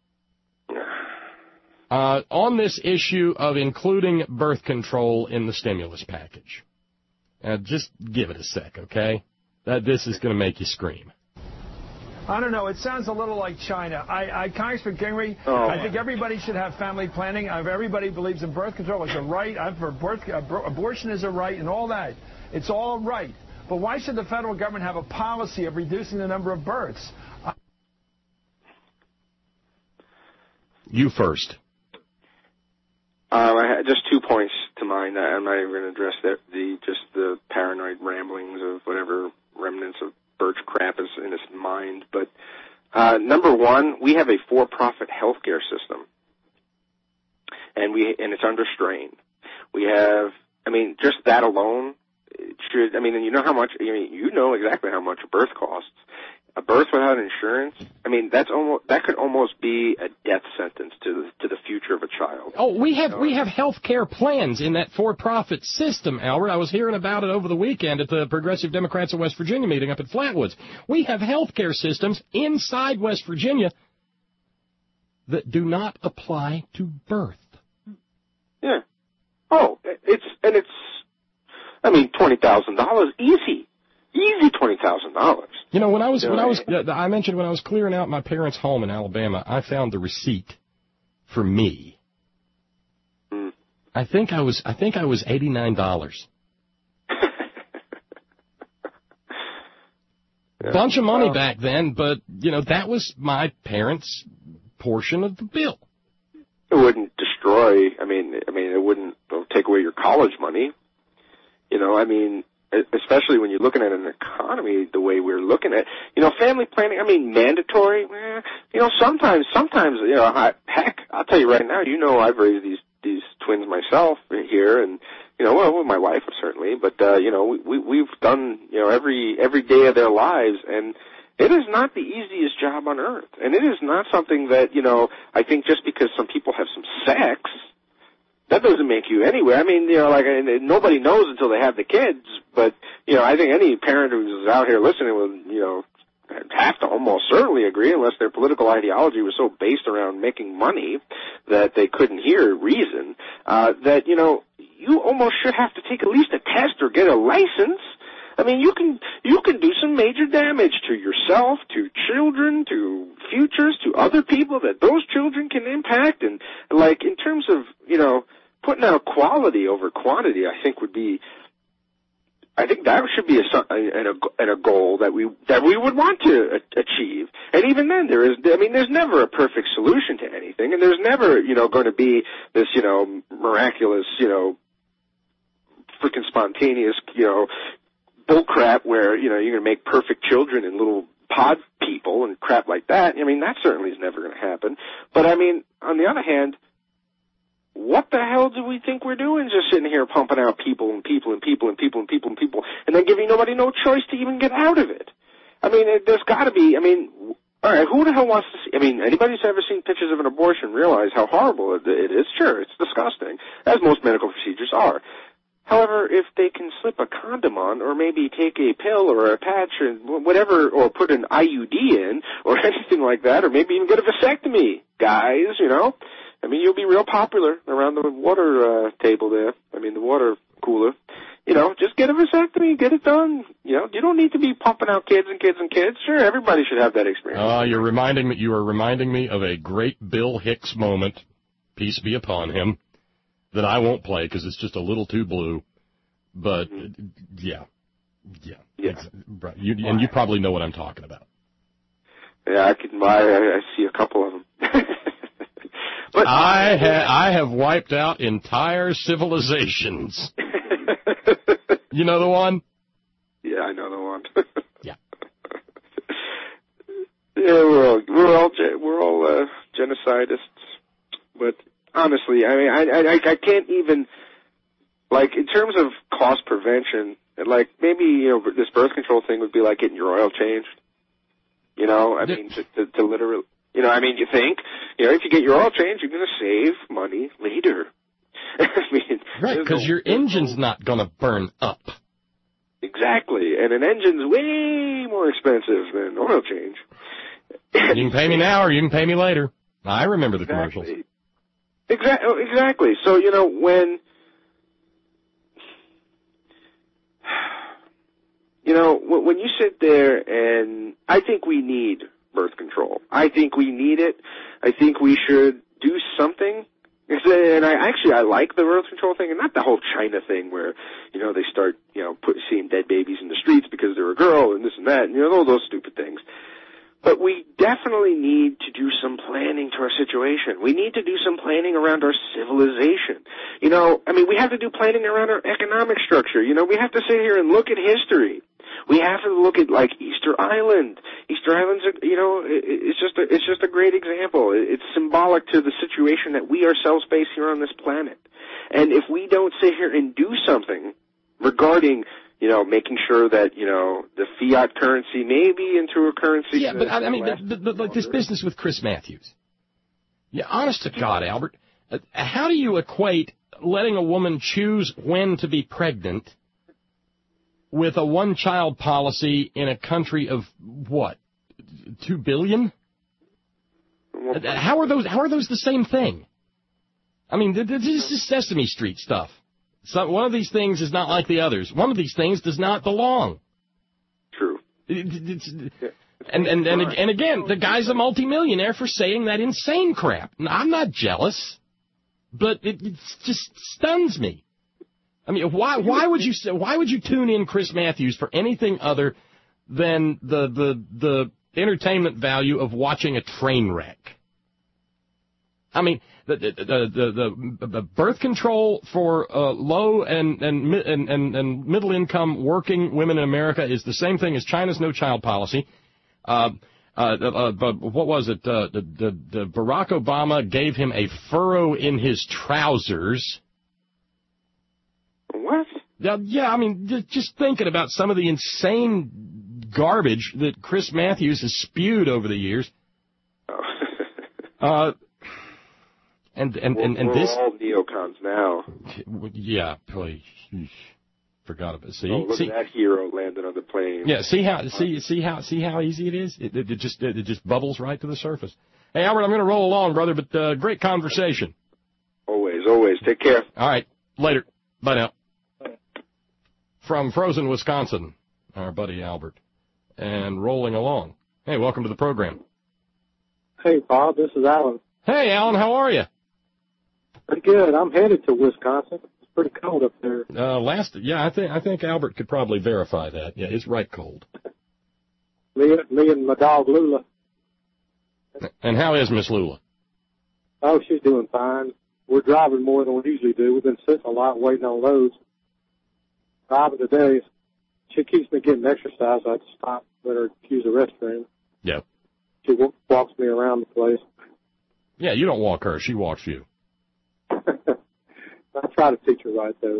on this issue of including birth control in the stimulus package. Just give it a sec, okay? This is going to make you scream. I don't know. It sounds a little like China. Congressman Gingrey, I think everybody should have family planning. Everybody believes in birth control. It's a right. I'm for abortion is a right and all that. It's all right. But why should the federal government have a policy of reducing the number of births? You first. I had just 2 points to mind. I'm not even going to address the paranoid ramblings of whatever remnants of birch crap is in his mind. But number one, we have a for-profit healthcare system, and it's under strain. We have, I mean, just that alone should. I mean, and you know how much. You know exactly how much a birth costs. A birth without insurance, I mean, that could almost be a death sentence to the future of a child. Oh, we have health care plans in that for-profit system, Albert. I was hearing about it over the weekend at the Progressive Democrats of West Virginia meeting up at Flatwoods. We have health care systems inside West Virginia that do not apply to birth. Yeah. Oh, it's $20,000 easy. Easy $20,000. You know, I mentioned when I was clearing out my parents' home in Alabama, I found the receipt for me. I think I was $89. Bunch of money back then, but that was my parents' portion of the bill. It wouldn't destroy. I mean, it wouldn't take away your college money. Especially when you're looking at an economy the way we're looking at, family planning. Mandatory. Sometimes. Heck, I'll tell you right now. I've raised these twins myself here, and with my wife certainly. But we've done every day of their lives, and it is not the easiest job on earth, and it is not something that I think just because some people have some sex, that doesn't make you anywhere. Nobody knows until they have the kids. But I think any parent who's out here listening will have to almost certainly agree, unless their political ideology was so based around making money that they couldn't hear reason, that you almost should have to take at least a test or get a license. You can do some major damage to yourself, to children, to futures, to other people that those children can impact. And in terms of putting out quality over quantity, I think that should be a goal that we would want to achieve. And even then, there's never a perfect solution to anything, and there's never going to be this miraculous freaking spontaneous bullcrap where you're going to make perfect children and little pod people and crap like that. That certainly is never going to happen. But on the other hand, what the hell do we think we're doing just sitting here pumping out people and people and people and people and people and people and then giving nobody no choice to even get out of it? There's got to be, all right, who the hell wants to see, anybody who's ever seen pictures of an abortion realize how horrible it is. Sure, it's disgusting, as most medical procedures are. However, if they can slip a condom on, or maybe take a pill or a patch or whatever, or put an IUD in, or anything like that, or maybe even get a vasectomy, guys, you'll be real popular around the water table there. The water cooler. Just get a vasectomy, get it done. You don't need to be pumping out kids and kids and kids. Sure, everybody should have that experience. You are reminding me of a great Bill Hicks moment, peace be upon him, that I won't play because it's just a little too blue. But, yeah. And you probably know what I'm talking about. Yeah, I see a couple of them. But I have wiped out entire civilizations. You know the one? Yeah, I know the one. Yeah. Yeah, we're all genocidists. But honestly, I can't even, in terms of cost prevention, maybe this birth control thing would be like getting your oil changed. To literally. You think, if you get your oil changed, you're going to save money later. Right, because your engine's not going to burn up. Exactly, and an engine's way more expensive than oil change. You can pay me now or you can pay me later. I remember the commercials. Exactly. So, when you sit there, and I think we need birth control. I think we need it. I think we should do something. And I like the birth control thing, and not the whole China thing where, they start, seeing dead babies in the streets because they're a girl and this and that, and, all those stupid things. But we definitely need to do some planning to our situation. We need to do some planning around our civilization. We have to do planning around our economic structure. We have to sit here and look at history. We have to look at Easter Island. Easter Island's, it's just a great example. It's symbolic to the situation that we ourselves face here on this planet. And if we don't sit here and do something regarding, making sure that, the fiat currency may be into a currency. Yeah, but this business with Chris Matthews. Yeah, honest to God, Albert, how do you equate letting a woman choose when to be pregnant with a one-child policy in a country of, what, 2 billion? How are those the same thing? I mean, this is Sesame Street stuff. So one of these things is not like the others. One of these things does not belong. True. And again, the guy's a multimillionaire for saying that insane crap. I'm not jealous, but it just stuns me. I mean, why would you tune in Chris Matthews for anything other than the entertainment value of watching a train wreck? I mean, the birth control for low and middle income working women in America is the same thing as China's no child policy. What was it? The Barack Obama gave him a furrow in his trousers. What? Yeah, I mean, just thinking about some of the insane garbage that Chris Matthews has spewed over the years. And we're this all neocons now. Yeah, please. Forgot about it. See, look at that hero landing on the plane. Yeah, see how easy it is. It just bubbles right to the surface. Hey, Albert, I'm going to roll along, brother, but great conversation. Always. Take care. All right, later. Bye now. From Frozen, Wisconsin, our buddy Albert, and rolling along. Hey, welcome to the program. Hey, Bob, this is Alan. Hey, Alan, how are you? Pretty good. I'm headed to Wisconsin. It's pretty cold up there. I think Albert could probably verify that. Yeah, it's right cold. Me and my dog Lula. And how is Miss Lula? Oh, she's doing fine. We're driving more than we usually do. We've been sitting a lot waiting on loads. Driving today, she keeps me getting exercise. I have to stop, let her use the restroom. Yeah. She walks me around the place. Yeah, you don't walk her. She walks you. I try to teach her right, though.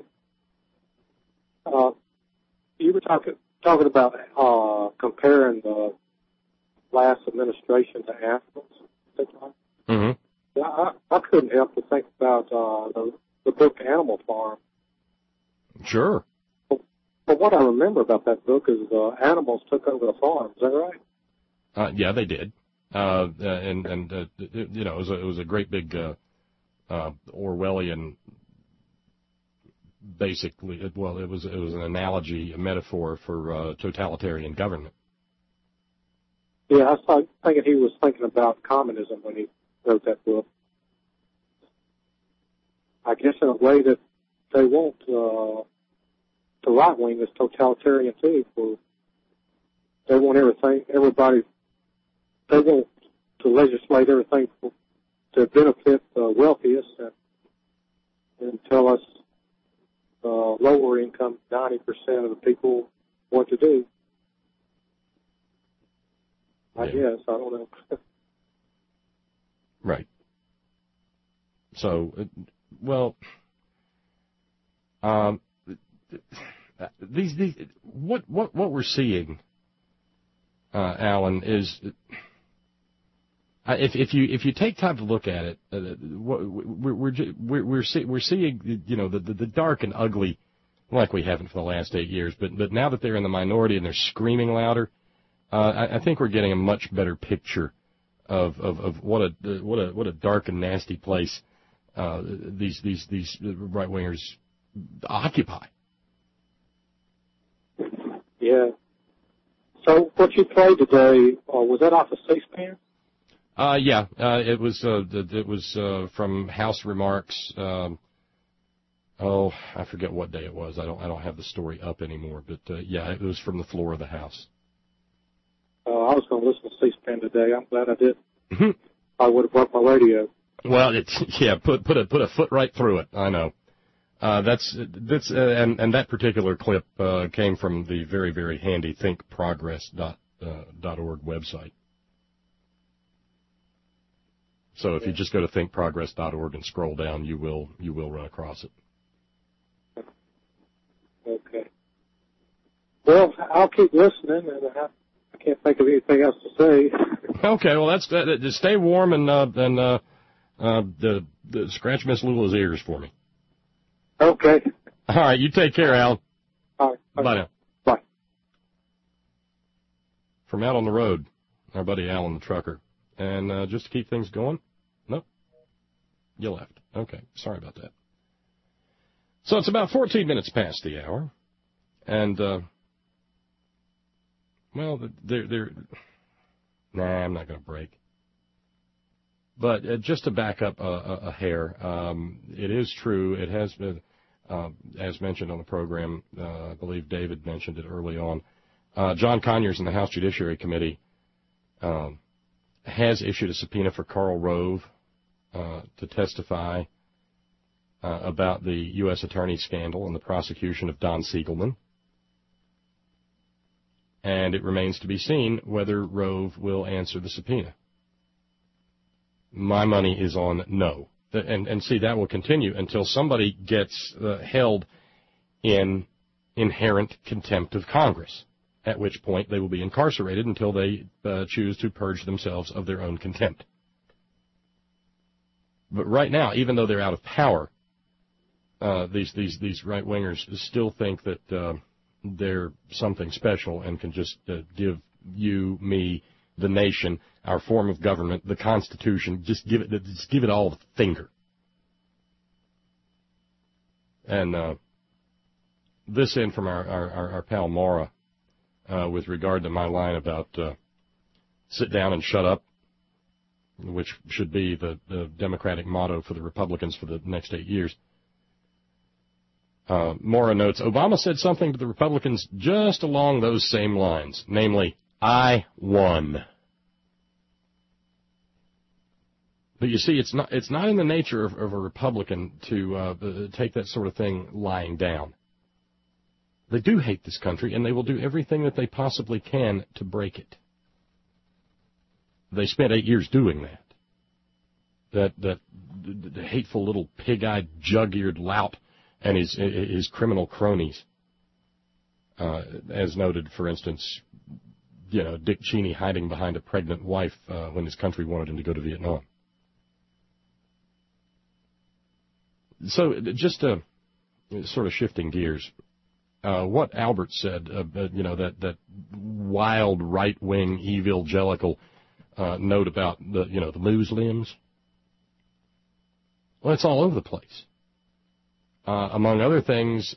You were talking about comparing the last administration to Africans. Mm-hmm. Yeah, I couldn't help but think about the book Animal Farm. Sure. But what I remember about that book is animals took over the farm. Is that right? Yeah, they did. It was a great big Orwellian. Basically, it was an analogy, a metaphor for totalitarian government. Yeah, I was thinking he was thinking about communism when he wrote that book. I guess in a way that they want the right wing is totalitarian too. They want everybody. They want to legislate everything to benefit the wealthiest and tell us lower income 90% of the people what to do. I guess. I don't know. Right. So, what we're seeing, Alan, is if you take time to look at it, we're seeing the dark and ugly, like we haven't for the last 8 years. But now that they're in the minority and they're screaming louder, I think we're getting a much better picture of what a dark and nasty place these right wingers occupy. Yeah. So what you played today, was that off of C-SPAN? Yeah. It was from House Remarks. I forget what day it was. I don't have the story up anymore. But yeah, it was from the floor of the House. I was going to listen to C-SPAN today. I'm glad I did. I would have brought my radio. Well, put a foot right through it. I know. And that particular clip came from the very, very handy thinkprogress.org website. So if you just go to thinkprogress.org and scroll down, you will run across it. Okay. Well, I'll keep listening, and I can't think of anything else to say. Okay. Well, that's stay warm and scratch Miss Lula's ears for me. Okay. All right. You take care, Al. All right. Bye now. Bye. From out on the road, our buddy Alan the trucker. And just to keep things going? Nope. You left. Okay, sorry about that. So it's about 14 minutes past the hour. And, well, I'm not going to break. But just to back up a hair, it is true. It has been, as mentioned on the program, I believe David mentioned it early on. John Conyers in the House Judiciary Committee has issued a subpoena for Karl Rove to testify about the U.S. attorney scandal and the prosecution of Don Siegelman. And it remains to be seen whether Rove will answer the subpoena. My money is on no. And see, that will continue until somebody gets held in inherent contempt of Congress, at which point they will be incarcerated until they choose to purge themselves of their own contempt. But right now, even though they're out of power, these right-wingers still think that they're something special and can just give you, me, the nation, our form of government, the Constitution, just give it all the finger. And this in from our pal Maura with regard to my line about sit down and shut up, which should be the Democratic motto for the Republicans for the next 8 years. Maura notes, Obama said something to the Republicans just along those same lines, namely, I won. But you see, it's not in the nature of a Republican to take that sort of thing lying down. They do hate this country, and they will do everything that they possibly can to break it. They spent 8 years doing that. The hateful little pig-eyed, jug-eared lout and his criminal cronies. As noted, for instance, Dick Cheney hiding behind a pregnant wife when his country wanted him to go to Vietnam. So just sort of shifting gears, what Albert said, that wild right-wing evangelical note about the Muslims. Well, it's all over the place. Among other things,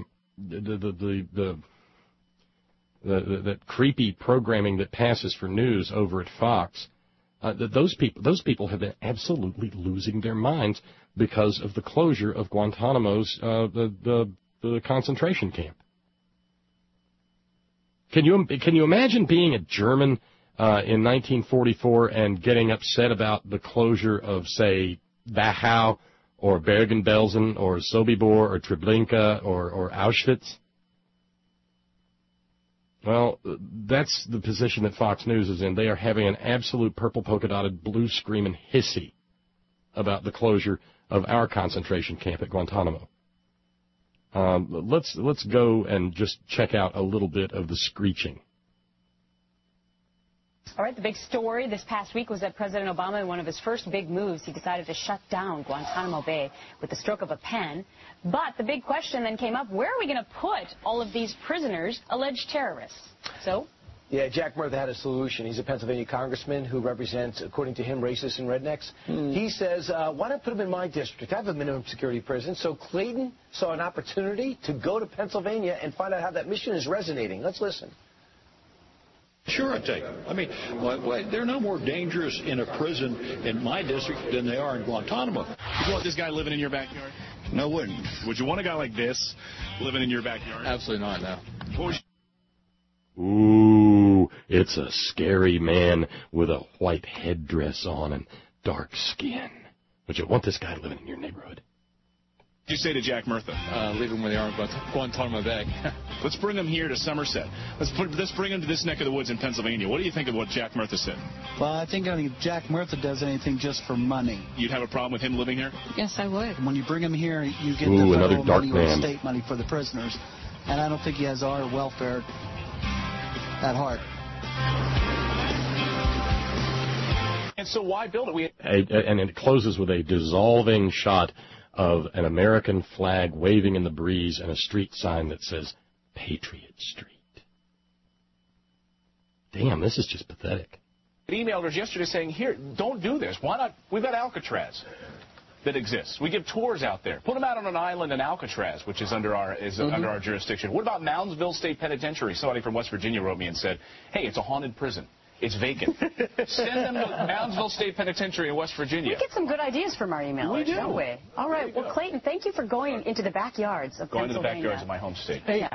that creepy programming that passes for news over at Fox, those people have been absolutely losing their minds because of the closure of Guantanamo's the concentration camp. Can you imagine being a German in 1944 and getting upset about the closure of, say, Dachau or Bergen-Belsen or Sobibor or Treblinka or Auschwitz? Well, that's the position that Fox News is in. They are having an absolute purple polka-dotted blue screaming hissy about the closure of our concentration camp at Guantanamo. Let's go and just check out a little bit of the screeching. All right, the big story this past week was that President Obama, in one of his first big moves, he decided to shut down Guantanamo Bay with the stroke of a pen. But the big question then came up, where are we going to put all of these prisoners, alleged terrorists? So? Yeah, Jack Murtha had a solution. He's a Pennsylvania congressman who represents, according to him, racists and rednecks. He says, why not put them in my district? I have a minimum security prison. So Clayton saw an opportunity to go to Pennsylvania and find out how that mission is resonating. Let's listen. Sure, I'd take them. I mean, they're no more dangerous in a prison in my district than they are in Guantanamo. Would you want this guy living in your backyard? No, wouldn't. Would you want a guy like this living in your backyard? Absolutely not, no. Ooh, it's a scary man with a white headdress on and dark skin. Would you want this guy living in your neighborhood? What do you say to Jack Murtha? Leave him where they are in Guantanamo Bay. Let's bring him here to Somerset. Let's bring him to this neck of the woods in Pennsylvania. What do you think of what Jack Murtha said? Well, I think if Jack Murtha does anything just for money. You'd have a problem with him living here? Yes, I would. When you bring him here, you get the federal money or state money for the prisoners. And I don't think he has our welfare at heart. And so why build it? And it closes with a dissolving shot of an American flag waving in the breeze and a street sign that says Patriot Street. Damn, this is just pathetic. emailed us yesterday saying, here, don't do this. Why not? We've got Alcatraz that exists. We give tours out there. Put them out on an island in Alcatraz, which is under our jurisdiction. What about Moundsville State Penitentiary? Somebody from West Virginia wrote me and said, hey, it's a haunted prison. It's vacant. Send them to Moundsville State Penitentiary in West Virginia. We get some good ideas from our emailers, We do. don't we? All right. Well, Clayton, thank you for going into the backyards of Going to the Pennsylvania. backyards of my home state. Yeah.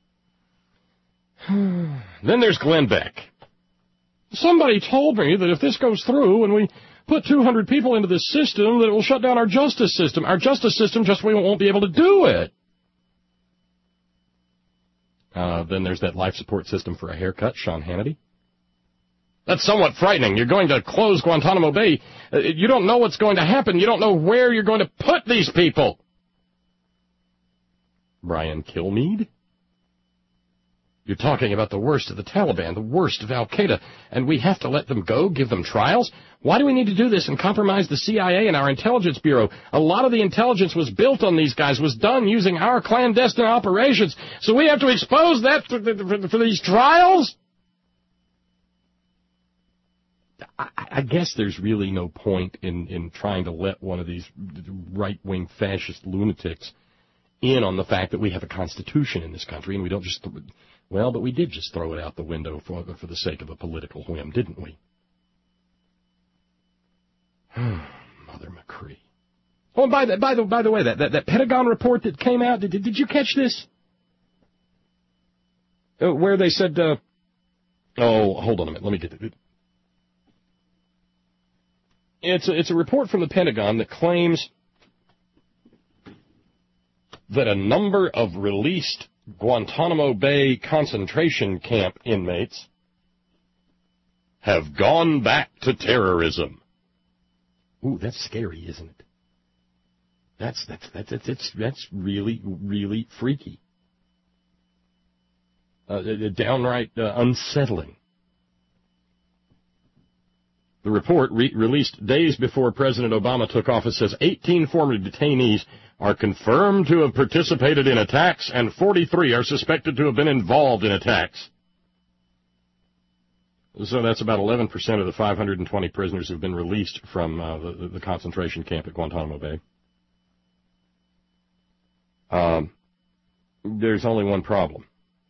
Then there's Glenn Beck. Somebody told me that if this goes through and we put 200 people into this system, that it will shut down our justice system. Our justice system, just we won't be able to do it. Then there's that life support system for a haircut, Sean Hannity. That's somewhat frightening. You're going to close Guantanamo Bay. You don't know what's going to happen. You don't know where you're going to put these people. Brian Kilmeade? You're talking about the worst of the Taliban, the worst of al-Qaeda, and we have to let them go, give them trials? Why do we need to do this and compromise the CIA and our intelligence bureau? A lot of the intelligence was built on these guys, was done using our clandestine operations, so we have to expose that for these trials? I guess there's really no point in trying to let one of these right-wing fascist lunatics in on the fact that we have a constitution in this country, and we don't just... Well, but we did just throw it out the window for the sake of a political whim, didn't we? Mother McCree. Oh, and by the way, that Pentagon report that came out, did you catch this? Where they said, hold on a minute, let me get it. It's a report from the Pentagon that claims that a number of released Guantanamo Bay concentration camp inmates have gone back to terrorism. Ooh, that's scary, isn't it? That's really, really freaky. Downright unsettling. The report, released days before President Obama took office, says 18 former detainees are confirmed to have participated in attacks, and 43 are suspected to have been involved in attacks. So that's about 11% of the 520 prisoners who have been released from the concentration camp at Guantanamo Bay. There's only one problem.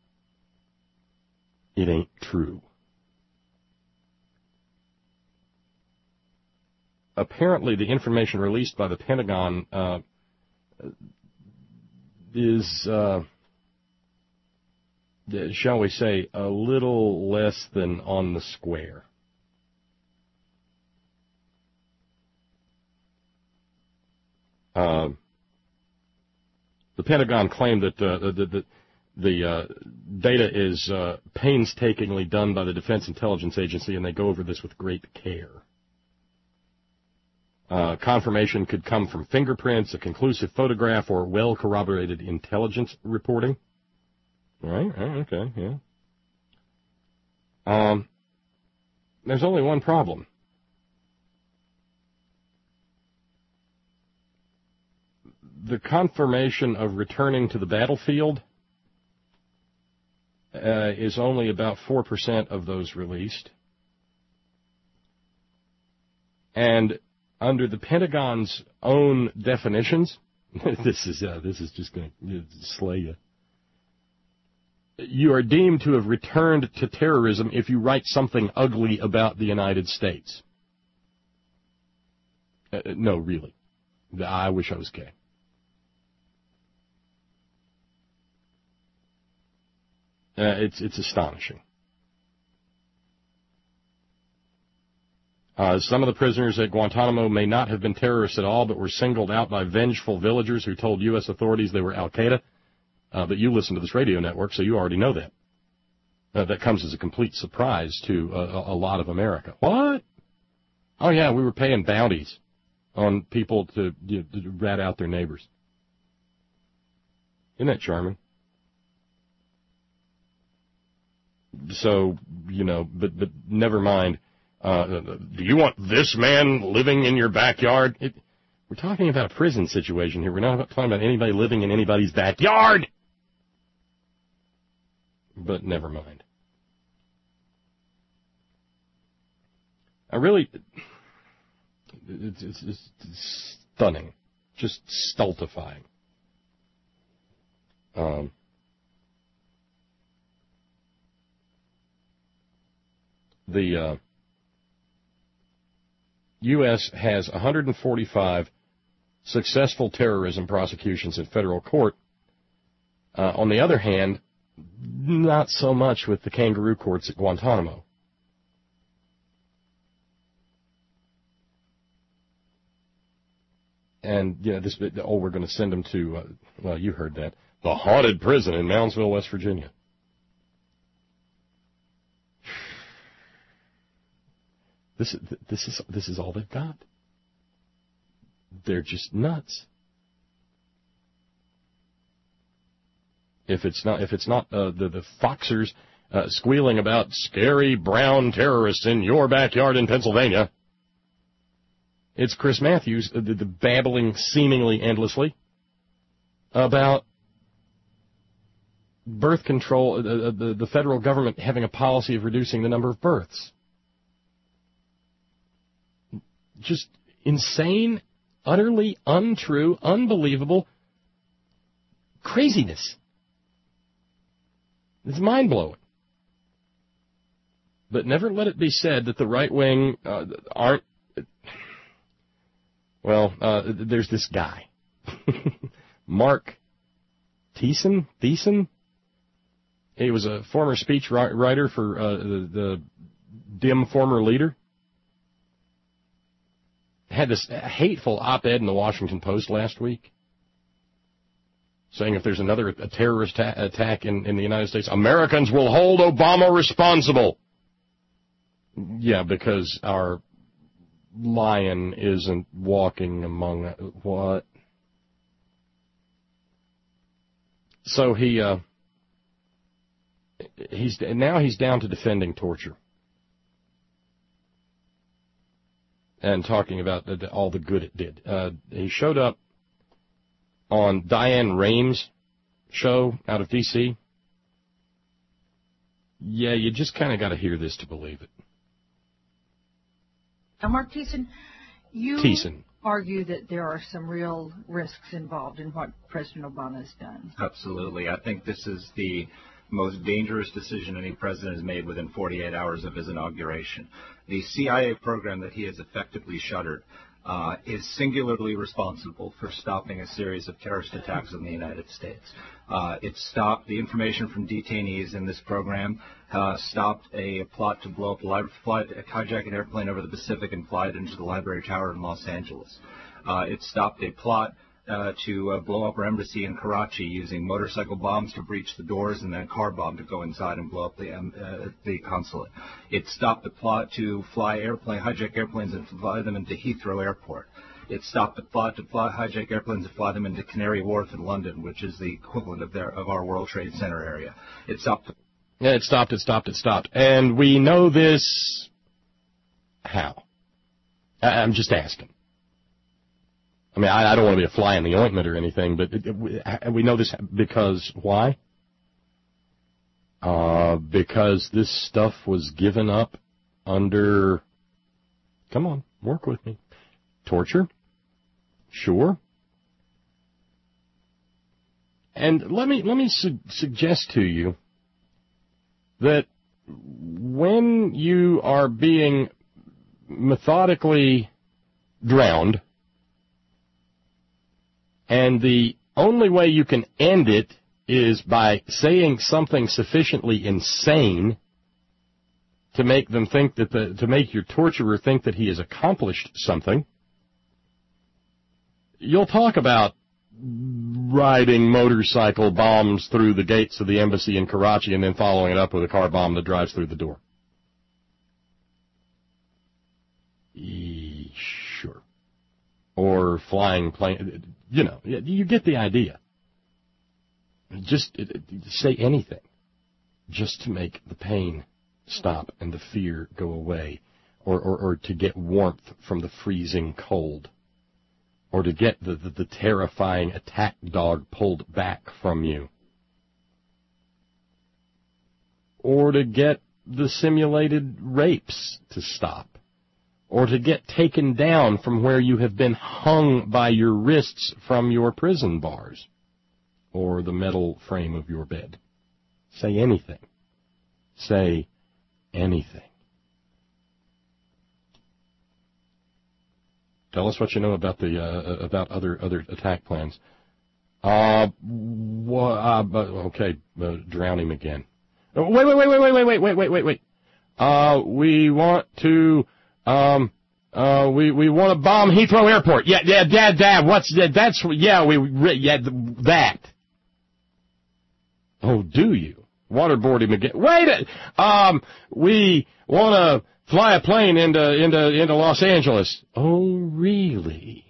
It ain't true. Apparently, the information released by the Pentagon is, shall we say, a little less than on the square. The Pentagon claimed that the data is painstakingly done by the Defense Intelligence Agency, and they go over this with great care. Confirmation could come from fingerprints, a conclusive photograph, or well-corroborated intelligence reporting. All right, okay, yeah. There's only one problem. The confirmation of returning to the battlefield is only about 4% of those released. And under the Pentagon's own definitions, this is just going to slay you. You are deemed to have returned to terrorism if you write something ugly about the United States. No, really. I wish I was gay. It's astonishing. Some of the prisoners at Guantanamo may not have been terrorists at all, but were singled out by vengeful villagers who told U.S. authorities they were al-Qaeda. But you listen to this radio network, so you already know that. That comes as a complete surprise to a lot of America. What? Oh, yeah, we were paying bounties on people to rat out their neighbors. Isn't that charming? So, but never mind. Do you want this man living in your backyard? We're talking about a prison situation here. We're not talking about anybody living in anybody's backyard. But never mind. It's stunning, just stultifying. The U.S. has 145 successful terrorism prosecutions in federal court. On the other hand, not so much with the kangaroo courts at Guantanamo. And, we're going to send them to, you heard that, the haunted prison in Moundsville, West Virginia. This is all they've got. They're just nuts. If it's not the Foxers squealing about scary brown terrorists in your backyard in Pennsylvania, it's Chris Matthews, the babbling seemingly endlessly about birth control, the federal government having a policy of reducing the number of births. Just insane, utterly untrue, unbelievable craziness. It's mind-blowing. But never let it be said that the right wing aren't... there's this guy, Mark Thiessen. He was a former speech writer for the dim former leader. Had this hateful op-ed in the Washington Post last week, saying if there's another terrorist attack in the United States, Americans will hold Obama responsible. Yeah, because our lion isn't walking among what? So he's down to defending torture and talking about all the good it did. He showed up on Diane Rames' show out of D.C. Yeah, you just kind of got to hear this to believe it. Now, Mark Thiessen, you argue that there are some real risks involved in what President Obama has done. Absolutely. I think this is the most dangerous decision any president has made within 48 hours of his inauguration. The CIA program that he has effectively shuttered is singularly responsible for stopping a series of terrorist attacks in the United States. It stopped the information from detainees in this program, stopped a plot to blow up hijack an airplane over the Pacific and fly it into the Library Tower in Los Angeles. It stopped a plot to blow up our embassy in Karachi using motorcycle bombs to breach the doors and then a car bomb to go inside and blow up the consulate. It stopped the plot to hijack airplanes and fly them into Heathrow Airport. It stopped the plot to hijack airplanes and fly them into Canary Wharf in London, which is the equivalent of our World Trade Center area. It stopped. Yeah, it stopped. And we know this how? I'm just asking. I mean, I don't want to be a fly in the ointment or anything, but we know this because why? Because this stuff was given up under, come on, work with me, torture? Sure. And let me suggest to you that when you are being methodically drowned, and the only way you can end it is by saying something sufficiently insane to make them think that to make your torturer think that he has accomplished something. You'll talk about riding motorcycle bombs through the gates of the embassy in Karachi and then following it up with a car bomb that drives through the door. Sure. Or flying plane. You know, you get the idea. Just say anything just to make the pain stop and the fear go away, or to get warmth from the freezing cold, or to get the terrifying attack dog pulled back from you, or to get the simulated rapes to stop, or to get taken down from where you have been hung by your wrists from your prison bars or the metal frame of your bed. Say anything. Say anything. Tell us what you know about the about other attack plans. Okay, drown him again. Wait. We want to we want to bomb Heathrow Airport. Yeah, Dad. What's that? That. Oh, do you? Waterboard him again. Wait. We want to fly a plane into Los Angeles. Oh, really?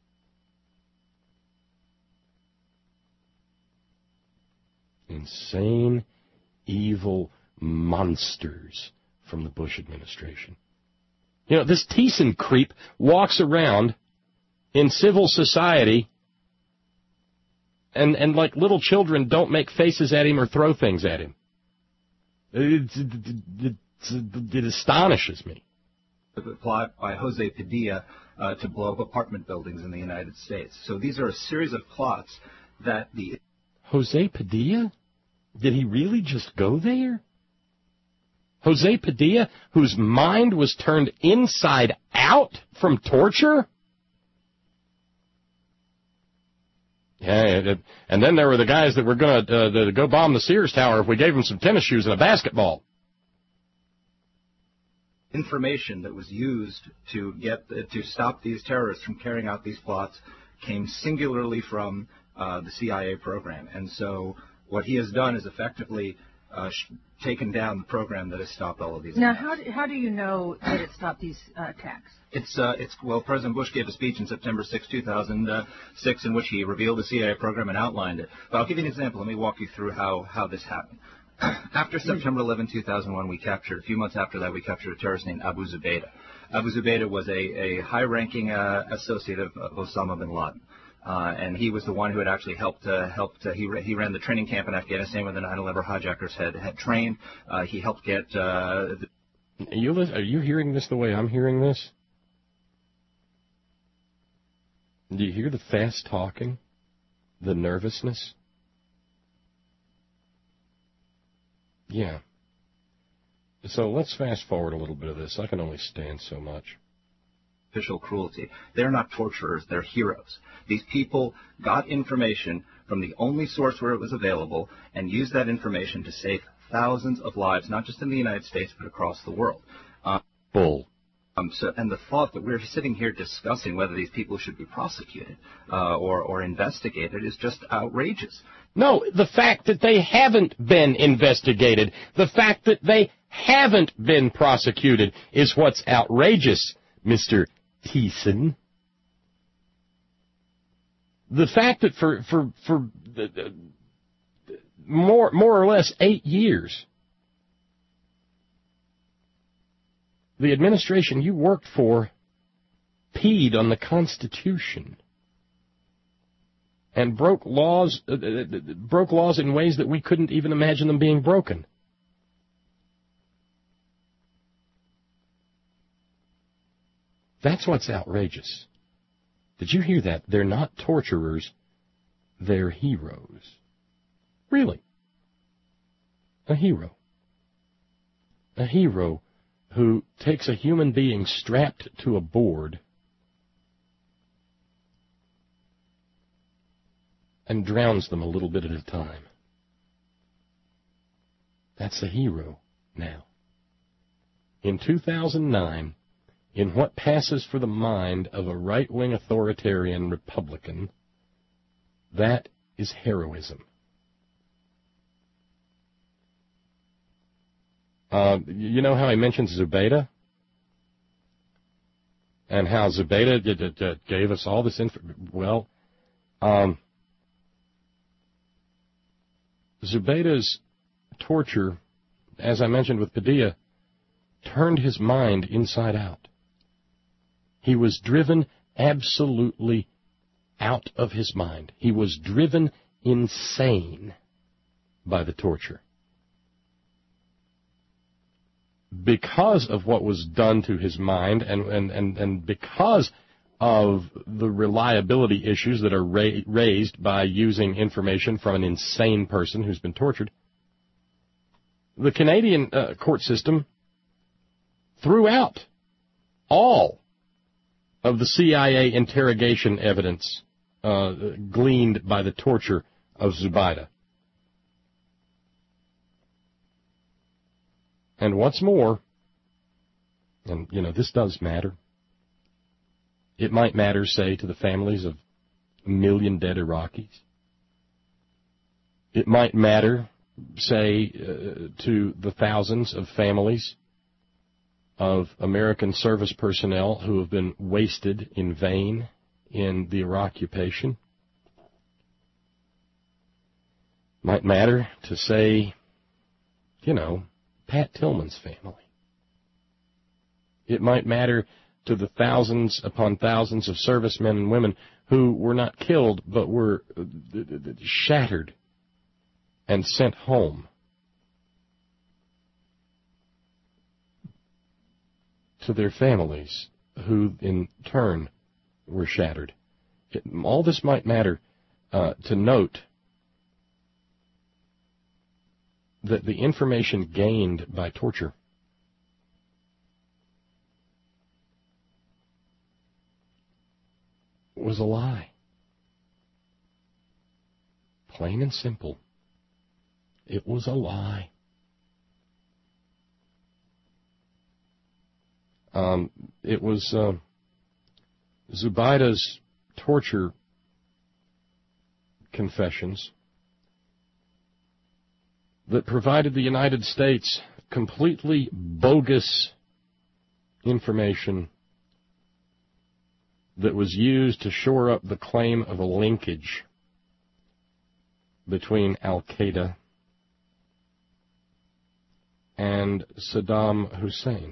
Insane, evil monsters from the Bush administration. You know, this Thiessen creep walks around in civil society and like little children don't make faces at him or throw things at him. It astonishes me. The plot by Jose Padilla to blow up apartment buildings in the United States. So these are a series of plots that the... Jose Padilla? Did he really just go there? Jose Padilla, whose mind was turned inside out from torture? Yeah, and then there were the guys that were going to go bomb the Sears Tower if we gave them some tennis shoes and a basketball. Information that was used to stop these terrorists from carrying out these plots came singularly from the CIA program. And so what he has done is effectively taken down the program that has stopped all of these Now, attacks. how do you know that it stopped these attacks? Well, President Bush gave a speech in September 6, 2006, in which he revealed the CIA program and outlined it. But I'll give you an example. Let me walk you through how this happened. After September 11, 2001, a few months after that, we captured a terrorist named Abu Zubaydah. Abu Zubaydah was a high-ranking associate of Osama bin Laden. And he was the one who had actually helped. He ran the training camp in Afghanistan where the 9/11 hijackers had trained. He helped get. Are you hearing this the way I'm hearing this? Do you hear the fast talking, the nervousness? Yeah. So let's fast forward a little bit of this. I can only stand so much. Official cruelty. They're not torturers, they're heroes. These people got information from the only source where it was available and used that information to save thousands of lives, not just in the United States, but across the world. Bull. And the thought that we're sitting here discussing whether these people should be prosecuted or investigated is just outrageous. No, the fact that they haven't been investigated, the fact that they haven't been prosecuted is what's outrageous, Mr. Thiessen. The fact that for more or less 8 years, the administration you worked for peed on the Constitution and broke laws in ways that we couldn't even imagine them being broken. That's what's outrageous. Did you hear that? They're not torturers, they're heroes. Really. A hero. A hero who takes a human being strapped to a board and drowns them a little bit at a time. That's a hero now. In 2009, in what passes for the mind of a right-wing authoritarian Republican, that is heroism. You know how he mentions Zubaydah? And how Zubaydah gave us all this information? Well, Zubaydah's torture, as I mentioned with Padilla, turned his mind inside out. He was driven absolutely out of his mind. He was driven insane by the torture. because of what was done to his mind and because of the reliability issues that are raised by using information from an insane person who's been tortured, the Canadian court system threw out all of the CIA interrogation evidence gleaned by the torture of Zubaydah. And what's more, and, this does matter. It might matter, say, to the families of 1 million dead Iraqis. It might matter, say, to the thousands of families of American service personnel who have been wasted in vain in the Iraq occupation. Might matter to, say, Pat Tillman's family. It might matter to the thousands upon thousands of servicemen and women who were not killed but were shattered and sent home. To their families who in turn were shattered. All this might matter to note that the information gained by torture was a lie. Plain and simple. It was a lie. It was Zubaydah's torture confessions that provided the United States completely bogus information that was used to shore up the claim of a linkage between Al-Qaeda and Saddam Hussein.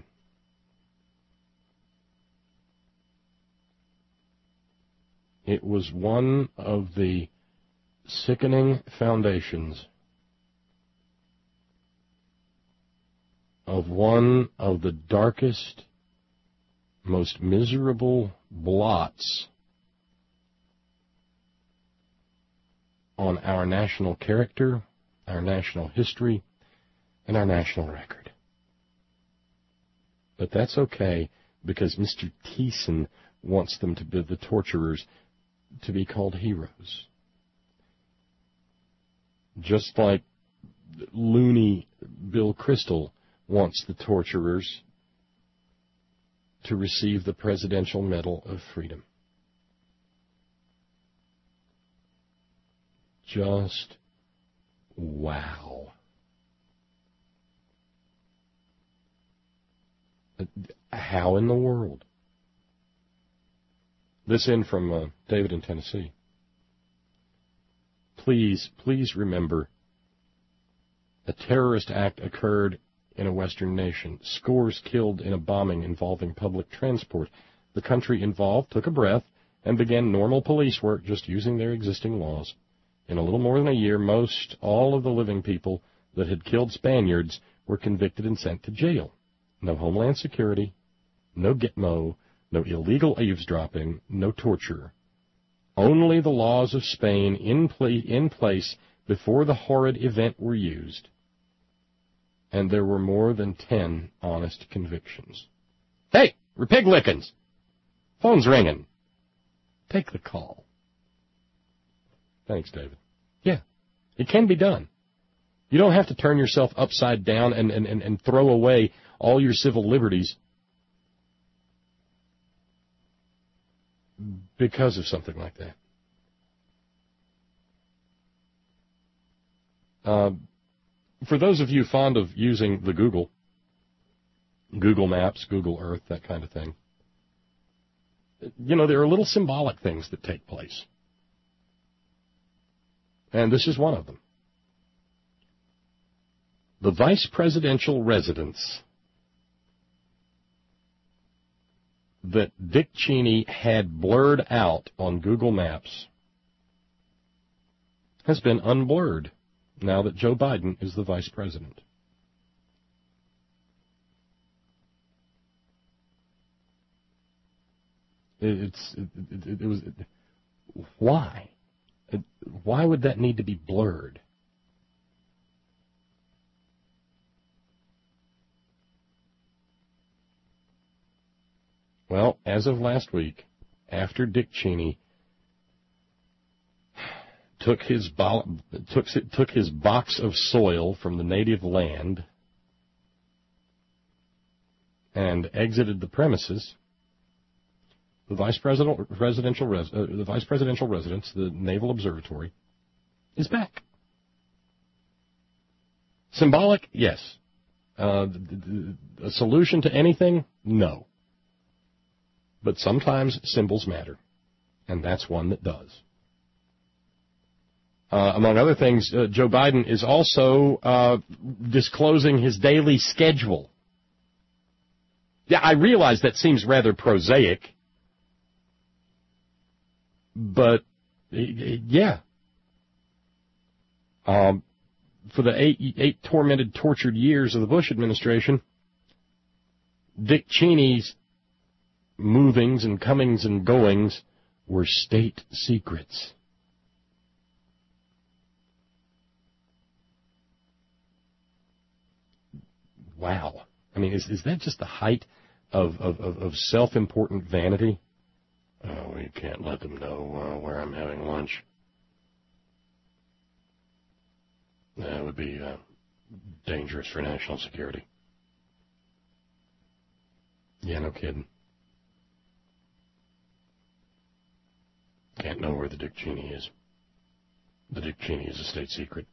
It was one of the sickening foundations of one of the darkest, most miserable blots on our national character, our national history, and our national record. But that's okay, because Mr. Thiessen wants them to be the torturers to be called heroes. Just like loony Bill Kristol wants the torturers to receive the Presidential Medal of Freedom. Just wow. How in the world? This in from David in Tennessee. Please remember, a terrorist act occurred in a Western nation. Scores killed in a bombing involving public transport. The country involved took a breath and began normal police work just using their existing laws. In a little more than a year, all of the living people that had killed Spaniards were convicted and sent to jail. No Homeland Security, no Gitmo, no illegal eavesdropping, no torture. Only the laws of Spain in place before the horrid event were used. And there were more than 10 honest convictions. Hey, we're pig lickings. Phone's ringing. Take the call. Thanks, David. Yeah, it can be done. You don't have to turn yourself upside down and throw away all your civil liberties because of something like that. For those of you fond of using the Google Maps, Google Earth, that kind of thing, there are little symbolic things that take place. And this is one of them. The vice presidential residence that Dick Cheney had blurred out on Google Maps has been unblurred now that Joe Biden is the vice president. Why? Why would that need to be blurred? Well, as of last week, after Dick Cheney took his box of soil from the native land and exited the premises, the vice presidential residence, the Naval Observatory, is back. Symbolic, yes. A solution to anything, no. But sometimes symbols matter, and that's one that does. Among other things, Joe Biden is also disclosing his daily schedule. Yeah, I realize that seems rather prosaic, but yeah. For the eight tormented, tortured years of the Bush administration, Dick Cheney's movings and comings and goings were state secrets. Wow. I mean, is that just the height of self-important vanity? Oh, we can't let them know where I'm having lunch. That would be dangerous for national security. Yeah, no kidding. Can't know where the Dick Cheney is. The Dick Cheney is a state secret.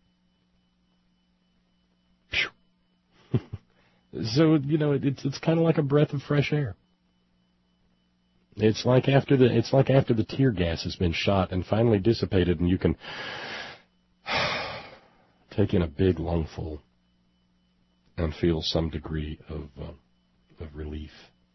So, it's kind of like a breath of fresh air. It's like after the tear gas has been shot and finally dissipated, and you can take in a big lungful and feel some degree of relief.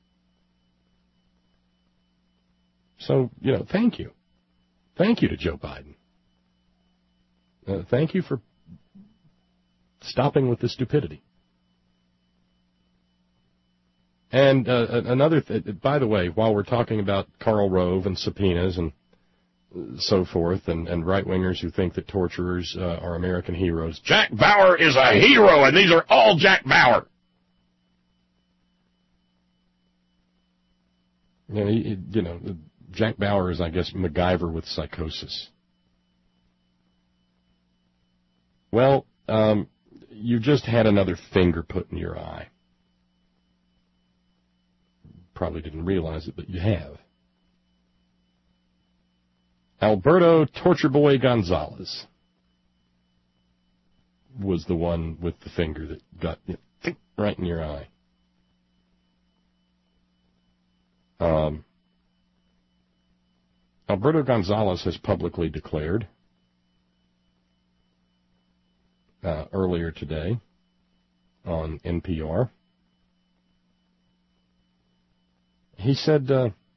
So, thank you. Thank you to Joe Biden. Thank you for stopping with the stupidity. And by the way, while we're talking about Karl Rove and subpoenas and so forth, and right-wingers who think that torturers are American heroes, Jack Bauer is a hero, and these are all Jack Bauer. Jack Bauer is, I guess, MacGyver with psychosis. Well, you just had another finger put in your eye. Probably didn't realize it, but you have. Alberto Torture Boy Gonzalez was the one with the finger that got right in your eye. Alberto Gonzalez has publicly declared earlier today on NPR. He said,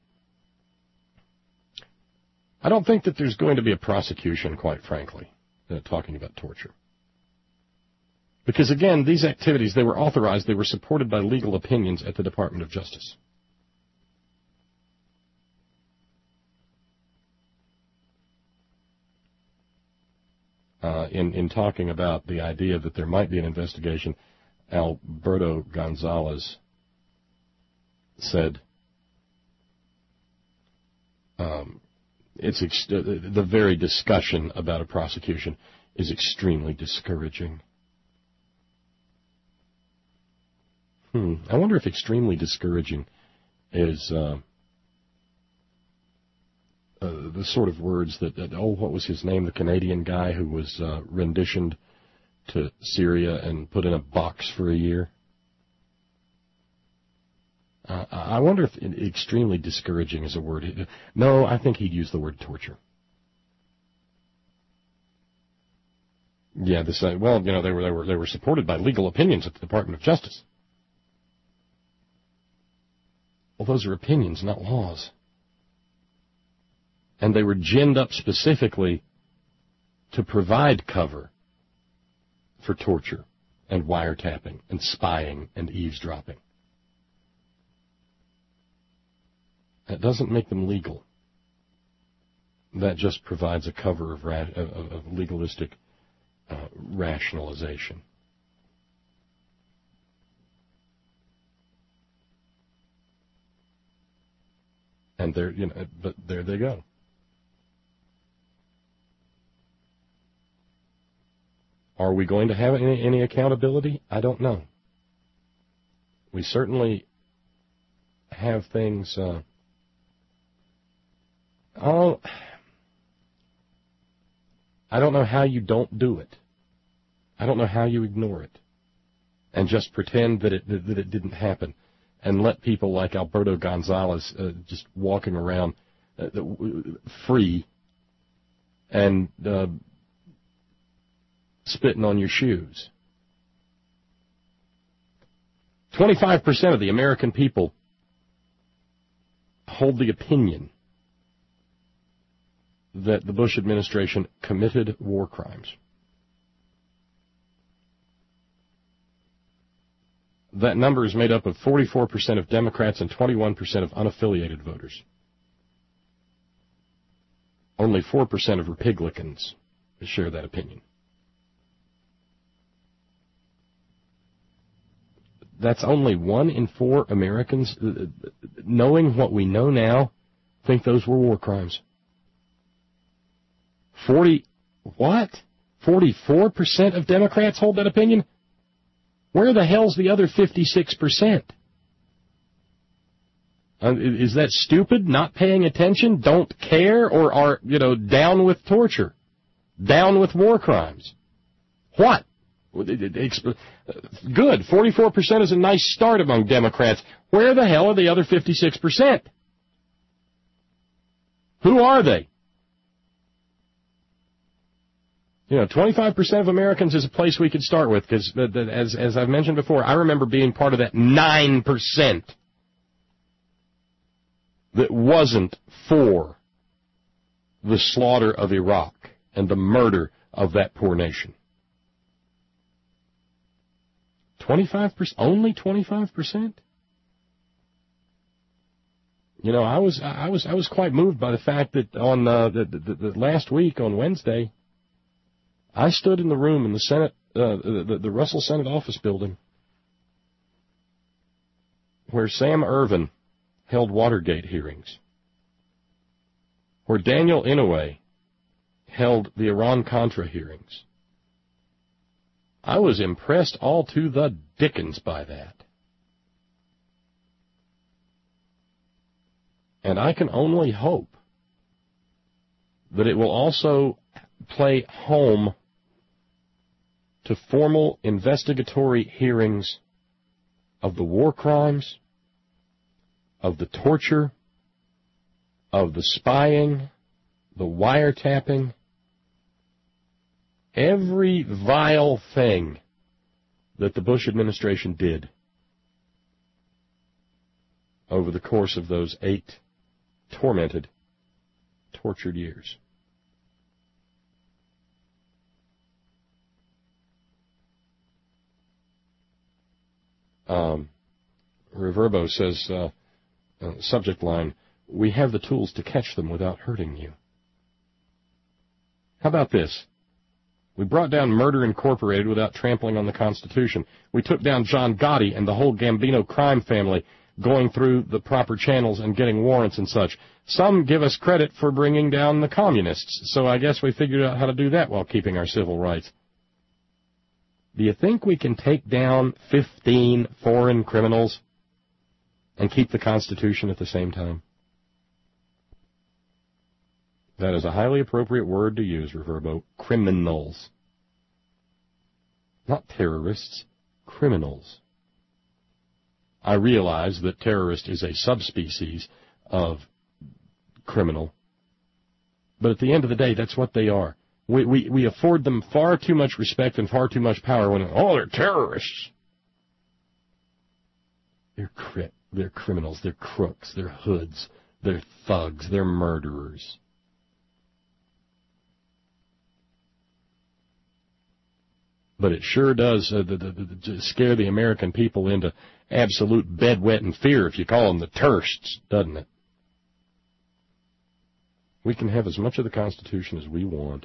I don't think that there's going to be a prosecution, quite frankly, talking about torture. Because, again, these activities, they were authorized, they were supported by legal opinions at the Department of Justice. In talking about the idea that there might be an investigation, Alberto Gonzalez said, the very discussion about a prosecution is extremely discouraging. I wonder if extremely discouraging is the sort of words that, what was his name, the Canadian guy who was renditioned to Syria and put in a box for a year? I wonder if extremely discouraging is a word. No, I think he'd use the word torture. Yeah, they were supported by legal opinions at the Department of Justice. Well, those are opinions, not laws. And they were ginned up specifically to provide cover for torture and wiretapping and spying and eavesdropping. That doesn't make them legal. That just provides a cover of legalistic rationalization. And but there they go. Are we going to have any accountability? I don't know. We certainly have things. I don't know how you don't do it. I don't know how you ignore it and just pretend that it didn't happen and let people like Alberto Gonzalez just walking around free and spitting on your shoes. 25% of the American people hold the opinion that the Bush administration committed war crimes. That number is made up of 44% of Democrats and 21% of unaffiliated voters. Only 4% of Republicans share that opinion. That's only 1 in 4 Americans, knowing what we know now, think those were war crimes. 44% of Democrats hold that opinion? Where the hell's the other 56%? Is that stupid, not paying attention, don't care, or are, down with torture, down with war crimes? What? Good. 44% is a nice start among Democrats. Where the hell are the other 56%? Who are they? 25% of Americans is a place we could start with, because, as I've mentioned before, I remember being part of that 9% that wasn't for the slaughter of Iraq and the murder of that poor nation. 25%? Only 25%? I was quite moved by the fact that on the last week on Wednesday, I stood in the room in the Senate, the Russell Senate office building, where Sam Ervin held Watergate hearings, where Daniel Inouye held the Iran-Contra hearings. I was impressed all to the dickens by that. And I can only hope that it will also play home to formal investigatory hearings of the war crimes, of the torture, of the spying, the wiretapping, every vile thing that the Bush administration did over the course of those 8 tormented, tortured years. Reverbo says, subject line, we have the tools to catch them without hurting you. How about this? We brought down Murder Incorporated without trampling on the Constitution. We took down John Gotti and the whole Gambino crime family, going through the proper channels and getting warrants and such. Some give us credit for bringing down the communists, so I guess we figured out how to do that while keeping our civil rights. Do you think we can take down 15 foreign criminals and keep the Constitution at the same time? That is a highly appropriate word to use, Reverbo. Criminals. Not terrorists. Criminals. I realize that terrorist is a subspecies of criminal, but at the end of the day, that's what they are. We afford them far too much respect and far too much power when, they're terrorists. They're criminals, they're crooks, they're hoods, they're thugs, they're murderers. But it sure does scare the American people into absolute bedwetting fear if you call them the terrorists, doesn't it? We can have as much of the Constitution as we want,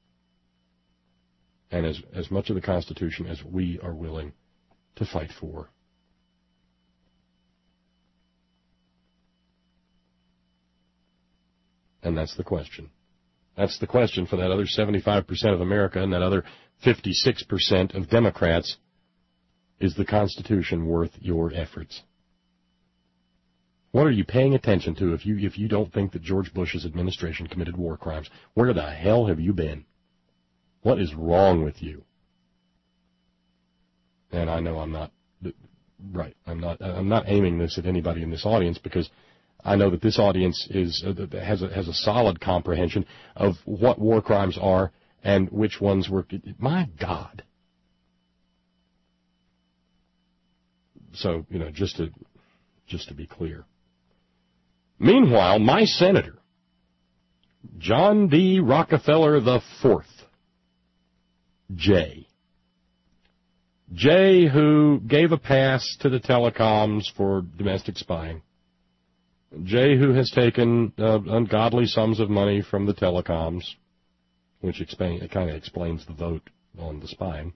and as much of the Constitution as we are willing to fight for. And that's the question. That's the question for that other 75% of America and that other 56% of Democrats. Is the Constitution worth your efforts? What are you paying attention to if you don't think that George Bush's administration committed war crimes? Where the hell have you been? What is wrong with you? And I know I'm not right. I'm not aiming this at anybody in this audience, because I know that this audience has a solid comprehension of what war crimes are and which ones were. My God. So, just to be clear. Meanwhile, my senator, John D. Rockefeller IV, Jay, who gave a pass to the telecoms for domestic spying, Jay, who has taken ungodly sums of money from the telecoms, which kind of explains the vote on the spying.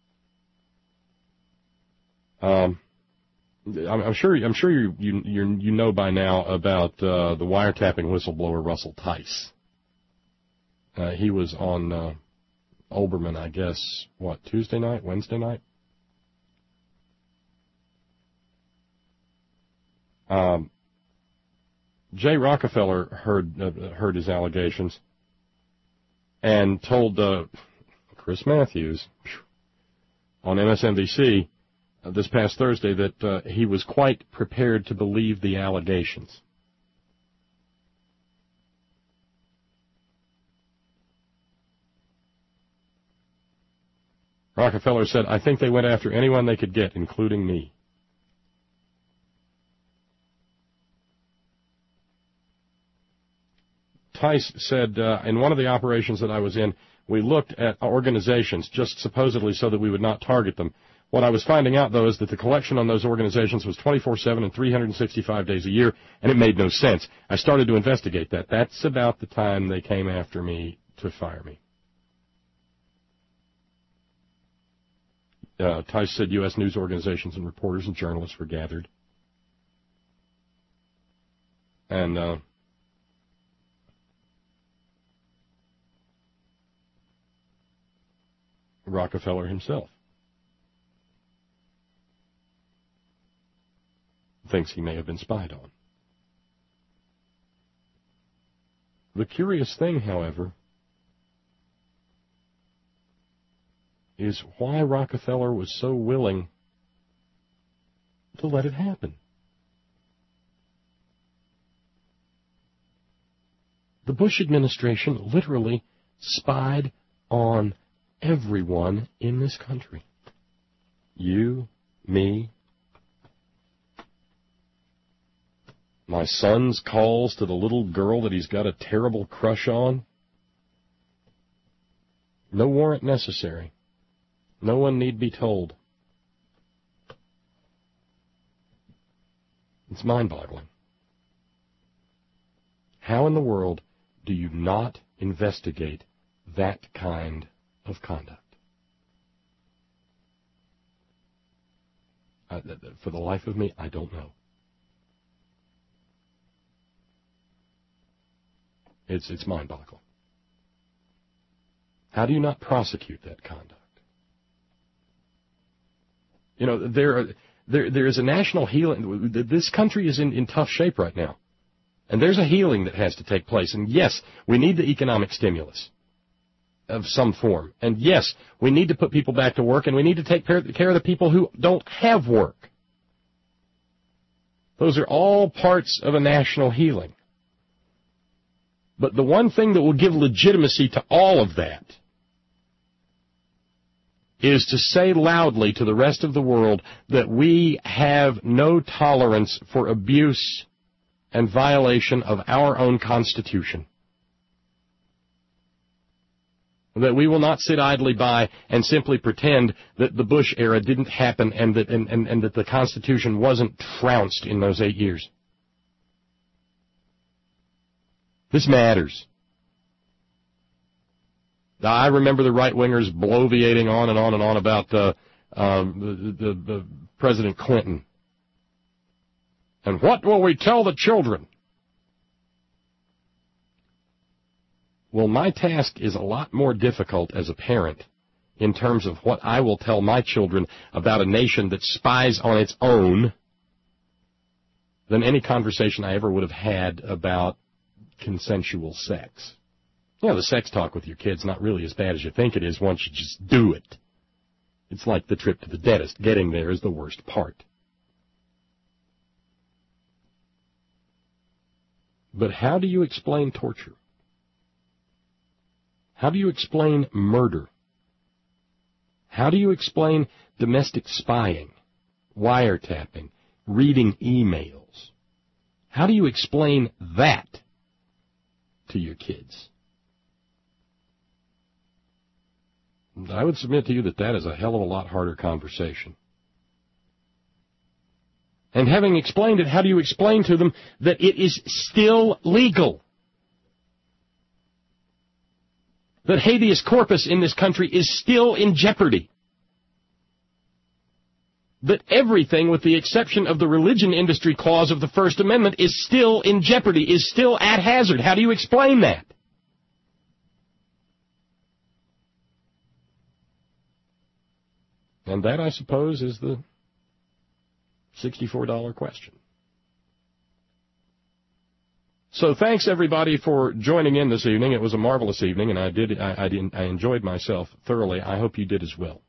I'm sure you know by now about the wiretapping whistleblower Russell Tice. He was on Olbermann, I guess, Tuesday night, Wednesday night? Jay Rockefeller heard his allegations and told Chris Matthews on MSNBC this past Thursday that he was quite prepared to believe the allegations. Rockefeller said, "I think they went after anyone they could get, including me." Tice said, in one of the operations that I was in, we looked at organizations just supposedly so that we would not target them. What I was finding out, though, is that the collection on those organizations was 24/7 and 365 days a year, and it made no sense. I started to investigate that. That's about the time they came after me to fire me. Tice said U.S. news organizations and reporters and journalists were gathered. And Rockefeller himself thinks he may have been spied on. The curious thing, however, is why Rockefeller was so willing to let it happen. The Bush administration literally spied on everyone in this country. You, me, my son's calls to the little girl that he's got a terrible crush on. No warrant necessary. No one need be told. It's mind-boggling. How in the world do you not investigate that kind of conduct? For the life of me, I don't know. It's mind-boggling. How do you not prosecute that conduct? You know, there is a national healing. This country is in tough shape right now. And there's a healing that has to take place. And yes, we need the economic stimulus of some form. And yes, we need to put people back to work, and we need to take care of the people who don't have work. Those are all parts of a national healing. But the one thing that will give legitimacy to all of that is to say loudly to the rest of the world that we have no tolerance for abuse and violation of our own Constitution. That we will not sit idly by and simply pretend that the Bush era didn't happen and that the Constitution wasn't trounced in those 8 years. This matters. I remember the right-wingers bloviating on and on and on about the President Clinton. And what will we tell the children? Well, my task is a lot more difficult as a parent in terms of what I will tell my children about a nation that spies on its own than any conversation I ever would have had about consensual sex. You know, the sex talk with your kid's not really as bad as you think it is once you just do it. It's like the trip to the dentist. Getting there is the worst part. But how do you explain torture? How do you explain murder? How do you explain domestic spying, wiretapping, reading emails? How do you explain that to your kids? I would submit to you that that is a hell of a lot harder conversation. And having explained it, how do you explain to them that it is still legal? That habeas corpus in this country is still in jeopardy? That everything, with the exception of the religion industry clause of the First Amendment, is still in jeopardy, is still at hazard? How do you explain that? And that, I suppose, is the $64 question. So thanks, everybody, for joining in this evening. It was a marvelous evening, and I enjoyed myself thoroughly. I hope you did as well.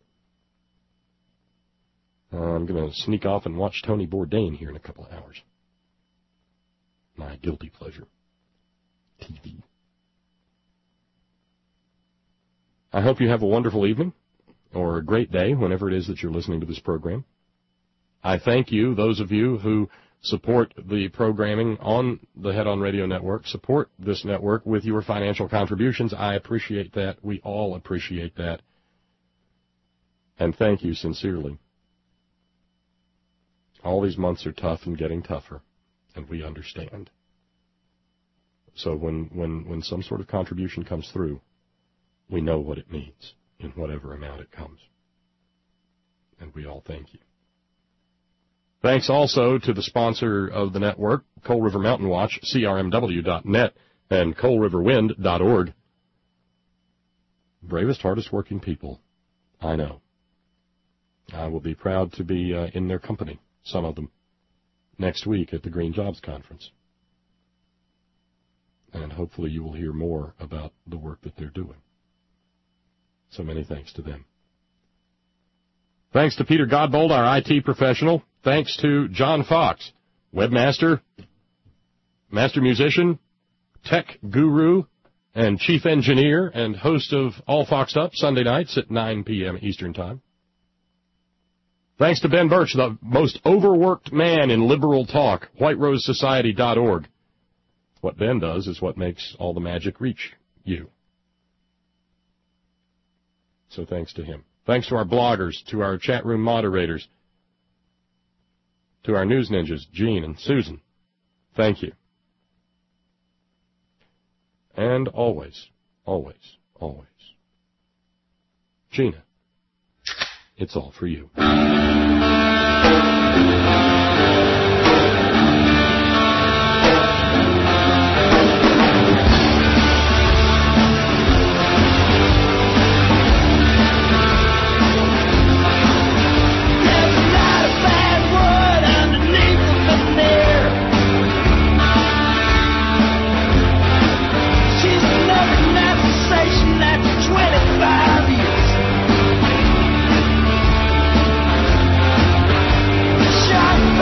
I'm going to sneak off and watch Tony Bourdain here in a couple of hours. My guilty pleasure. TV. I hope you have a wonderful evening, or a great day, whenever it is that you're listening to this program. I thank you, those of you who support the programming on the Head On Radio Network, support this network with your financial contributions. I appreciate that. We all appreciate that. And thank you sincerely. All these months are tough and getting tougher, and we understand. So when some sort of contribution comes through, we know what it means in whatever amount it comes. And we all thank you. Thanks also to the sponsor of the network, Coal River Mountain Watch, crmw.net, and coalriverwind.org. Bravest, hardest working people, I know. I will be proud to be in their company, some of them, next week at the Green Jobs Conference. And hopefully you will hear more about the work that they're doing. So many thanks to them. Thanks to Peter Godbold, our IT professional. Thanks to John Fox, webmaster, master musician, tech guru, and chief engineer, and host of All Foxed Up Sunday nights at 9 p.m. Eastern Time. Thanks to Ben Birch, the most overworked man in liberal talk, whiterosesociety.org. What Ben does is what makes all the magic reach you. So thanks to him. Thanks to our bloggers, to our chat room moderators, to our news ninjas, Gene and Susan. Thank you. And always, always, always, Gina, it's all for you. Shot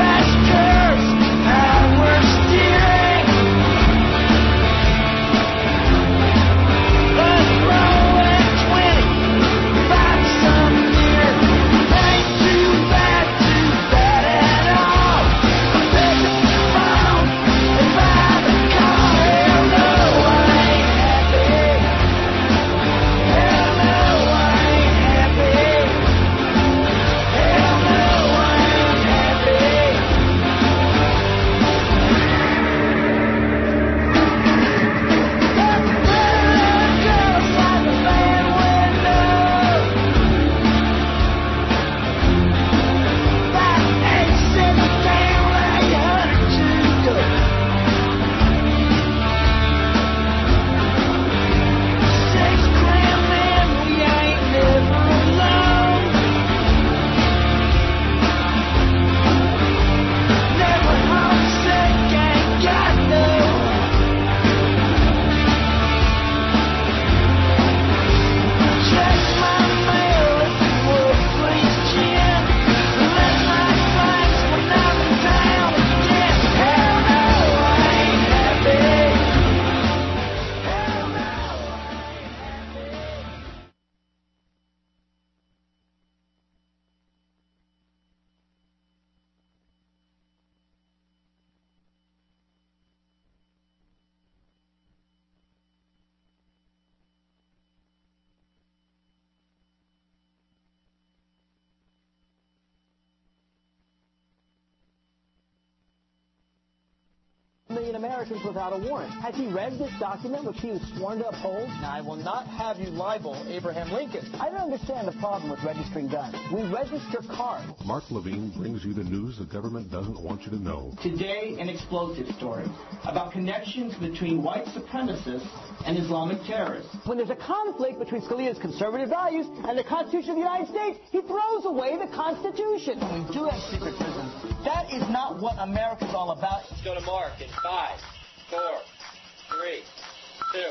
million Americans without a warrant. Has he read this document, which he was sworn to uphold? Now, I will not have you libel Abraham Lincoln. I don't understand the problem with registering guns. We register cars. Mark Levine brings you the news the government doesn't want you to know. Today, an explosive story about connections between white supremacists and Islamic terrorists. When there's a conflict between Scalia's conservative values and the Constitution of the United States, he throws away the Constitution. We do have secret prisons. That is not what America's all about. Let's go to Mark in 5, 4, 3, 2.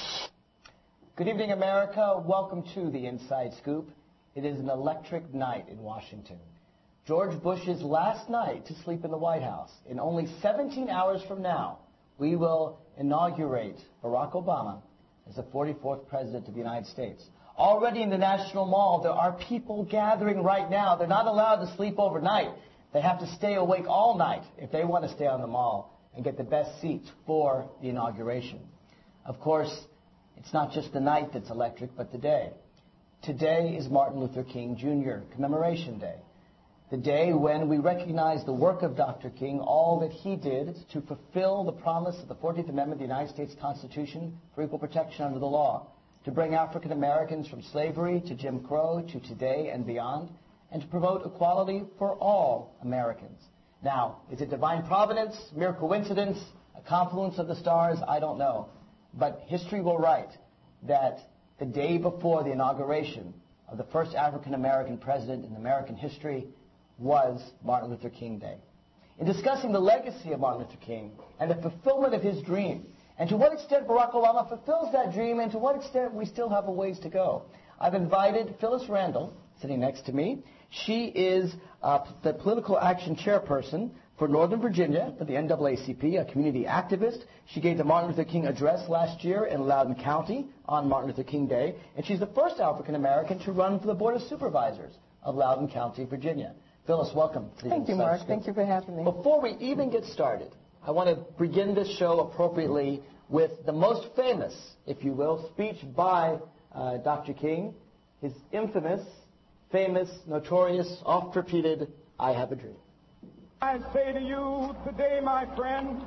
Good evening, America. Welcome to the Inside Scoop. It is an electric night in Washington. George Bush's last night to sleep in the White House. In only 17 hours from now, we will inaugurate Barack Obama as the 44th President of the United States. Already in the National Mall, there are people gathering right now. They're not allowed to sleep overnight. They have to stay awake all night if they want to stay on the mall and get the best seats for the inauguration. Of course, it's not just the night that's electric, but the day. Today is Martin Luther King Jr. Commemoration Day. The day when we recognize the work of Dr. King, all that he did to fulfill the promise of the 14th Amendment of the United States Constitution for equal protection under the law, to bring African Americans from slavery to Jim Crow to today and beyond, and to promote equality for all Americans. Now, is it divine providence, mere coincidence, a confluence of the stars? I don't know. But history will write that the day before the inauguration of the first African American president in American history was Martin Luther King Day. In discussing the legacy of Martin Luther King and the fulfillment of his dream, and to what extent Barack Obama fulfills that dream, and to what extent we still have a ways to go, I've invited Phyllis Randall, sitting next to me. She is the political action chairperson for Northern Virginia for the NAACP, a community activist. She gave the Martin Luther King address last year in Loudoun County on Martin Luther King Day, and she's the first African American to run for the Board of Supervisors of Loudoun County, Virginia. Phyllis, welcome. Thank you, Mark. Thank you for having me. Before we even get started, I want to begin this show appropriately with the most famous, if you will, speech by Dr. King, his infamous, famous, notorious, oft-repeated, I have a dream. I say to you today, my friend,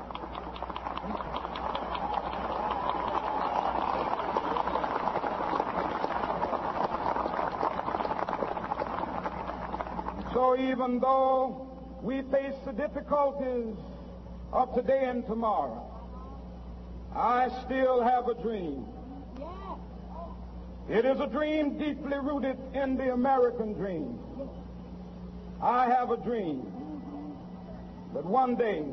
so even though we face the difficulties of today and tomorrow, I still have a dream. It is a dream deeply rooted in the American dream. I have a dream that one day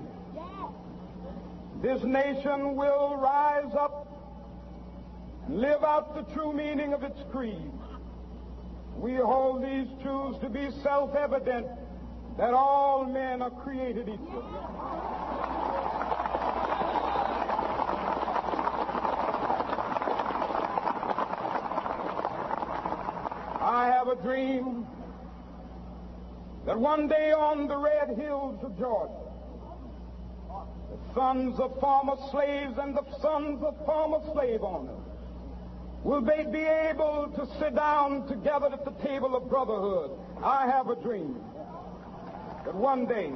this nation will rise up and live out the true meaning of its creed. We hold these truths to be self-evident, that all men are created equal. I have a dream that one day on the red hills of Georgia, the sons of former slaves and the sons of former slave owners will they be able to sit down together at the table of brotherhood. I have a dream that one day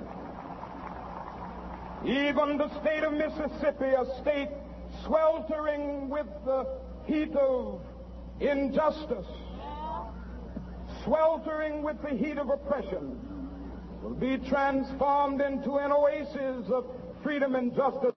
even the state of Mississippi, a state sweltering with the heat of injustice, sweltering with the heat of oppression, will be transformed into an oasis of freedom and justice.